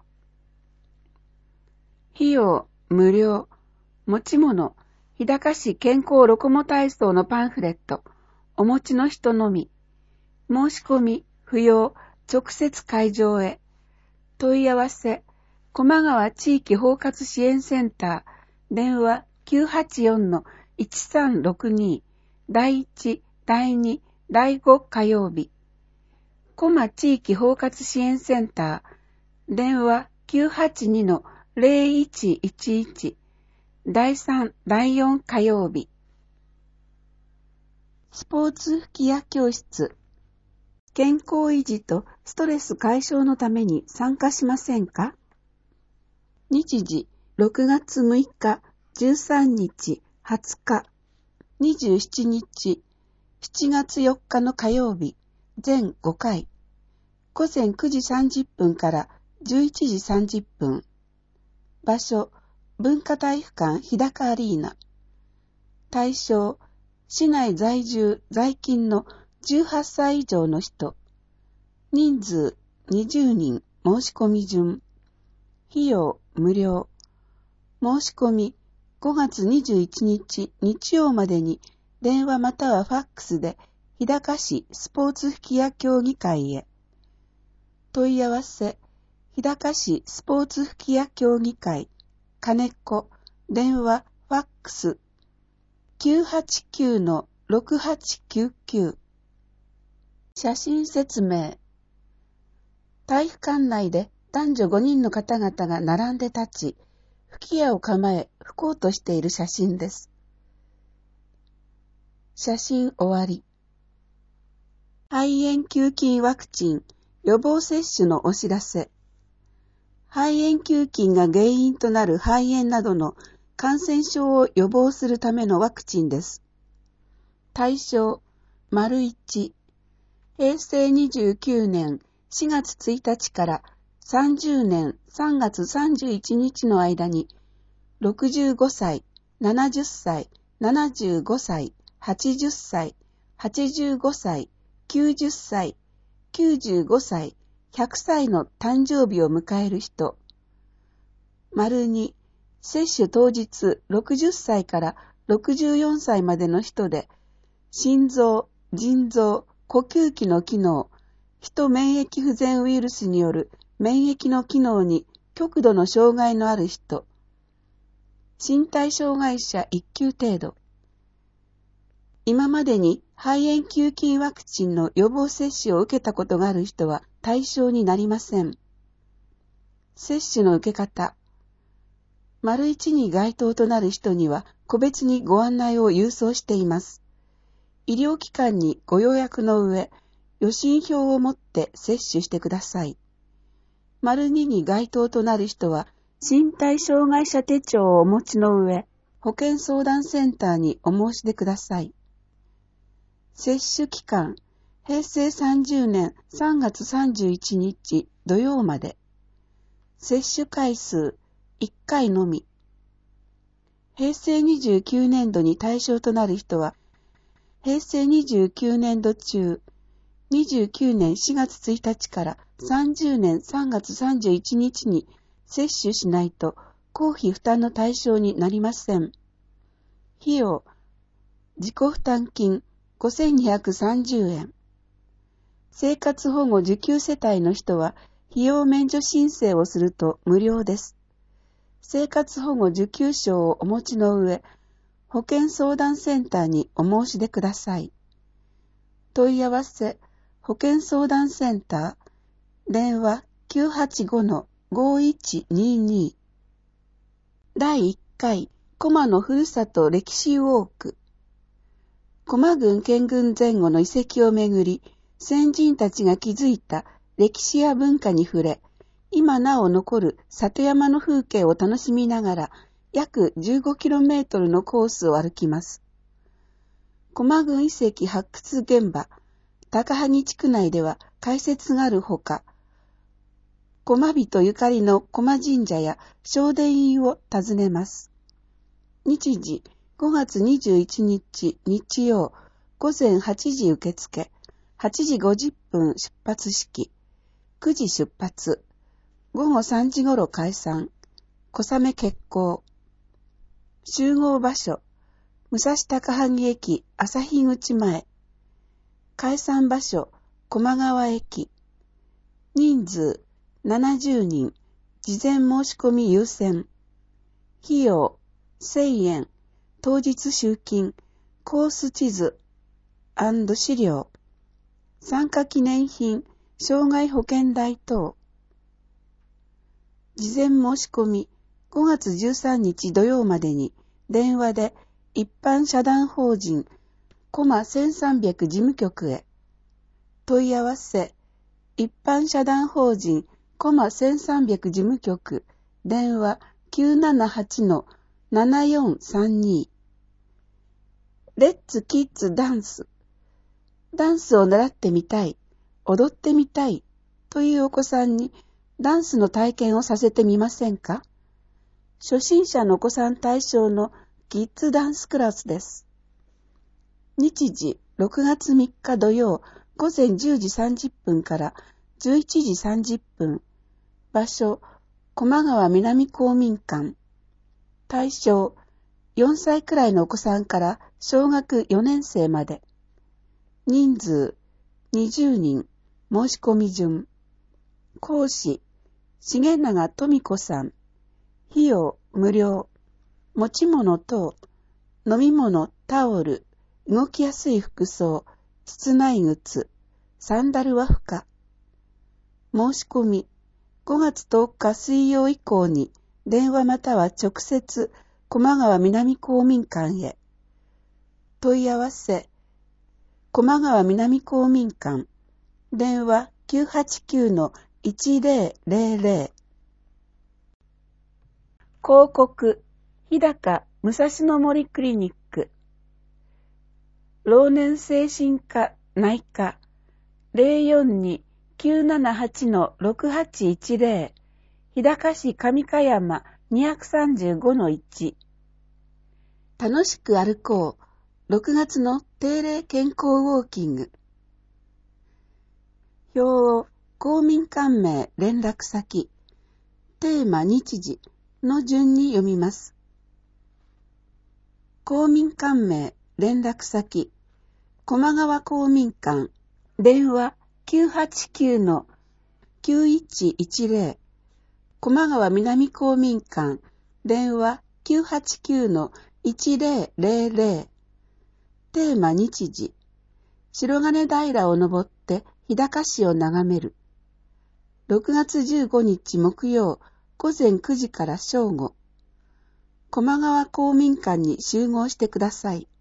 費用、無料。持ち物、日高市健康ロコモ体操のパンフレット、お持ちの人のみ。申し込み、不要、直接会場へ。問い合わせ、駒川地域包括支援センター、電話 きゅうはちよんのいちさんろくに、だいいち、だいに、だいご火曜日。駒地域包括支援センター、電話 きゅうはちにのぜろいちいちいち、だいさん、だいよん火曜日。スポーツ吹き矢教室。健康維持とストレス解消のために参加しませんか？日時ろくがつむいか、じゅうさんにち、はつか、にじゅうしちにち、しちがつよっかの火曜日、全ごかい。ごぜんくじさんじゅっぷんからじゅういちじさんじゅっぷん。場所、文化体育館日高アリーナ。対象、市内在住在勤のじゅうはっさい以上の人。人数にじゅうにん、申し込み順。費用無料。申し込みごがつにじゅういちにち日曜までに電話またはファックスで日高市スポーツ吹き矢協議会へ。問い合わせ、日高市スポーツ吹き矢協議会、金子、電話、ファックス、きゅうはちきゅうのろくはちきゅうきゅう。写真説明。体育館内で男女ごにんの方々が並んで立ち、吹き矢を構え吹こうとしている写真です。写真終わり。肺炎球菌ワクチン予防接種のお知らせ。肺炎球菌が原因となる肺炎などの感染症を予防するためのワクチンです。対象、丸いち、へいせいにじゅうきゅうねんしがつついたちからさんじゅうねんさんがつさんじゅういちにちの間に、ろくじゅうごさい、ななじゅっさい、ななじゅうごさい、はちじゅっさい、はちじゅうごさい、きゅうじゅっさい、きゅうじゅうごさい、 ひゃくさいの誕生日を迎える人。丸に、接種当日ろくじゅっさいからろくじゅうよんさいまでの人で、心臓、腎臓、呼吸器の機能、人免疫不全ウイルスによる免疫の機能に極度の障害のある人。身体障害者いっ級程度。今までに肺炎球菌ワクチンの予防接種を受けたことがある人は対象になりません。接種の受け方。丸一に該当となる人には個別にご案内を郵送しています。医療機関にご予約の上、予診票を持って接種してください。丸にに該当となる人は身体障害者手帳をお持ちの上、保健相談センターにお申し出ください。接種期間、へいせいさんじゅうねんさんがつさんじゅういちにち土曜まで。接種回数いっかいのみ。へいせいにじゅうきゅうねんどに対象となる人は、へいせいにじゅうきゅうねんど中、にじゅうきゅうねんしがつついたちからさんじゅうねんさんがつさんじゅういちにちに接種しないと公費負担の対象になりません。費用、自己負担金ごせんにひゃくさんじゅうえん。生活保護受給世帯の人は費用免除申請をすると無料です。生活保護受給証をお持ちの上、保健相談センターにお申し出ください。問い合わせ、保健相談センター、電話 きゅうはちごのごいちにに。だいいっかい、コマのふるさと歴史ウォーク。コマ郡建郡前後の遺跡をめぐり、先人たちが築いた歴史や文化に触れ、今なお残る里山の風景を楽しみながら、約 じゅうごキロメートル のコースを歩きます。コマ郡遺跡発掘現場、高萩地区内では解説があるほか、コマ人ゆかりのコマ神社や正殿院を訪ねます。日時、ごがつにじゅういちにち日曜、ごぜんはちじ受付、はちじごじゅっぷん出発式、くじ出発、ごごさんじごろ解散、小雨決行。集合場所、武蔵高萩駅旭口前。解散場所、駒川駅。人数、ななじゅうにん、事前申し込み優先。費用、せんえん、当日集金、コース地図&資料。参加記念品、障害保険代等。事前申し込み、ごがつじゅうさんにち土曜までに電話で一般社団法人コマせんさんびゃく事務局へ。問い合わせ、一般社団法人コマせんさんびゃく事務局、電話 きゅうななはちのななよんさんに。レッツキッズダンス。ダンスを習ってみたい、踊ってみたいというお子さんにダンスの体験をさせてみませんか？初心者のお子さん対象のキッズダンスクラスです。日時、ろくがつみっか土曜、ごぜんじゅうじさんじゅっぷんからじゅういちじさんじゅっぷん。場所、駒川南公民館。対象、よんさいくらいのお子さんから小学よねんせいまで。人数、にじゅうにん。申し込み順。講師、重永富子さん。費用、無料。持ち物等、飲み物、タオル、動きやすい服装、室内靴、サンダルは不可。申し込み、ごがつとおか水曜以降に電話または直接、駒川南公民館へ。問い合わせ、駒川南公民館、電話 きゅうはちきゅうのいちぜろぜろぜろ。広告、日高武蔵野森クリニック。老年精神科内科 ゼロよんに きゅうななはちのろくはちいちぜろ。日高市上香山にひゃくさんじゅうごのいち。楽しく歩こう。ろくがつの定例健康ウォーキング。表を公民館名連絡先、テーマ日時の順に読みます。公民館名連絡先、高麗川公民館、電話 きゅうはちきゅうのきゅういちいちゼロ、高麗川南公民館、電話 きゅうはちきゅうのいちゼロゼロゼロ、テーマ日時、白金平を登って日高市を眺める。ろくがつじゅうごにち木曜、午前くじから正午。高麗川公民館に集合してください。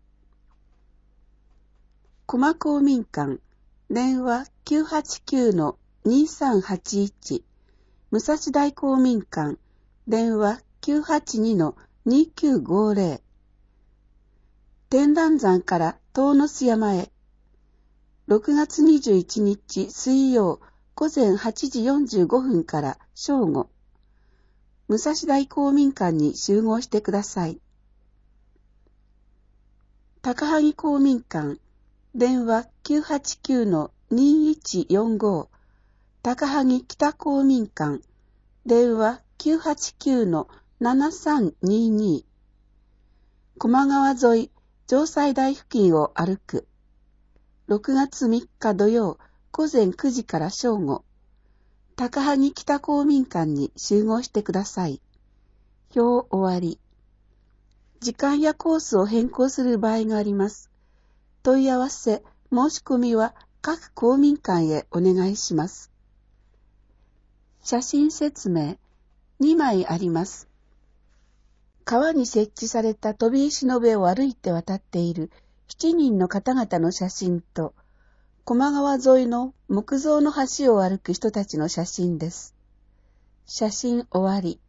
高麗公民館、電話 きゅうはちきゅうのにさんはちいち、武蔵大公民館、電話 きゅうはちにのにきゅうごゼロ、天覧山から遠野須山へ、ろくがつにじゅういちにち水曜、午前はちじよんじゅうごふんから正午。武蔵大公民館に集合してください。高萩公民館、電話 きゅうはちきゅうのにいちよんご、高萩北公民館、電話 きゅうはちきゅうのななさんにに、高麗川沿い、城西台付近を歩く。ろくがつみっか土曜、午前くじから正午。高萩北公民館に集合してください。表終わり。時間やコースを変更する場合があります。問い合わせ、申し込みは各公民館へお願いします。写真説明、にまいあります。川に設置された飛び石の上を歩いて渡っているしちにんの方々の写真と、高麗川沿いの木造の橋を歩く人たちの写真です。写真終わり。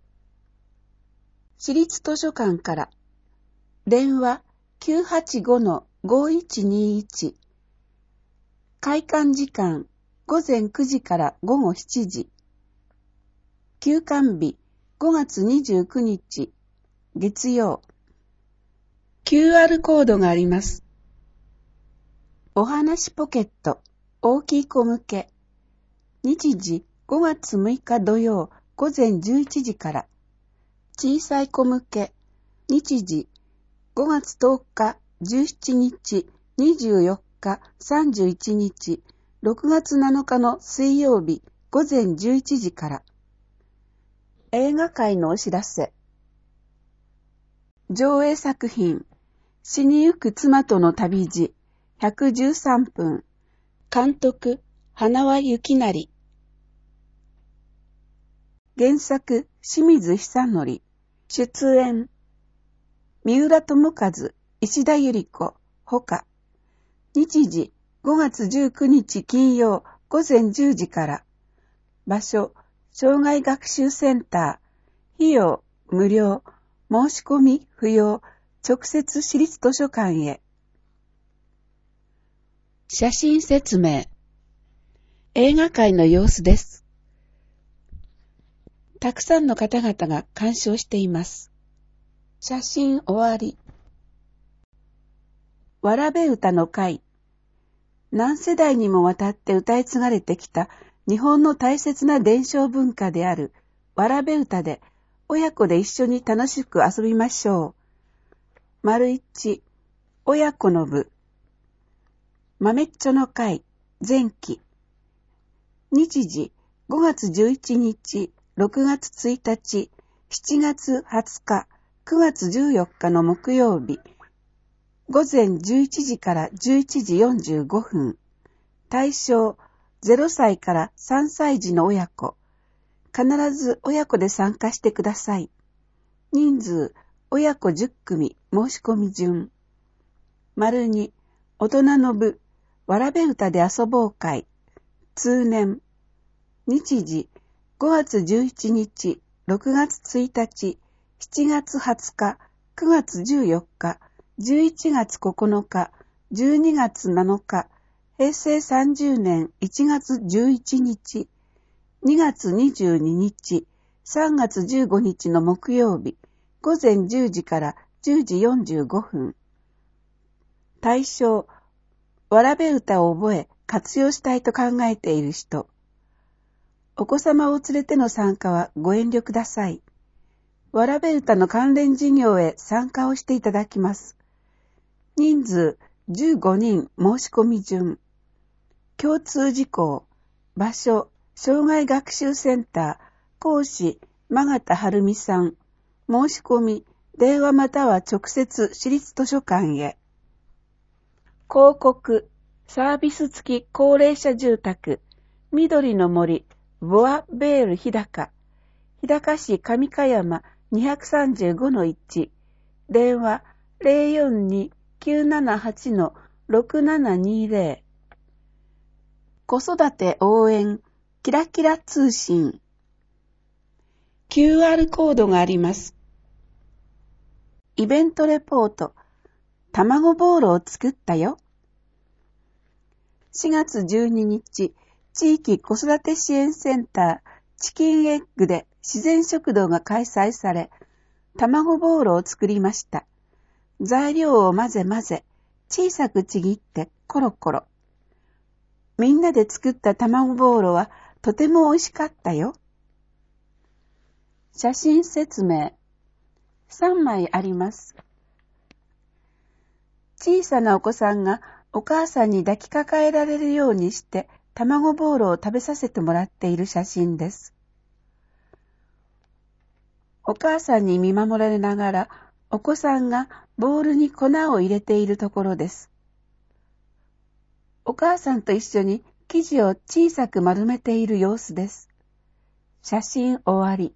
市立図書館から、電話 きゅうはちごのごいちにいち、開館時間午前くじから午後しちじ、休館日ごがつにじゅうくにち月曜。キューアール コードがあります。お話ポケット大きい子向け、日時ごがつむいか土曜午前じゅういちじから、小さい子向け、日時ごがつとおかじゅうしちにちにじゅうよっかさんじゅういちにちろくがつなのかの水曜日午前じゅういちじから。映画界のお知らせ。上映作品、死にゆく妻との旅路、ひゃくじゅうさんぷん。監督、花輪幸成。原作、清水久典。出演、三浦友和、石田ゆり子、ほか。日時、ごがつじゅうくにち金曜、午前じゅうじから。場所、障害学習センター。費用、無料。申し込み、不要。直接市立図書館へ。写真説明。映画界の様子です。たくさんの方々が鑑賞しています。写真終わり。わらべ歌の会。何世代にもわたって歌い継がれてきた日本の大切な伝承文化であるわらべ歌で親子で一緒に楽しく遊びましょう。丸一、親子の部。豆っちょの会、前期。日時、ごがつじゅういちにち、ろくがつついたち、しちがつはつか、くがつじゅうよっかの木曜日。午前じゅういちじからじゅういちじよんじゅうごふん。対象、ゼロさいからさんさい児の親子。必ず親子で参加してください。人数、親子じゅっくみ、申し込み順。丸に、大人の部、わらべ歌で遊ぼう会。通年。日時、ごがつじゅういちにち、ろくがつついたち、しちがつはつか、くがつじゅうよっか、じゅういちがつここのか、じゅうにがつなのか、へいせいさんじゅうねんいちがつじゅういちにち、にがつにじゅうににち、さんがつじゅうごにちの木曜日、午前じゅうじからじゅうじよんじゅうごふん。対象、 わらべ歌を覚え活用したいと考えている人、お子様を連れての参加はご遠慮ください。わらべ歌の関連事業へ参加をしていただきます。人数じゅうごにん申し込み順。共通事項、場所、障害学習センター、講師、間形はるみさん。申し込み、電話または直接私立図書館へ。広告、サービス付き高齢者住宅、緑の森、ボアベール日高、日高市上香山 にさんごのいち、電話 ゼロよんに きゅうななはち ろくななにゼロ。子育て応援、キラキラ通信。キューアール コードがあります。イベントレポート、卵ボーロを作ったよ。しがつじゅうににち、地域子育て支援センターチキンエッグで自然食堂が開催され、卵ボーロを作りました。材料を混ぜ混ぜ、小さくちぎってコロコロ。みんなで作った卵ボーロはとても美味しかったよ。写真説明。さんまいあります。小さなお子さんがお母さんに抱きかかえられるようにして卵ボーロを食べさせてもらっている写真です。お母さんに見守られながらお子さんがボウルに粉を入れているところです。お母さんと一緒に生地を小さく丸めている様子です。写真終わり。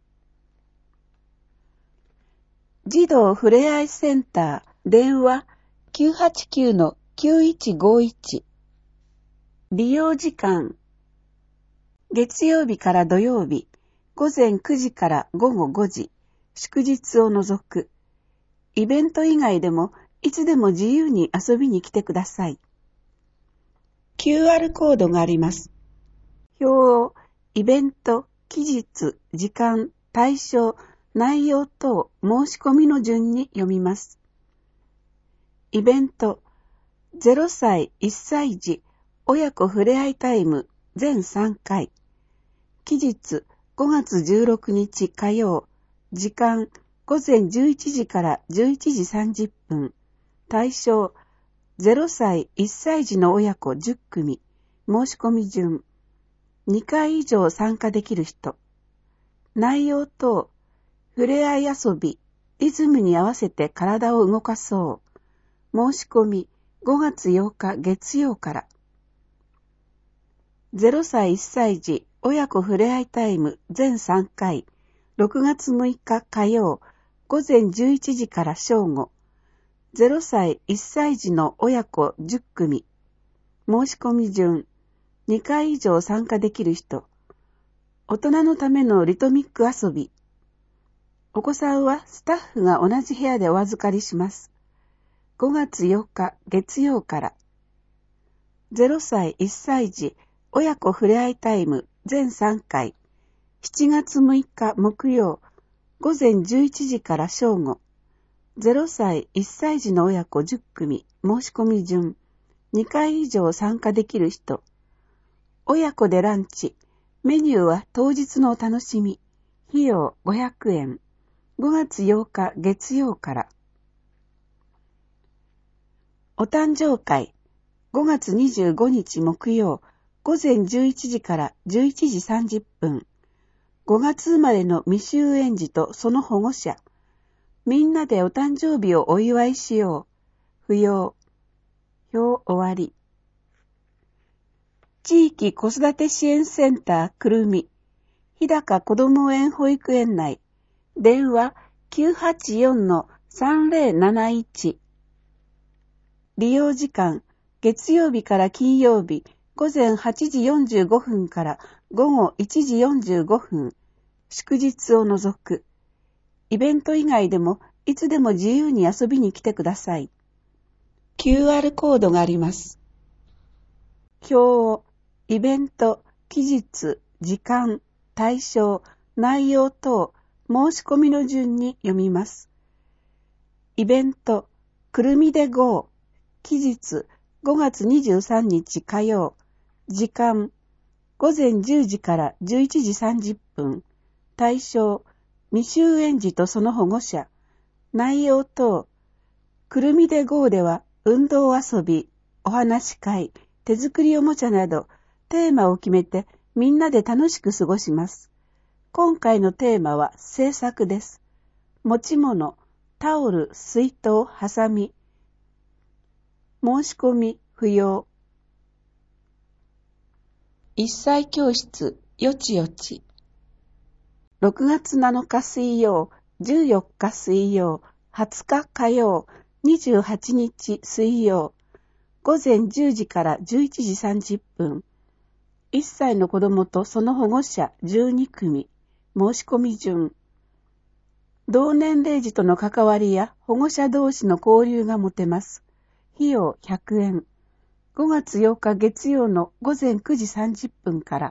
児童ふれあいセンター、電話 きゅうはちきゅうのきゅういちごいち。利用時間、月曜日から土曜日、ごぜんくじからごごごじ、祝日を除く。イベント以外でもいつでも自由に遊びに来てください。キューアール コードがあります。表をイベント、期日、時間、対象、内容等申し込みの順に読みます。イベント、ゼロさい、いっさい児、親子ふれあいタイム全さんかい。期日、ごがつじゅうろくにち火曜。時間、ごぜんじゅういちじからじゅういちじさんじゅっぷん。対象、ゼロさい、いっさい児の親子じゅっくみ。申し込み順。にかい以上参加できる人。内容等、ふれあい遊び、リズムに合わせて体を動かそう。申し込み、ごがつようか月曜から。ゼロさいいっさい児親子ふれあいタイム全さんかい。ろくがつむいか火曜、ごぜんじゅういちじから正午。ゼロさいいっさい児の親子じゅっくみ。申し込み順。にかい以上参加できる人。大人のためのリトミック遊び。お子さんはスタッフが同じ部屋でお預かりします。ごがつようか月曜から。ゼロさいいっさい児親子ふれあいタイム全さんかい。しちがつむいか木曜、ごぜんじゅういちじから正午。ゼロさいいっさい児の親子じゅっくみ。申し込み順。にかい以上参加できる人。親子でランチ。メニューは当日のお楽しみ。費用ごひゃくえん。ごがつようか月曜から。お誕生会。ごがつにじゅうごにち木曜、ごぜんじゅういちじからじゅういちじさんじゅっぷん。ごがつ生まれの未就園児とその保護者。みんなでお誕生日をお祝いしよう。不要。表終わり。地域子育て支援センターくるみ。日高こども園保育園内。電話 きゅうはちよんのさんぜろなないち。利用時間、月曜日から金曜日、ごぜんはちじよんじゅうごふんからごごいちじよんじゅうごふん。祝日を除く。イベント以外でもいつでも自由に遊びに来てください。キューアール コードがあります。表をイベント、期日、時間、対象、内容等、申し込みの順に読みます。イベント、くるみで ゴー、期日、 ごがつにじゅうさんにち火曜、時間、ごぜんじゅうじからじゅういちじさんじゅっぷん、対象、未就園児とその保護者、内容等、くるみで号では運動遊び、お話し会、手作りおもちゃなど、テーマを決めてみんなで楽しく過ごします。今回のテーマは制作です。持ち物、タオル、水筒、ハサミ。申し込み不要。一歳教室、よちよち。ろくがつなのか水曜、じゅうよっか水曜、はつか火曜、にじゅうはちにち水曜、ごぜんじゅうじからじゅういちじさんじゅっぷん。いっさいの子供とその保護者じゅうにくみ。申し込み順。同年齢児との関わりや保護者同士の交流が持てます。費用ひゃくえん。ごがつようか月曜のごぜんくじさんじゅっぷんから。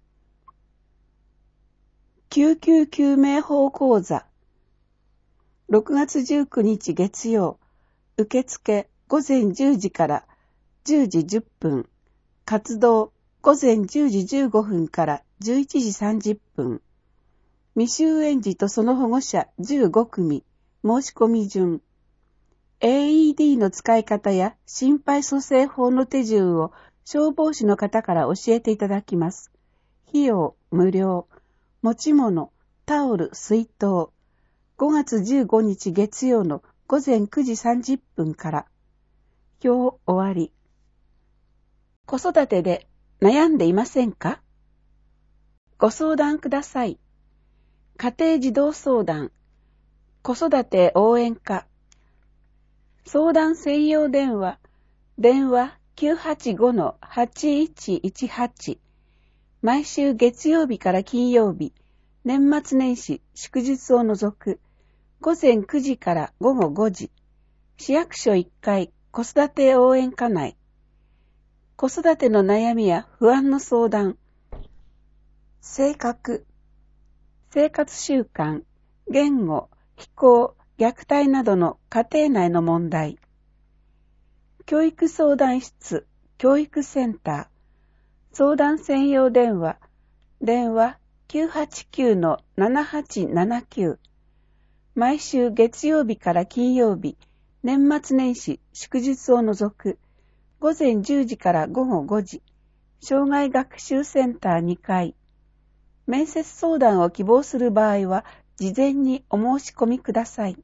救急救命法講座。ろくがつじゅうくにち月曜。受付ごぜんじゅうじからじゅうじじゅっぷん。活動ごぜんじゅうじじゅうごふんからじゅういちじさんじゅっぷん。未就園児とその保護者じゅうごくみ。申し込み順。エーイーディー の使い方や心肺蘇生法の手順を消防士の方から教えていただきます。費用無料。持ち物、タオル、水筒。ごがつじゅうごにち月曜のごぜんくじさんじゅっぷんから。表終わり。子育てで悩んでいませんか？ご相談ください。家庭児童相談、子育て応援課、相談専用電話、電話 きゅうはちごのはちいちいちはち、毎週月曜日から金曜日、年末年始、祝日を除く、ごぜんくじからごごごじ、市役所いっかい子育て応援課内、子育ての悩みや不安の相談、性格、生活習慣、言語、気候、虐待などの家庭内の問題。教育相談室、教育センター、相談専用電話、電話 きゅうはちきゅうのななはちななきゅう、毎週月曜日から金曜日、年末年始、祝日を除く、ごぜんじゅうじからごごごじ、障害学習センターにかい、面接相談を希望する場合は、事前にお申し込みください。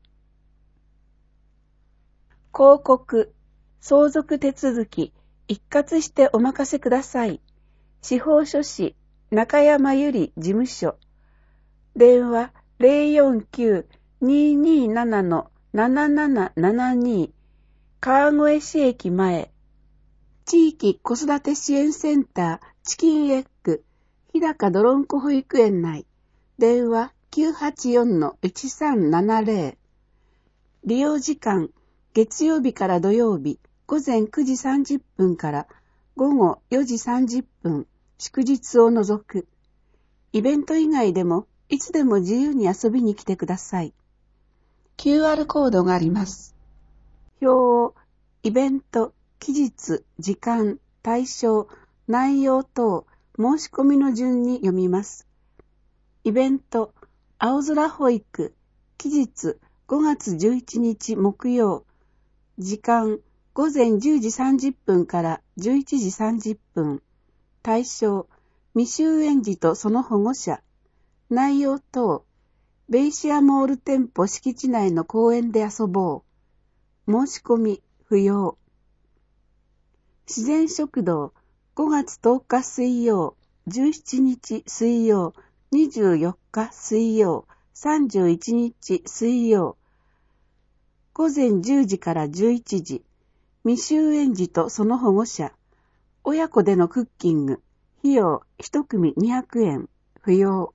広告、相続手続き、一括してお任せください。司法書士、中山由里事務所。電話 ゼロよんきゅう にーにーなな のななななななに、川越市駅前。地域子育て支援センター、チキンエッグ。日高どろんこ保育園内、電話 きゅうはちよんのいちさんななゼロ。利用時間、月曜日から土曜日、ごぜんくじさんじゅっぷんからごごよじさんじゅっぷん、祝日を除く。イベント以外でも、いつでも自由に遊びに来てください。キューアール コードがあります。表を、イベント、期日、時間、対象、内容等、申し込みの順に読みます。イベント、青空保育、期日ごがつじゅういちにち木曜、時間ごぜんじゅうじさんじゅっぷんからじゅういちじさんじゅっぷん、対象、未就園児とその保護者、内容等、ベイシアモール店舗敷地内の公園で遊ぼう、申し込み不要。自然食堂、ごがつとおか水曜、じゅうしちにち水曜、にじゅうよっか水曜、さんじゅういちにち水曜、ごぜんじゅうじからじゅういちじ、未就園児とその保護者、親子でのクッキング、費用いちくみにひゃくえん、不要。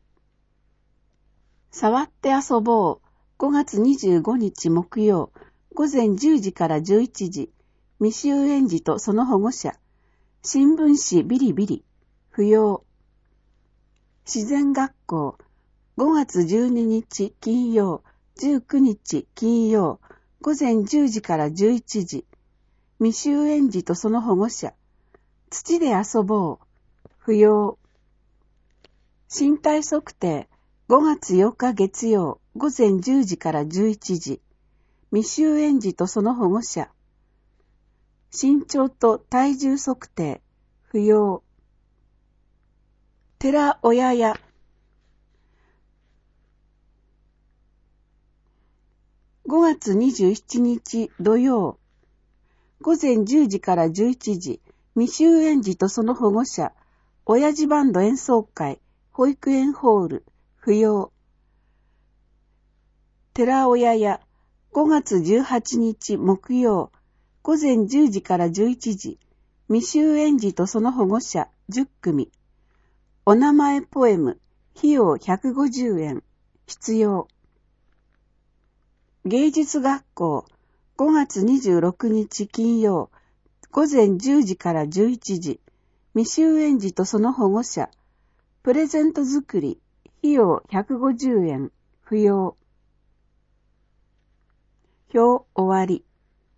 触って遊ぼう、ごがつにじゅうごにち木曜、ごぜんじゅうじからじゅういちじ、未就園児とその保護者、新聞紙ビリビリ、不要。自然学校、ごがつじゅうににち金曜、じゅうくにち金曜、ごぜんじゅうじからじゅういちじ、 未就園児とその保護者。土で遊ぼう。不要。身体測定。ごがつよっか月曜、午前じゅうじからじゅういちじ。未就園児とその保護者。身長と体重測定。不要。寺親屋。ごがつにじゅうしちにち土曜、午前じゅうじからじゅういちじ、未就園児とその保護者、親父バンド演奏会、保育園ホール、不要。寺親屋、ごがつじゅうはちにち木曜、午前じゅうじからじゅういちじ、未就園児とその保護者じゅっくみ。お名前ポエム、費用ひゃくごじゅうえん、必要。芸術学校、ごがつにじゅうろくにち金曜、午前じゅうじからじゅういちじ、未就園児とその保護者、プレゼント作り、費用ひゃくごじゅうえん、不要。表終わり。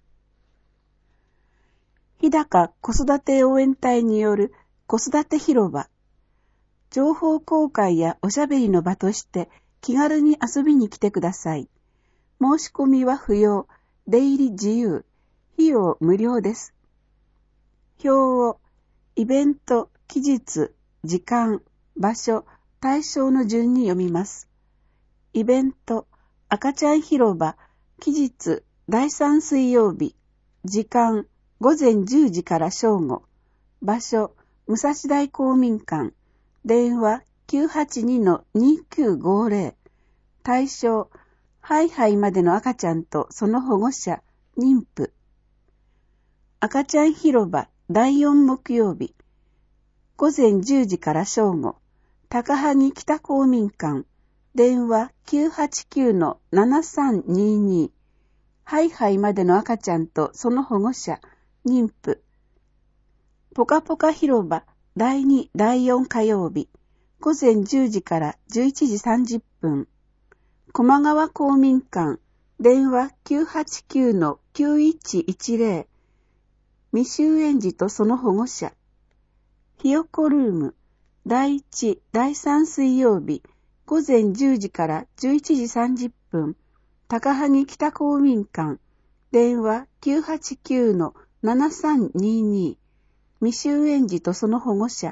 日高子育て応援隊による子育て広場。情報公開やおしゃべりの場として気軽に遊びに来てください。申し込みは不要、出入り自由、費用無料です。表をイベント、期日、時間、場所、対象の順に読みます。イベント、赤ちゃん広場、期日、だいさん水曜日、時間、午前じゅうじから正午、場所、武蔵大公民館、電話 きゅうはちにのにきゅうごぜろ、対象、ハイハイまでの赤ちゃんとその保護者、妊婦。赤ちゃん広場だいよん木曜日。午前じゅうじから正午。高萩北公民館。電話 きゅうはちきゅうのななさんにに。ハイハイまでの赤ちゃんとその保護者、妊婦。ポカポカ広場だいにだいよん火曜日。午前じゅうじからじゅういちじさんじゅっぷん。駒川公民館、電話 きゅうはちきゅうのきゅういちいちぜろ、未就園児とその保護者。ひよこルーム、だいいち、だいさん水曜日、午前じゅうじからじゅういちじさんじゅっぷん、高萩北公民館、電話 きゅうはちきゅうのななさんにに、未就園児とその保護者。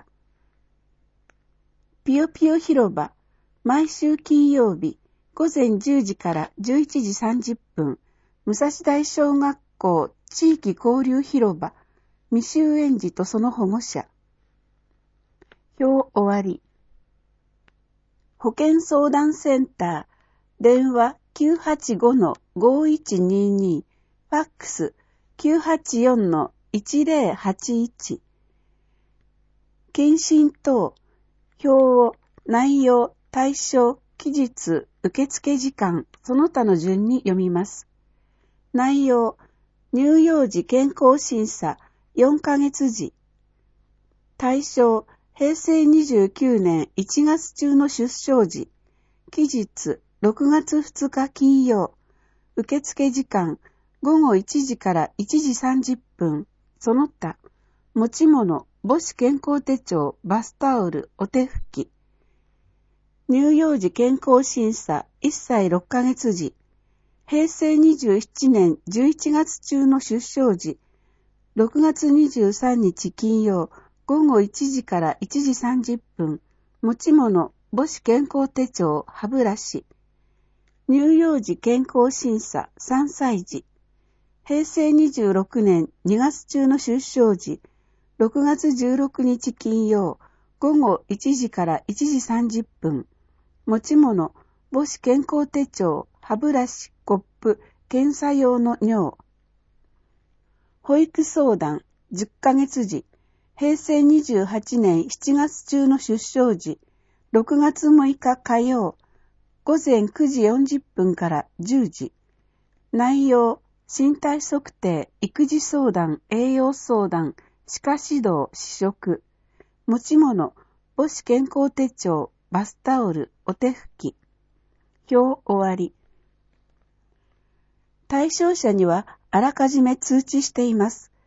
ぴよぴよ広場、毎週金曜日、午前じゅうじからじゅういちじさんじゅっぷん、武蔵大小学校地域交流広場、未就園児とその保護者。表終わり。保健相談センター、電話 きゅうはちごのごいちにに、ファックス きゅうはちよんのいちぜろはちいち。検診等、表を内容、対象、期日、受付時間、その他の順に読みます。内容、乳幼児健康審査よんかげつ時。対象、へいせいにじゅうきゅうねんいちがつ中の出生時。期日、ろくがつふつか金曜。受付時間、ごごいちじからいちじさんじゅっぷん。その他、持ち物、母子健康手帳、バスタオル、お手拭き。乳幼児健康審査いっさいろっかげつ時。へいせいにじゅうななねんじゅういちがつ中の出生時。ろくがつにじゅうさんにち金曜、ごごいちじからいちじさんじゅっぷん。持ち物、母子健康手帳、歯ブラシ。乳幼児健康審査さんさい時。へいせいにじゅうろくねんにがつ中の出生時。ろくがつじゅうろくにち金曜、ごごいちじからいちじさんじゅっぷん。持ち物、母子健康手帳、歯ブラシ、コップ、検査用の尿。保育相談じゅっかげつ時。へいせいにじゅうはちねんしちがつ中の出生時。ろくがつむいか火曜。ごぜんくじよんじゅっぷんからじゅうじ。内容、身体測定、育児相談、栄養相談、歯科指導、試食。持ち物、母子健康手帳、バスタオル、お手拭き。表終わり。対象者にはあらかじめ通知しています。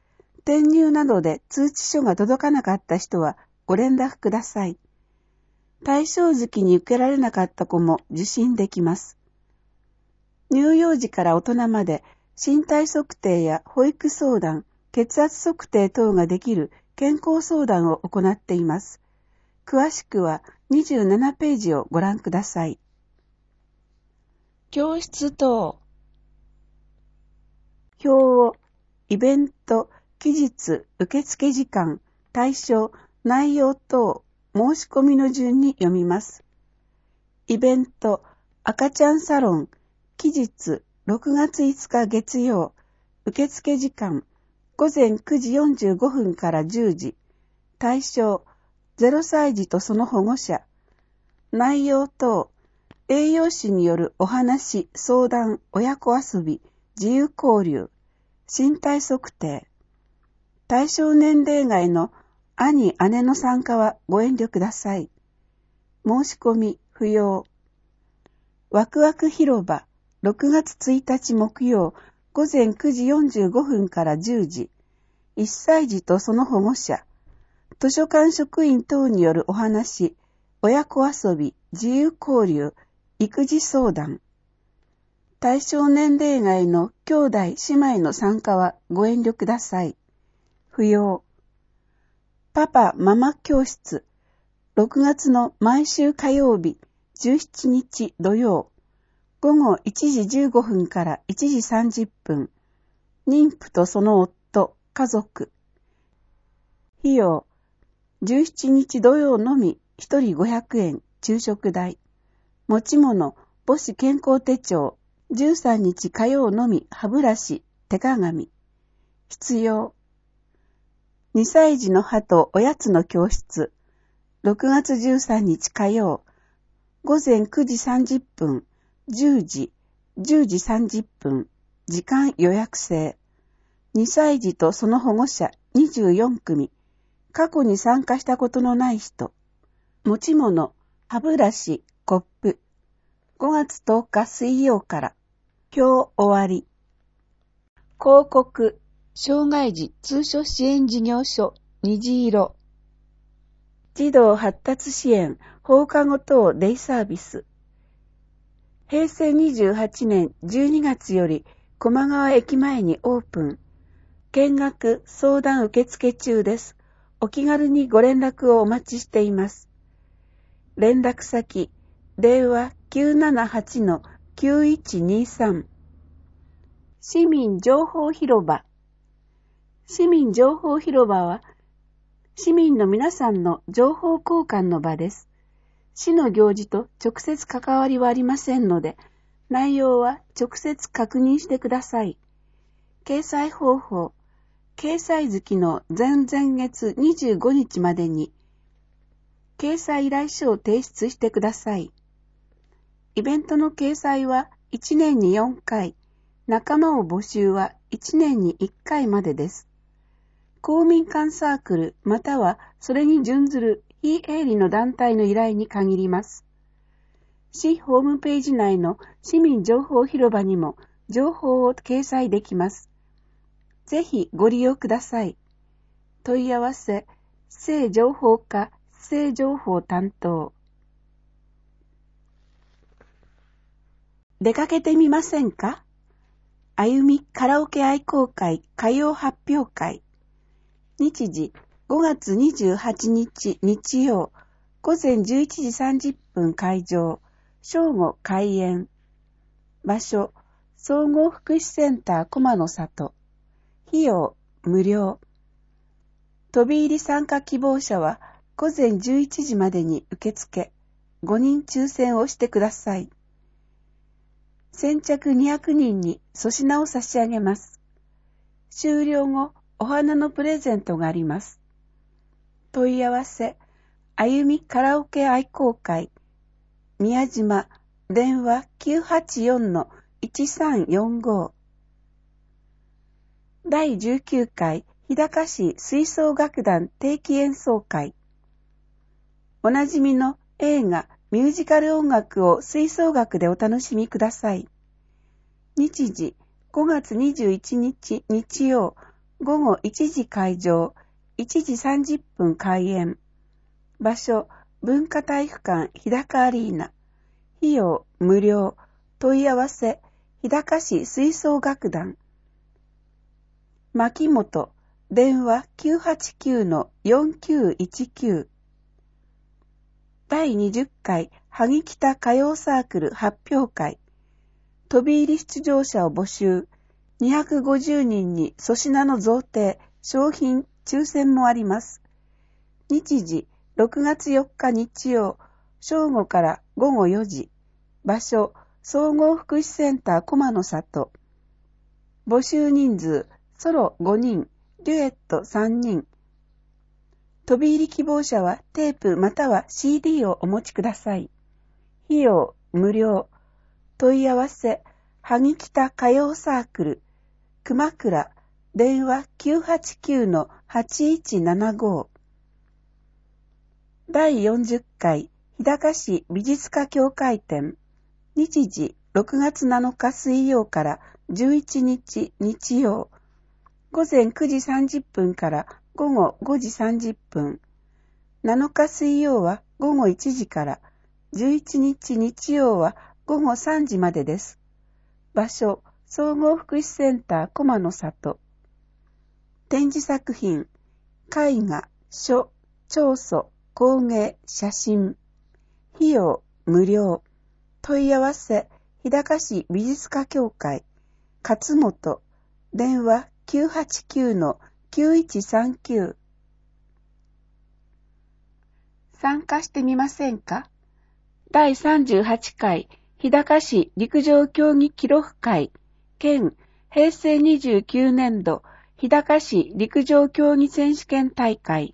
転入などで通知書が届かなかった人はご連絡ください。対象月に受けられなかった子も受診できます。乳幼児から大人まで身体測定や保育相談、血圧測定等ができる健康相談を行っています。詳しくはにじゅうななページをご覧ください。教室等表をイベント、期日、受付時間、対象、内容等、申し込みの順に読みます。イベント、赤ちゃんサロン、期日、ろくがついつか月曜、受付時間、ごぜんくじよんじゅうごふんからじゅうじ、対象、ゼロさい児とその保護者、内容等、栄養士によるお話、相談、親子遊び、自由交流、身体測定、対象年齢外の兄、姉の参加はご遠慮ください。申し込み不要。ワクワク広場、ろくがつついたち木曜、ごぜんくじよんじゅうごふんからじゅうじ、いっさい児とその保護者、図書館職員等によるお話、親子遊び、自由交流、育児相談。対象年齢外の兄弟姉妹の参加はご遠慮ください。不要。パパママ教室、ろくがつの毎週火曜日、じゅうしちにち土曜、ごごいちじじゅうごふんからいちじさんじゅっぷん、妊婦とその夫、家族。費用、じゅうしちにち土曜のみひとりごひゃくえん昼食代。持ち物、母子健康手帳、じゅうさんにち火曜のみ歯ブラシ、手鏡。必要。にさい児の歯とおやつの教室、ろくがつじゅうさんにち火曜、ごぜんくじさんじゅっぷん、じゅうじ、じゅうじさんじゅっぷん、時間予約制。にさい児とその保護者にじゅうよんくみ、過去に参加したことのない人。持ち物、歯ブラシ、コップ。ごがつとおか水曜から。表終わり。広告、障害児通所支援事業所、虹色。児童発達支援、放課後等デイサービス。へいせいにじゅうはちねんじゅうにがつより、駒川駅前にオープン。見学、相談受付中です。お気軽にご連絡をお待ちしています。連絡先、電話 きゅうななはちのきゅういちにさん。市民情報広場。市民情報広場は、市民の皆さんの情報交換の場です。市の行事と直接関わりはありませんので、内容は直接確認してください。掲載方法、掲載月の前々月にじゅうごにちまでに、掲載依頼書を提出してください。イベントの掲載はいちねんによんかい、仲間を募集はいちねんにいっかいまでです。公民館サークルまたはそれに準ずる非営利の団体の依頼に限ります。市ホームページ内の市民情報広場にも情報を掲載できます。ぜひご利用ください。問い合わせ、市政情報課市政情報担当。出かけてみませんか？あゆみカラオケ愛好会歌謡発表会。日時ごがつにじゅうはちにち日曜、ごぜんじゅういちじさんじゅっぷん会場、正午開演。場所、総合福祉センター駒の里。費用、無料。飛び入り参加希望者はごぜんじゅういちじまでに受付、ごにん抽選をしてください。先着にひゃくにんに粗品を差し上げます。終了後、お花のプレゼントがあります。問い合わせ、あゆみカラオケ愛好会、宮島、電話 きゅうはちよんのいちさんよんご。だいじゅうきゅうかい日高市吹奏楽団定期演奏会。おなじみの映画、ミュージカル音楽を吹奏楽でお楽しみください。日時、ごがつにじゅういちにち日曜、 午後いちじ開場、いちじさんじゅっぷん開演。場所、文化体育館日高アリーナ。費用、無料。問い合わせ、日高市吹奏楽団。牧本、電話 きゅうはちきゅうのよんきゅういちきゅう。だいにじゅっかい萩北歌謡サークル発表会。飛び入り出場者を募集。にひゃくごじゅうにんに粗品の贈呈、商品、抽選もあります。日時、ろくがつよっか日曜、正午からごごよじ。場所、総合福祉センター駒の里。募集人数、ソロごにん、デュエットさんにん。飛び入り希望者はテープまたは シーディー をお持ちください。費用、無料。問い合わせ、萩北歌謡サークル、熊倉、電話 きゅうはちきゅうのはちいちななご。だいよんじゅっかい日高市美術家協会展。日時、ろくがつなのか水曜からじゅういちにち日曜。午前くじさんじゅっぷんから午後ごじさんじゅっぷん。なのか水曜は午後いちじから、じゅういちにち日曜は午後さんじまでです。場所、総合福祉センター駒の里。展示作品、絵画、書、彫塑、工芸、写真。費用、無料。問い合わせ、日高市美術家協会、勝本、電話 きゅうはちきゅうのきゅういちさんきゅう。参加してみませんか？だいさんじゅうはちかい日高市陸上競技記録会兼平成にじゅうきゅうねんど日高市陸上競技選手権大会。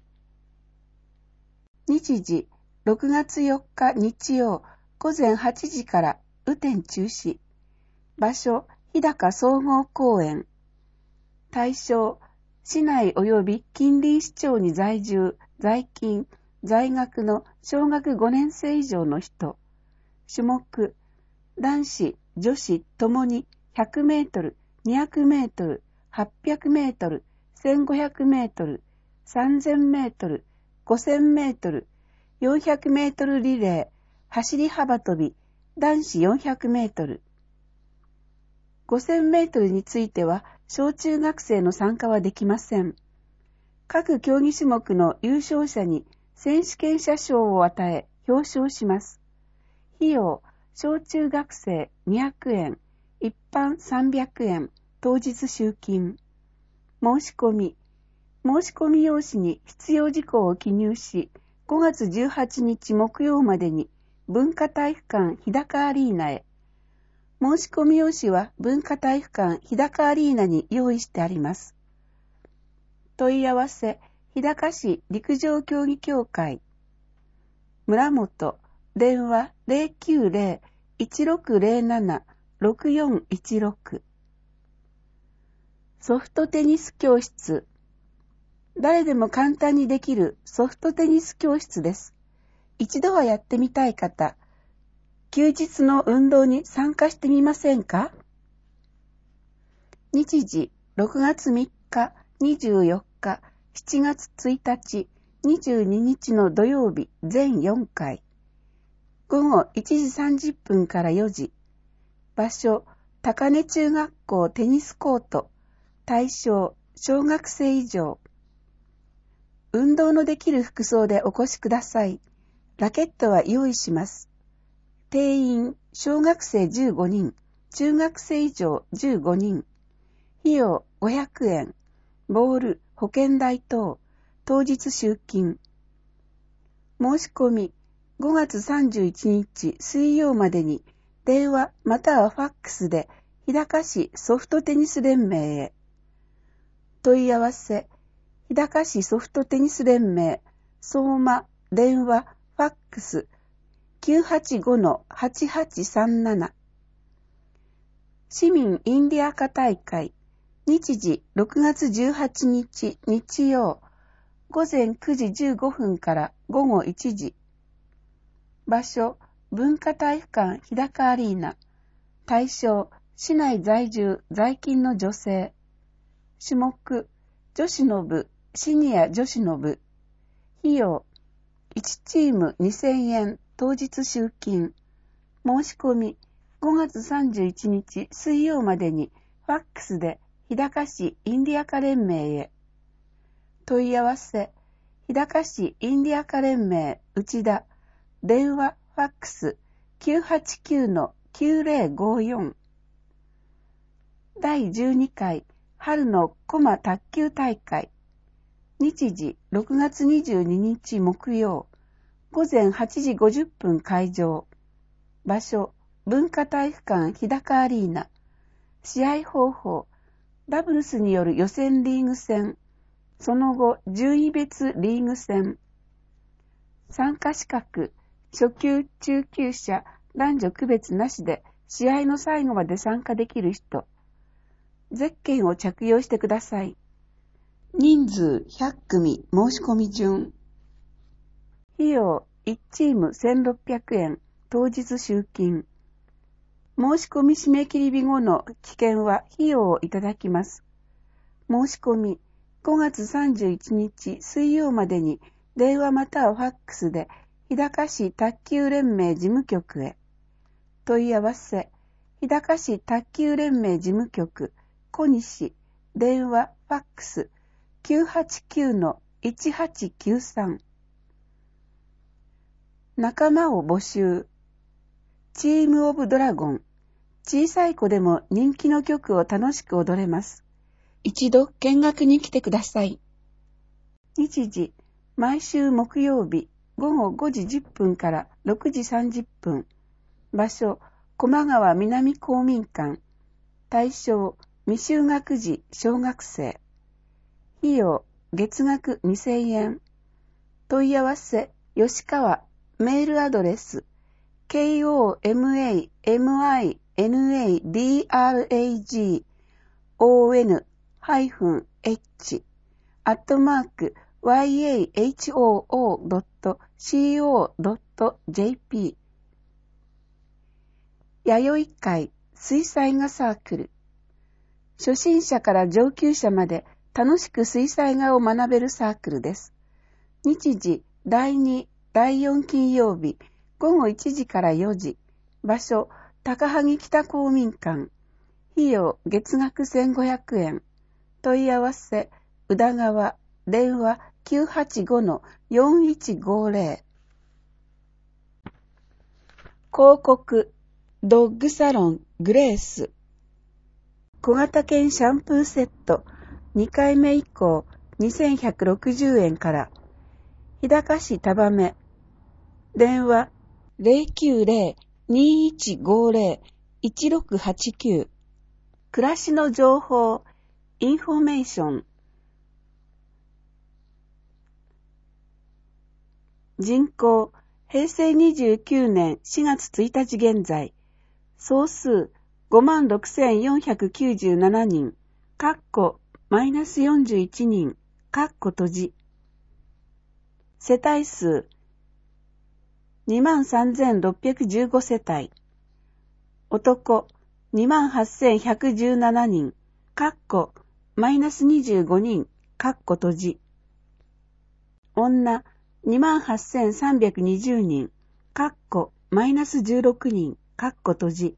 日時、ろくがつよっか日曜午前はちじから雨天中止。場所、日高総合公園。対象、市内及び近隣市町に在住、在勤、在学の小学ごねんせい以上の人。種目、男子、女子ともにひゃくメートル、にひゃくメートル、はっぴゃくメートル、せんごひゃくメートル、さんぜんメートル、ごせんメートル、よんひゃくメートルリレー、走り幅跳び、男子よんひゃくメートル。ごせんメートルについては、小中学生の参加はできません。各競技種目の優勝者に選手権者賞を与え、表彰します。費用、小中学生にひゃくえん、一般さんびゃくえん、当日集金。申し込み、申し込み用紙に必要事項を記入し、ごがつじゅうはちにち木曜までに文化体育館日高アリーナへ。申し込み用紙は文化体育館日高アリーナに用意してあります。問い合わせ、日高市陸上競技協会。村本、電話 ゼロきゅうゼロ いちろくゼロなな ろくよんいちろく。ソフトテニス教室。誰でも簡単にできるソフトテニス教室です。一度はやってみたい方、休日の運動に参加してみませんか？日時、ろくがつみっか、にじゅうよっか、しちがつついたち、にじゅうににちの土曜日全よんかい。午後いちじさんじゅっぷんからよじ。場所、高根中学校テニスコート。対象、小学生以上。運動のできる服装でお越しください。ラケットは用意します。定員、小学生じゅうごにん、中学生以上じゅうごにん。費用ごひゃくえん。ボール、保険代等。当日集金。申し込み、ごがつさんじゅういちにち水曜までに電話またはファックスで日高市ソフトテニス連盟へ。問い合わせ、日高市ソフトテニス連盟、相馬、電話、ファックス、きゅうはちごのはちはちさんなな。市民インディアカ大会、日時ろくがつじゅうはちにち日曜、午前くじじゅうごふんからごごいちじ。場所、文化体育館日高アリーナ。対象、市内在住在勤の女性。種目、 女子の部、シニア女子の部。費用、いちチームにせんえん、当日集金。申し込み、ごがつさんじゅういちにち水曜までに、ファックスで、日高市インディアカ連盟へ。問い合わせ、日高市インディアカ連盟内田、電話、ファックス きゅうはちきゅうのきゅうぜろごよん。だいじゅうにかい春の駒卓球大会。日時ろくがつにじゅうににち木曜、ごぜんはちじごじゅっぷん会場。場所、文化体育館日高アリーナ。試合方法、ダブルスによる予選リーグ戦。その後、順位別リーグ戦。参加資格、初級、中級者、男女区別なしで試合の最後まで参加できる人。ゼッケンを着用してください。人数ひゃっくみ申し込み順。費用いちチームせんろっぴゃくえん、当日集金。申し込み締め切り日後の期限は費用をいただきます。申し込みごがつさんじゅういちにち水曜までに電話またはファックスで日高市卓球連盟事務局へ。問い合わせ、日高市卓球連盟事務局、小西、電話、ファックス きゅうはちきゅうのいちはちきゅうさん。仲間を募集。チームオブドラゴン。小さい子でも人気の曲を楽しく踊れます。一度見学に来てください。日時、毎週木曜日ごごごじじゅっぷんからろくじさんじゅっぷん。場所、駒川南公民館。対象、未就学児小学生。費用、月額にせんえん。問い合わせ、吉川、メールアドレス、コマミナドラゴン ハイフン エイチ アットマーク ワイエーエイチオーオードットコードットジェーピー。弥生会水彩画サークル。初心者から上級者まで楽しく水彩画を学べるサークルです。日時だいに、だいよん金曜日ごごいちじからよじ。場所、高萩北公民館。費用月額せんごひゃくえん。問い合わせ、宇田川、電話 きゅうはちごのよんいちごぜろ。広告、ドッグサロングレース。小型犬シャンプーセットにかいめ以降にせんひゃくろくじゅうえんから。日高市田羽。電話 ゼロきゅうゼロ にいちごゼロ いちろくはちきゅう。暮らしの情報、インフォメーション。人口、へいせいにじゅうきゅうねんしがつついたち現在、総数ごまんろくせんよんひゃくきゅうじゅうななにん、かっこマイナスよんじゅういちにん、かっこ閉じ。世帯数、にまんさんぜんろっぴゃくじゅうご世帯。男、にまんはっせんひゃくじゅうななにん、かっこマイナスにじゅうごにん、かっこ閉じ。女、にまんはっせんさんびゃくにじゅうにん、かっこマイナスじゅうろくにん、かっこ閉じ。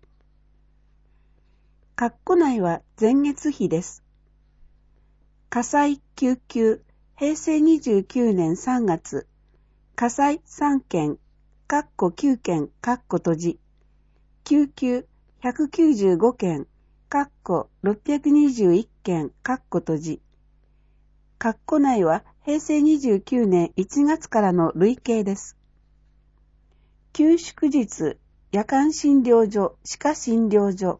かっこ内は前月比です。火災救急、へいせいにじゅうきゅうねんさんがつ、火災さんけん、かっこきゅうけん、かっこ閉じ。救急ひゃくきゅうじゅうごけん、かっころっぴゃくにじゅういっけん、かっこ閉じ。かっこ内はへいせいにじゅうきゅうねんいちがつからの累計です。休祝日、夜間診療所、歯科診療所。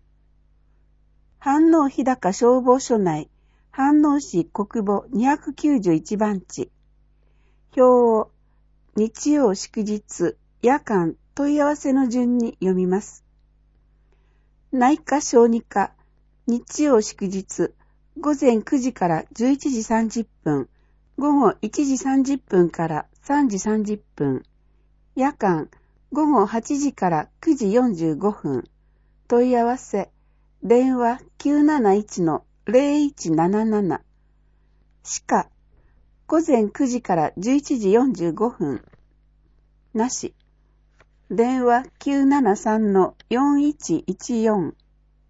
飯能日高消防署内、飯能市国母にひゃくきゅうじゅういちばんち。表を日曜祝日、夜間問い合わせの順に読みます。内科小児科、日曜祝日、ごぜんくじからじゅういちじさんじゅっぷん、ごごいちじさんじゅっぷんからさんじさんじゅっぷん、夜間ごごはちじからくじよんじゅうごふん、問い合わせ、電話 きゅうなないちのゼロいちなななな、 歯科、午前くじからじゅういちじよんじゅうごふん。なし。電話 きゅうななさんのよんいちいちよん。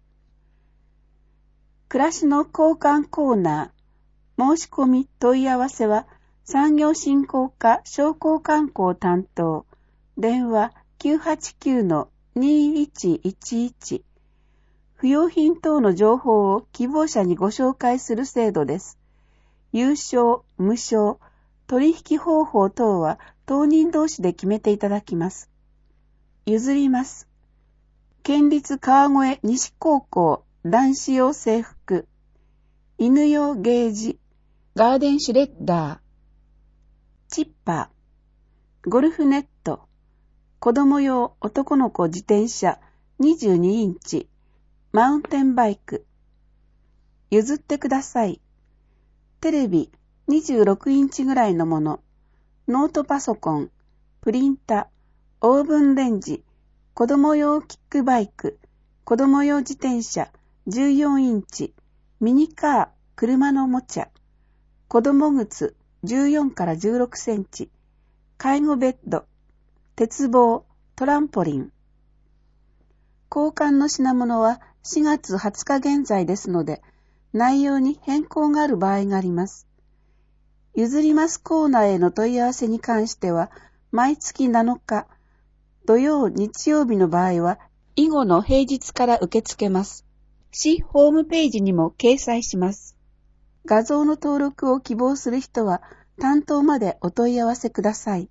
暮らしの交換コーナー、申し込み問い合わせは産業振興課商工観光担当、電話 きゅうはちきゅうのにいちいちいち。不用品等の情報を希望者にご紹介する制度です。有償、無償、取引方法等は当人同士で決めていただきます。譲ります。県立川越西高校男子用制服、犬用ゲージ、ガーデンシュレッダー、チッパー、ゴルフネット、子供用男の子自転車にじゅうにインチ、マウンテンバイク、譲ってください。テレビにじゅうろくインチぐらいのもの、ノートパソコン、プリンタ、オーブンレンジ、子供用キックバイク、子供用自転車じゅうよんインチ、ミニカー、車のおもちゃ、子供靴じゅうよんからじゅうろくセンチ、介護ベッド、鉄棒、トランポリン。交換の品物はしがつはつか現在ですので、内容に変更がある場合があります。譲りますコーナーへの問い合わせに関しては、毎月なのか、土曜、日曜日の場合は、以後の平日から受け付けます。市ホームページにも掲載します。画像の登録を希望する人は、担当までお問い合わせください。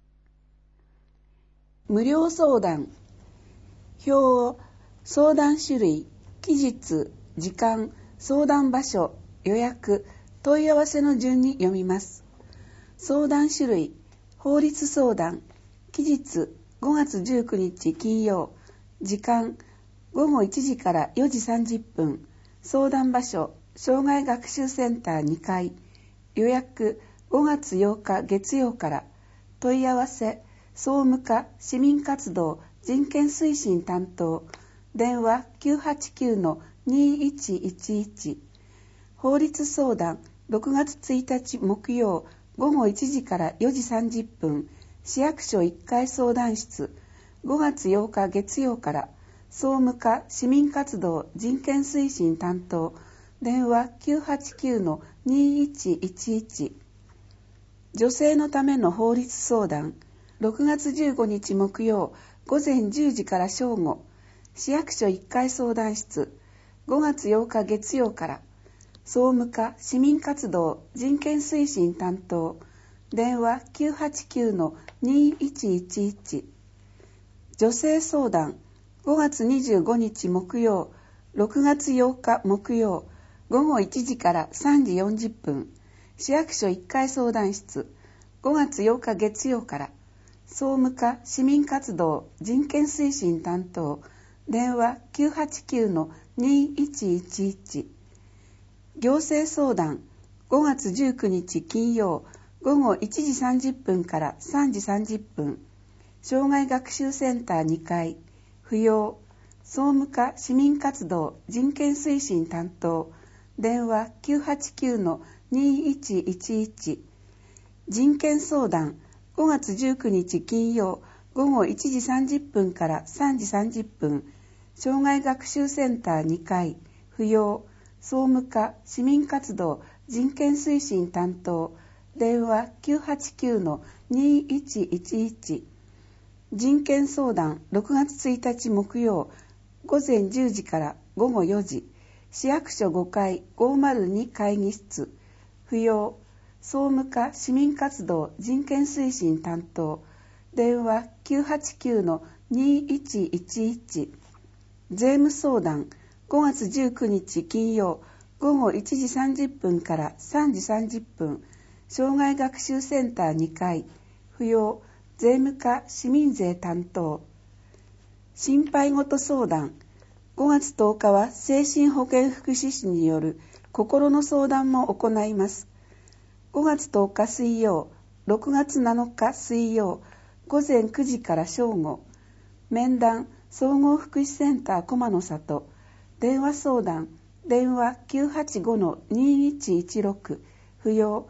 無料相談。表、相談種類、期日、時間、相談場所、予約、問い合わせの順に読みます。相談種類、法律相談、期日、ごがつじゅうくにち金曜、時間、ごごいちじからよじさんじゅっぷん、相談場所、障害学習センターにかい、予約、ごがつようか月曜から、問い合わせ、総務課市民活動人権推進担当、電話 きゅうはちきゅうのにいちいちいち、法律相談ろくがつついたち木曜ごごいちじからよじさんじゅっぷん、市役所いっかい相談室、ごがつようか月曜から、総務課市民活動人権推進担当、電話 きゅうはちきゅうのにいちいちいち、女性のための法律相談、ろくがつじゅうごにち木曜ごぜんじゅうじから正午、市役所いっかい相談室、ごがつようか月曜から、総務課市民活動人権推進担当、電話 きゅうはちきゅうのにいちいちいち、女性相談、ごがつにじゅうごにち木曜、ろくがつようか木曜、ごごいちじからさんじよんじゅっぷん、市役所いっかい相談室、ごがつようか月曜から、総務課市民活動人権推進担当、電話 きゅうはちきゅうのにいちいちいち、行政相談、ごがつじゅうくにち金曜、ごごいちじさんじゅっぷんからさんじさんじゅっぷん、障害学習センターにかい、扶養、総務課市民活動人権推進担当、電話 きゅうはちきゅうのにいちいちいち、人権相談、ごがつじゅうくにち金曜、ごごいちじさんじゅっぷんからさんじさんじゅっぷん、障害学習センターにかい、扶養、総務課市民活動人権推進担当、電話 きゅうはちきゅうのにいちいちいち、人権相談ろくがつついたち木曜、ごぜんじゅうじからごごよじ、市役所ごかいごまるに会議室、扶養、総務課市民活動人権推進担当、電話 きゅうはちきゅうのにいちいちいち、税務相談ごがつじゅうくにち金曜、ごごいちじさんじゅっぷんからさんじさんじゅっぷん、障害学習センターにかい、扶養、税務課市民税担当、心配事相談、ごがつとおかは精神保健福祉士による心の相談も行います。ごがつとおか水曜、ろくがつなのか水曜、ごぜんくじから正午、面談総合福祉センター駒の里、電話相談、電話 きゅうはちごのにいちいちろく、扶養、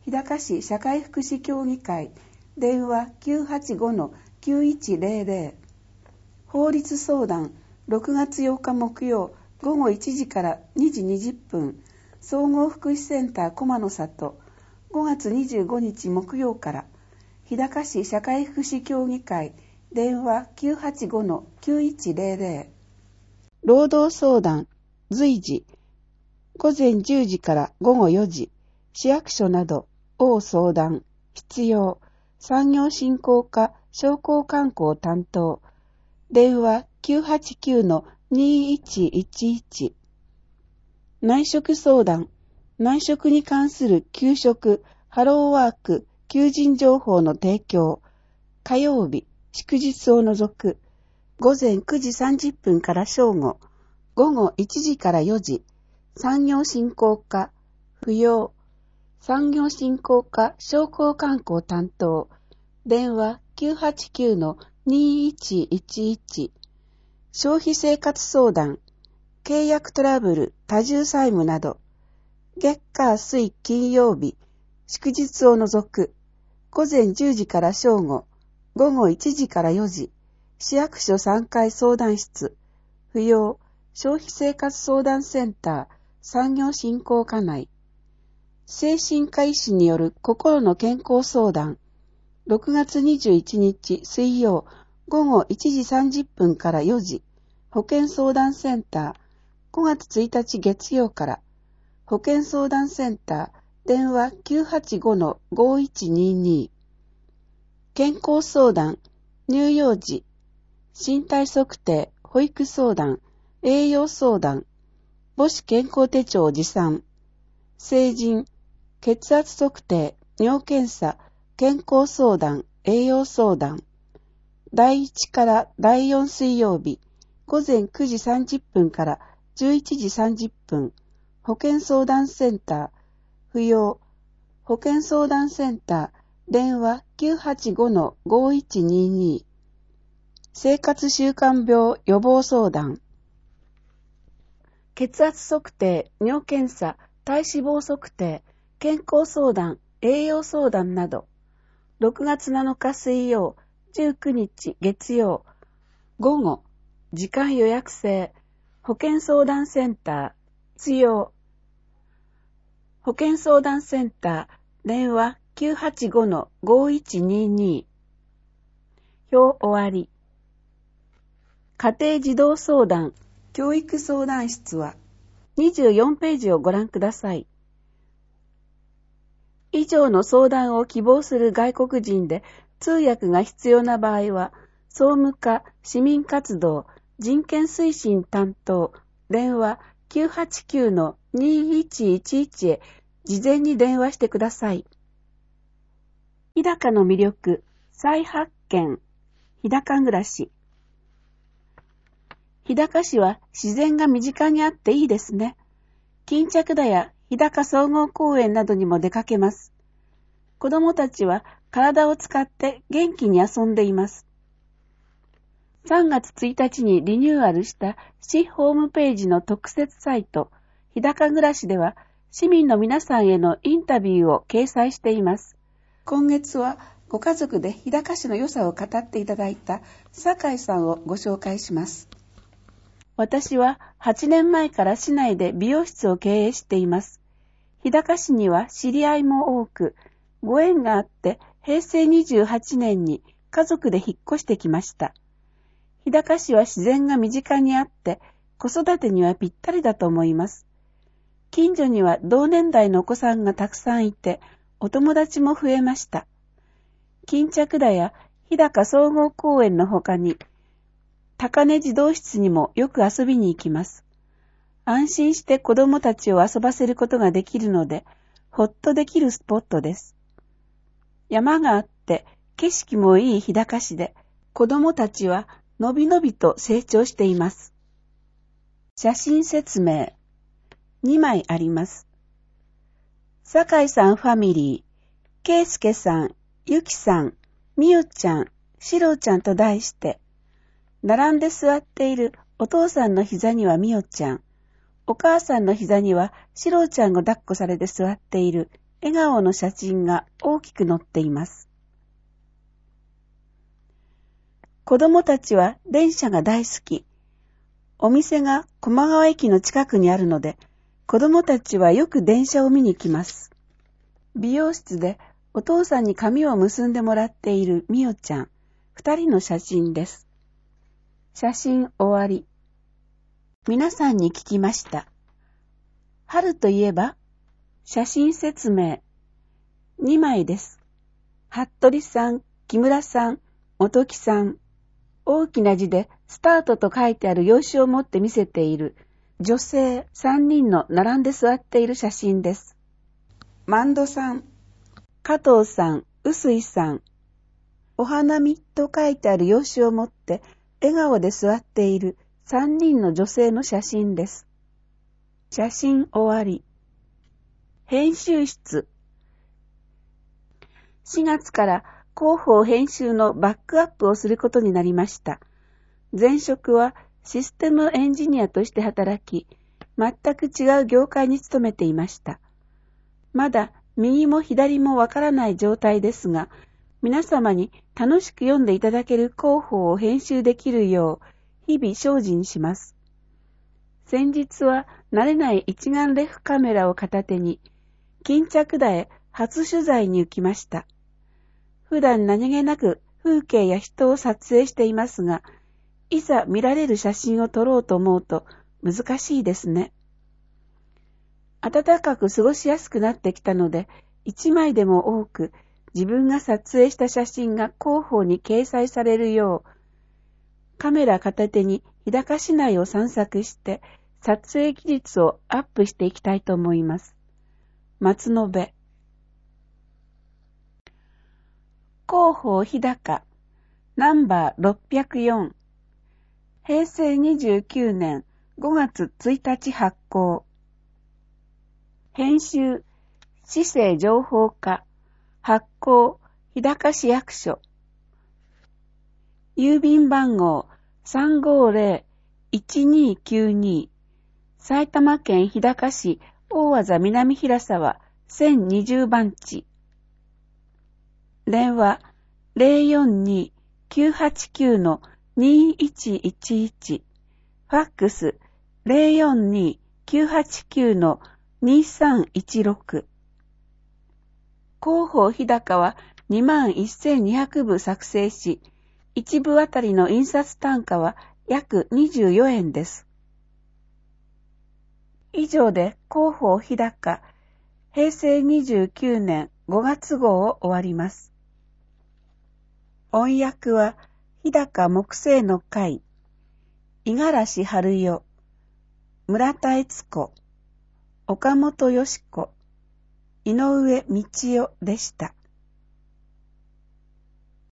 日高市社会福祉協議会電話 きゅうはちごのきゅういちゼロゼロ。法律相談ろくがつようか木曜午後いちじからにじにじゅっぷん、総合福祉センター駒の里。ごがつにじゅうごにち木曜から、日高市社会福祉協議会電話 きゅうはちごのきゅういちゼロゼロ。労働相談随時ごぜんじゅうじからごごよじ、市役所など応相談必要産業振興課商工観光担当電話 きゅうはちきゅうのにいちいちいち。内職相談内職に関する給食ハローワーク求人情報の提供火曜日祝日を除くごぜんくじさんじゅっぷんから正午ごごいちじからよじ産業振興課不要産業振興課商工観光担当電話 きゅうはちきゅうのにいちいちいち。消費生活相談契約トラブル多重債務など月火水金曜日祝日を除くごぜんじゅうじから正午ごごいちじからよじ市役所さんかい相談室不要消費生活相談センター産業振興課内精神科医師による心の健康相談ろくがつにじゅういちにち水曜ごごいちじさんじゅっぷんからよじ保健相談センターごがつついたち月曜から保健相談センター電話 きゅうはちごのごいちにに。健康相談乳幼児身体測定保育相談栄養相談母子健康手帳持参成人血圧測定尿検査健康相談栄養相談だいいちからだいよん水曜日ごぜんくじさんじゅっぷんからじゅういちじさんじゅっぷん保健相談センター不要保健相談センター電話 きゅうはちごのごいちにに。生活習慣病予防相談血圧測定尿検査体脂肪測定健康相談栄養相談などろくがつなのか水曜じゅうくにち月曜午後時間予約制保健相談センター必要保健相談センター電話 きゅうはちごのごいちにに。表終わり。家庭児童相談教育相談室はにじゅうよんページをご覧ください。以上の相談を希望する外国人で通訳が必要な場合は総務課市民活動人権推進担当電話 きゅうはちきゅうのにいちいちいち へ事前に電話してください。日高の魅力再発見日高暮らし日高市は自然が身近にあっていいですね。巾着田や日高総合公園などにも出かけます。子供たちは体を使って元気に遊んでいます。さんがつついたちにリニューアルした市ホームページの特設サイト、日高暮らしでは市民の皆さんへのインタビューを掲載しています。今月はご家族で日高市の良さを語っていただいた酒井さんをご紹介します。私ははちねんまえから市内で美容室を経営しています。日高市には知り合いも多く、ご縁があってへいせいにじゅうはちねんに家族で引っ越してきました。日高市は自然が身近にあって子育てにはぴったりだと思います。近所には同年代のお子さんがたくさんいて、お友達も増えました。巾着田や日高総合公園の他に、高根児童室にもよく遊びに行きます。安心して子供たちを遊ばせることができるので、ほっとできるスポットです。山があって景色もいい日高市で、子供たちはのびのびと成長しています。写真説明にまいあります。酒井さんファミリー、圭介さん、ゆきさん、みよちゃん、しろうちゃんと題して、並んで座っているお父さんの膝にはみよちゃん、お母さんの膝にはしろうちゃんが抱っこされて座っている笑顔の写真が大きく載っています。子供たちは電車が大好き。お店が高麗川駅の近くにあるので、子供たちはよく電車を見に来ます。美容室でお父さんに髪を結んでもらっているみおちゃん、二人の写真です。写真終わり。皆さんに聞きました。春といえば、写真説明。にまいです。服部さん、木村さん、元木さん。大きな字でスタートと書いてある用紙を持って見せている女性さんにんの並んで座っている写真です。万戸さん、加藤さん、臼井さん。お花見と書いてある用紙を持って笑顔で座っているさんにんの女性の写真です。写真終わり。編集室。しがつから広報編集のバックアップをすることになりました。前職はシステムエンジニアとして働き、全く違う業界に勤めていました。まだ右も左もわからない状態ですが、皆様に楽しく読んでいただける広報を編集できるよう、日々精進します。先日は慣れない一眼レフカメラを片手に、巾着田へ初取材に行きました。普段何気なく風景や人を撮影していますが、いざ見られる写真を撮ろうと思うと難しいですね。暖かく過ごしやすくなってきたので、一枚でも多く自分が撮影した写真が広報に掲載されるよう、カメラ片手に日高市内を散策して撮影技術をアップしていきたいと思います。松延。広報日高ナンバーろっぴゃくよん、へいせいにじゅうきゅうねんごがつついたち発行。編集市政情報課、発行日高市役所。郵便番号 さんごーぜろいちにーきゅうに、埼玉県日高市大字南平沢せんにじゅうばんち。電話 ゼロよんにーきゅうはちきゅうのにいちいちいち、ファックス ゼロよんにーきゅうはちきゅうのにさんいちろく。広報日高はにまんせんにひゃくぶ作成し、いちぶあたりの印刷単価は約にじゅうよえんです。以上で広報日高へいせいにじゅうきゅうねんごがつごうを終わります。音訳は日高木星の会、五十嵐春代、村田悦子、岡本よし子、井上道代でした。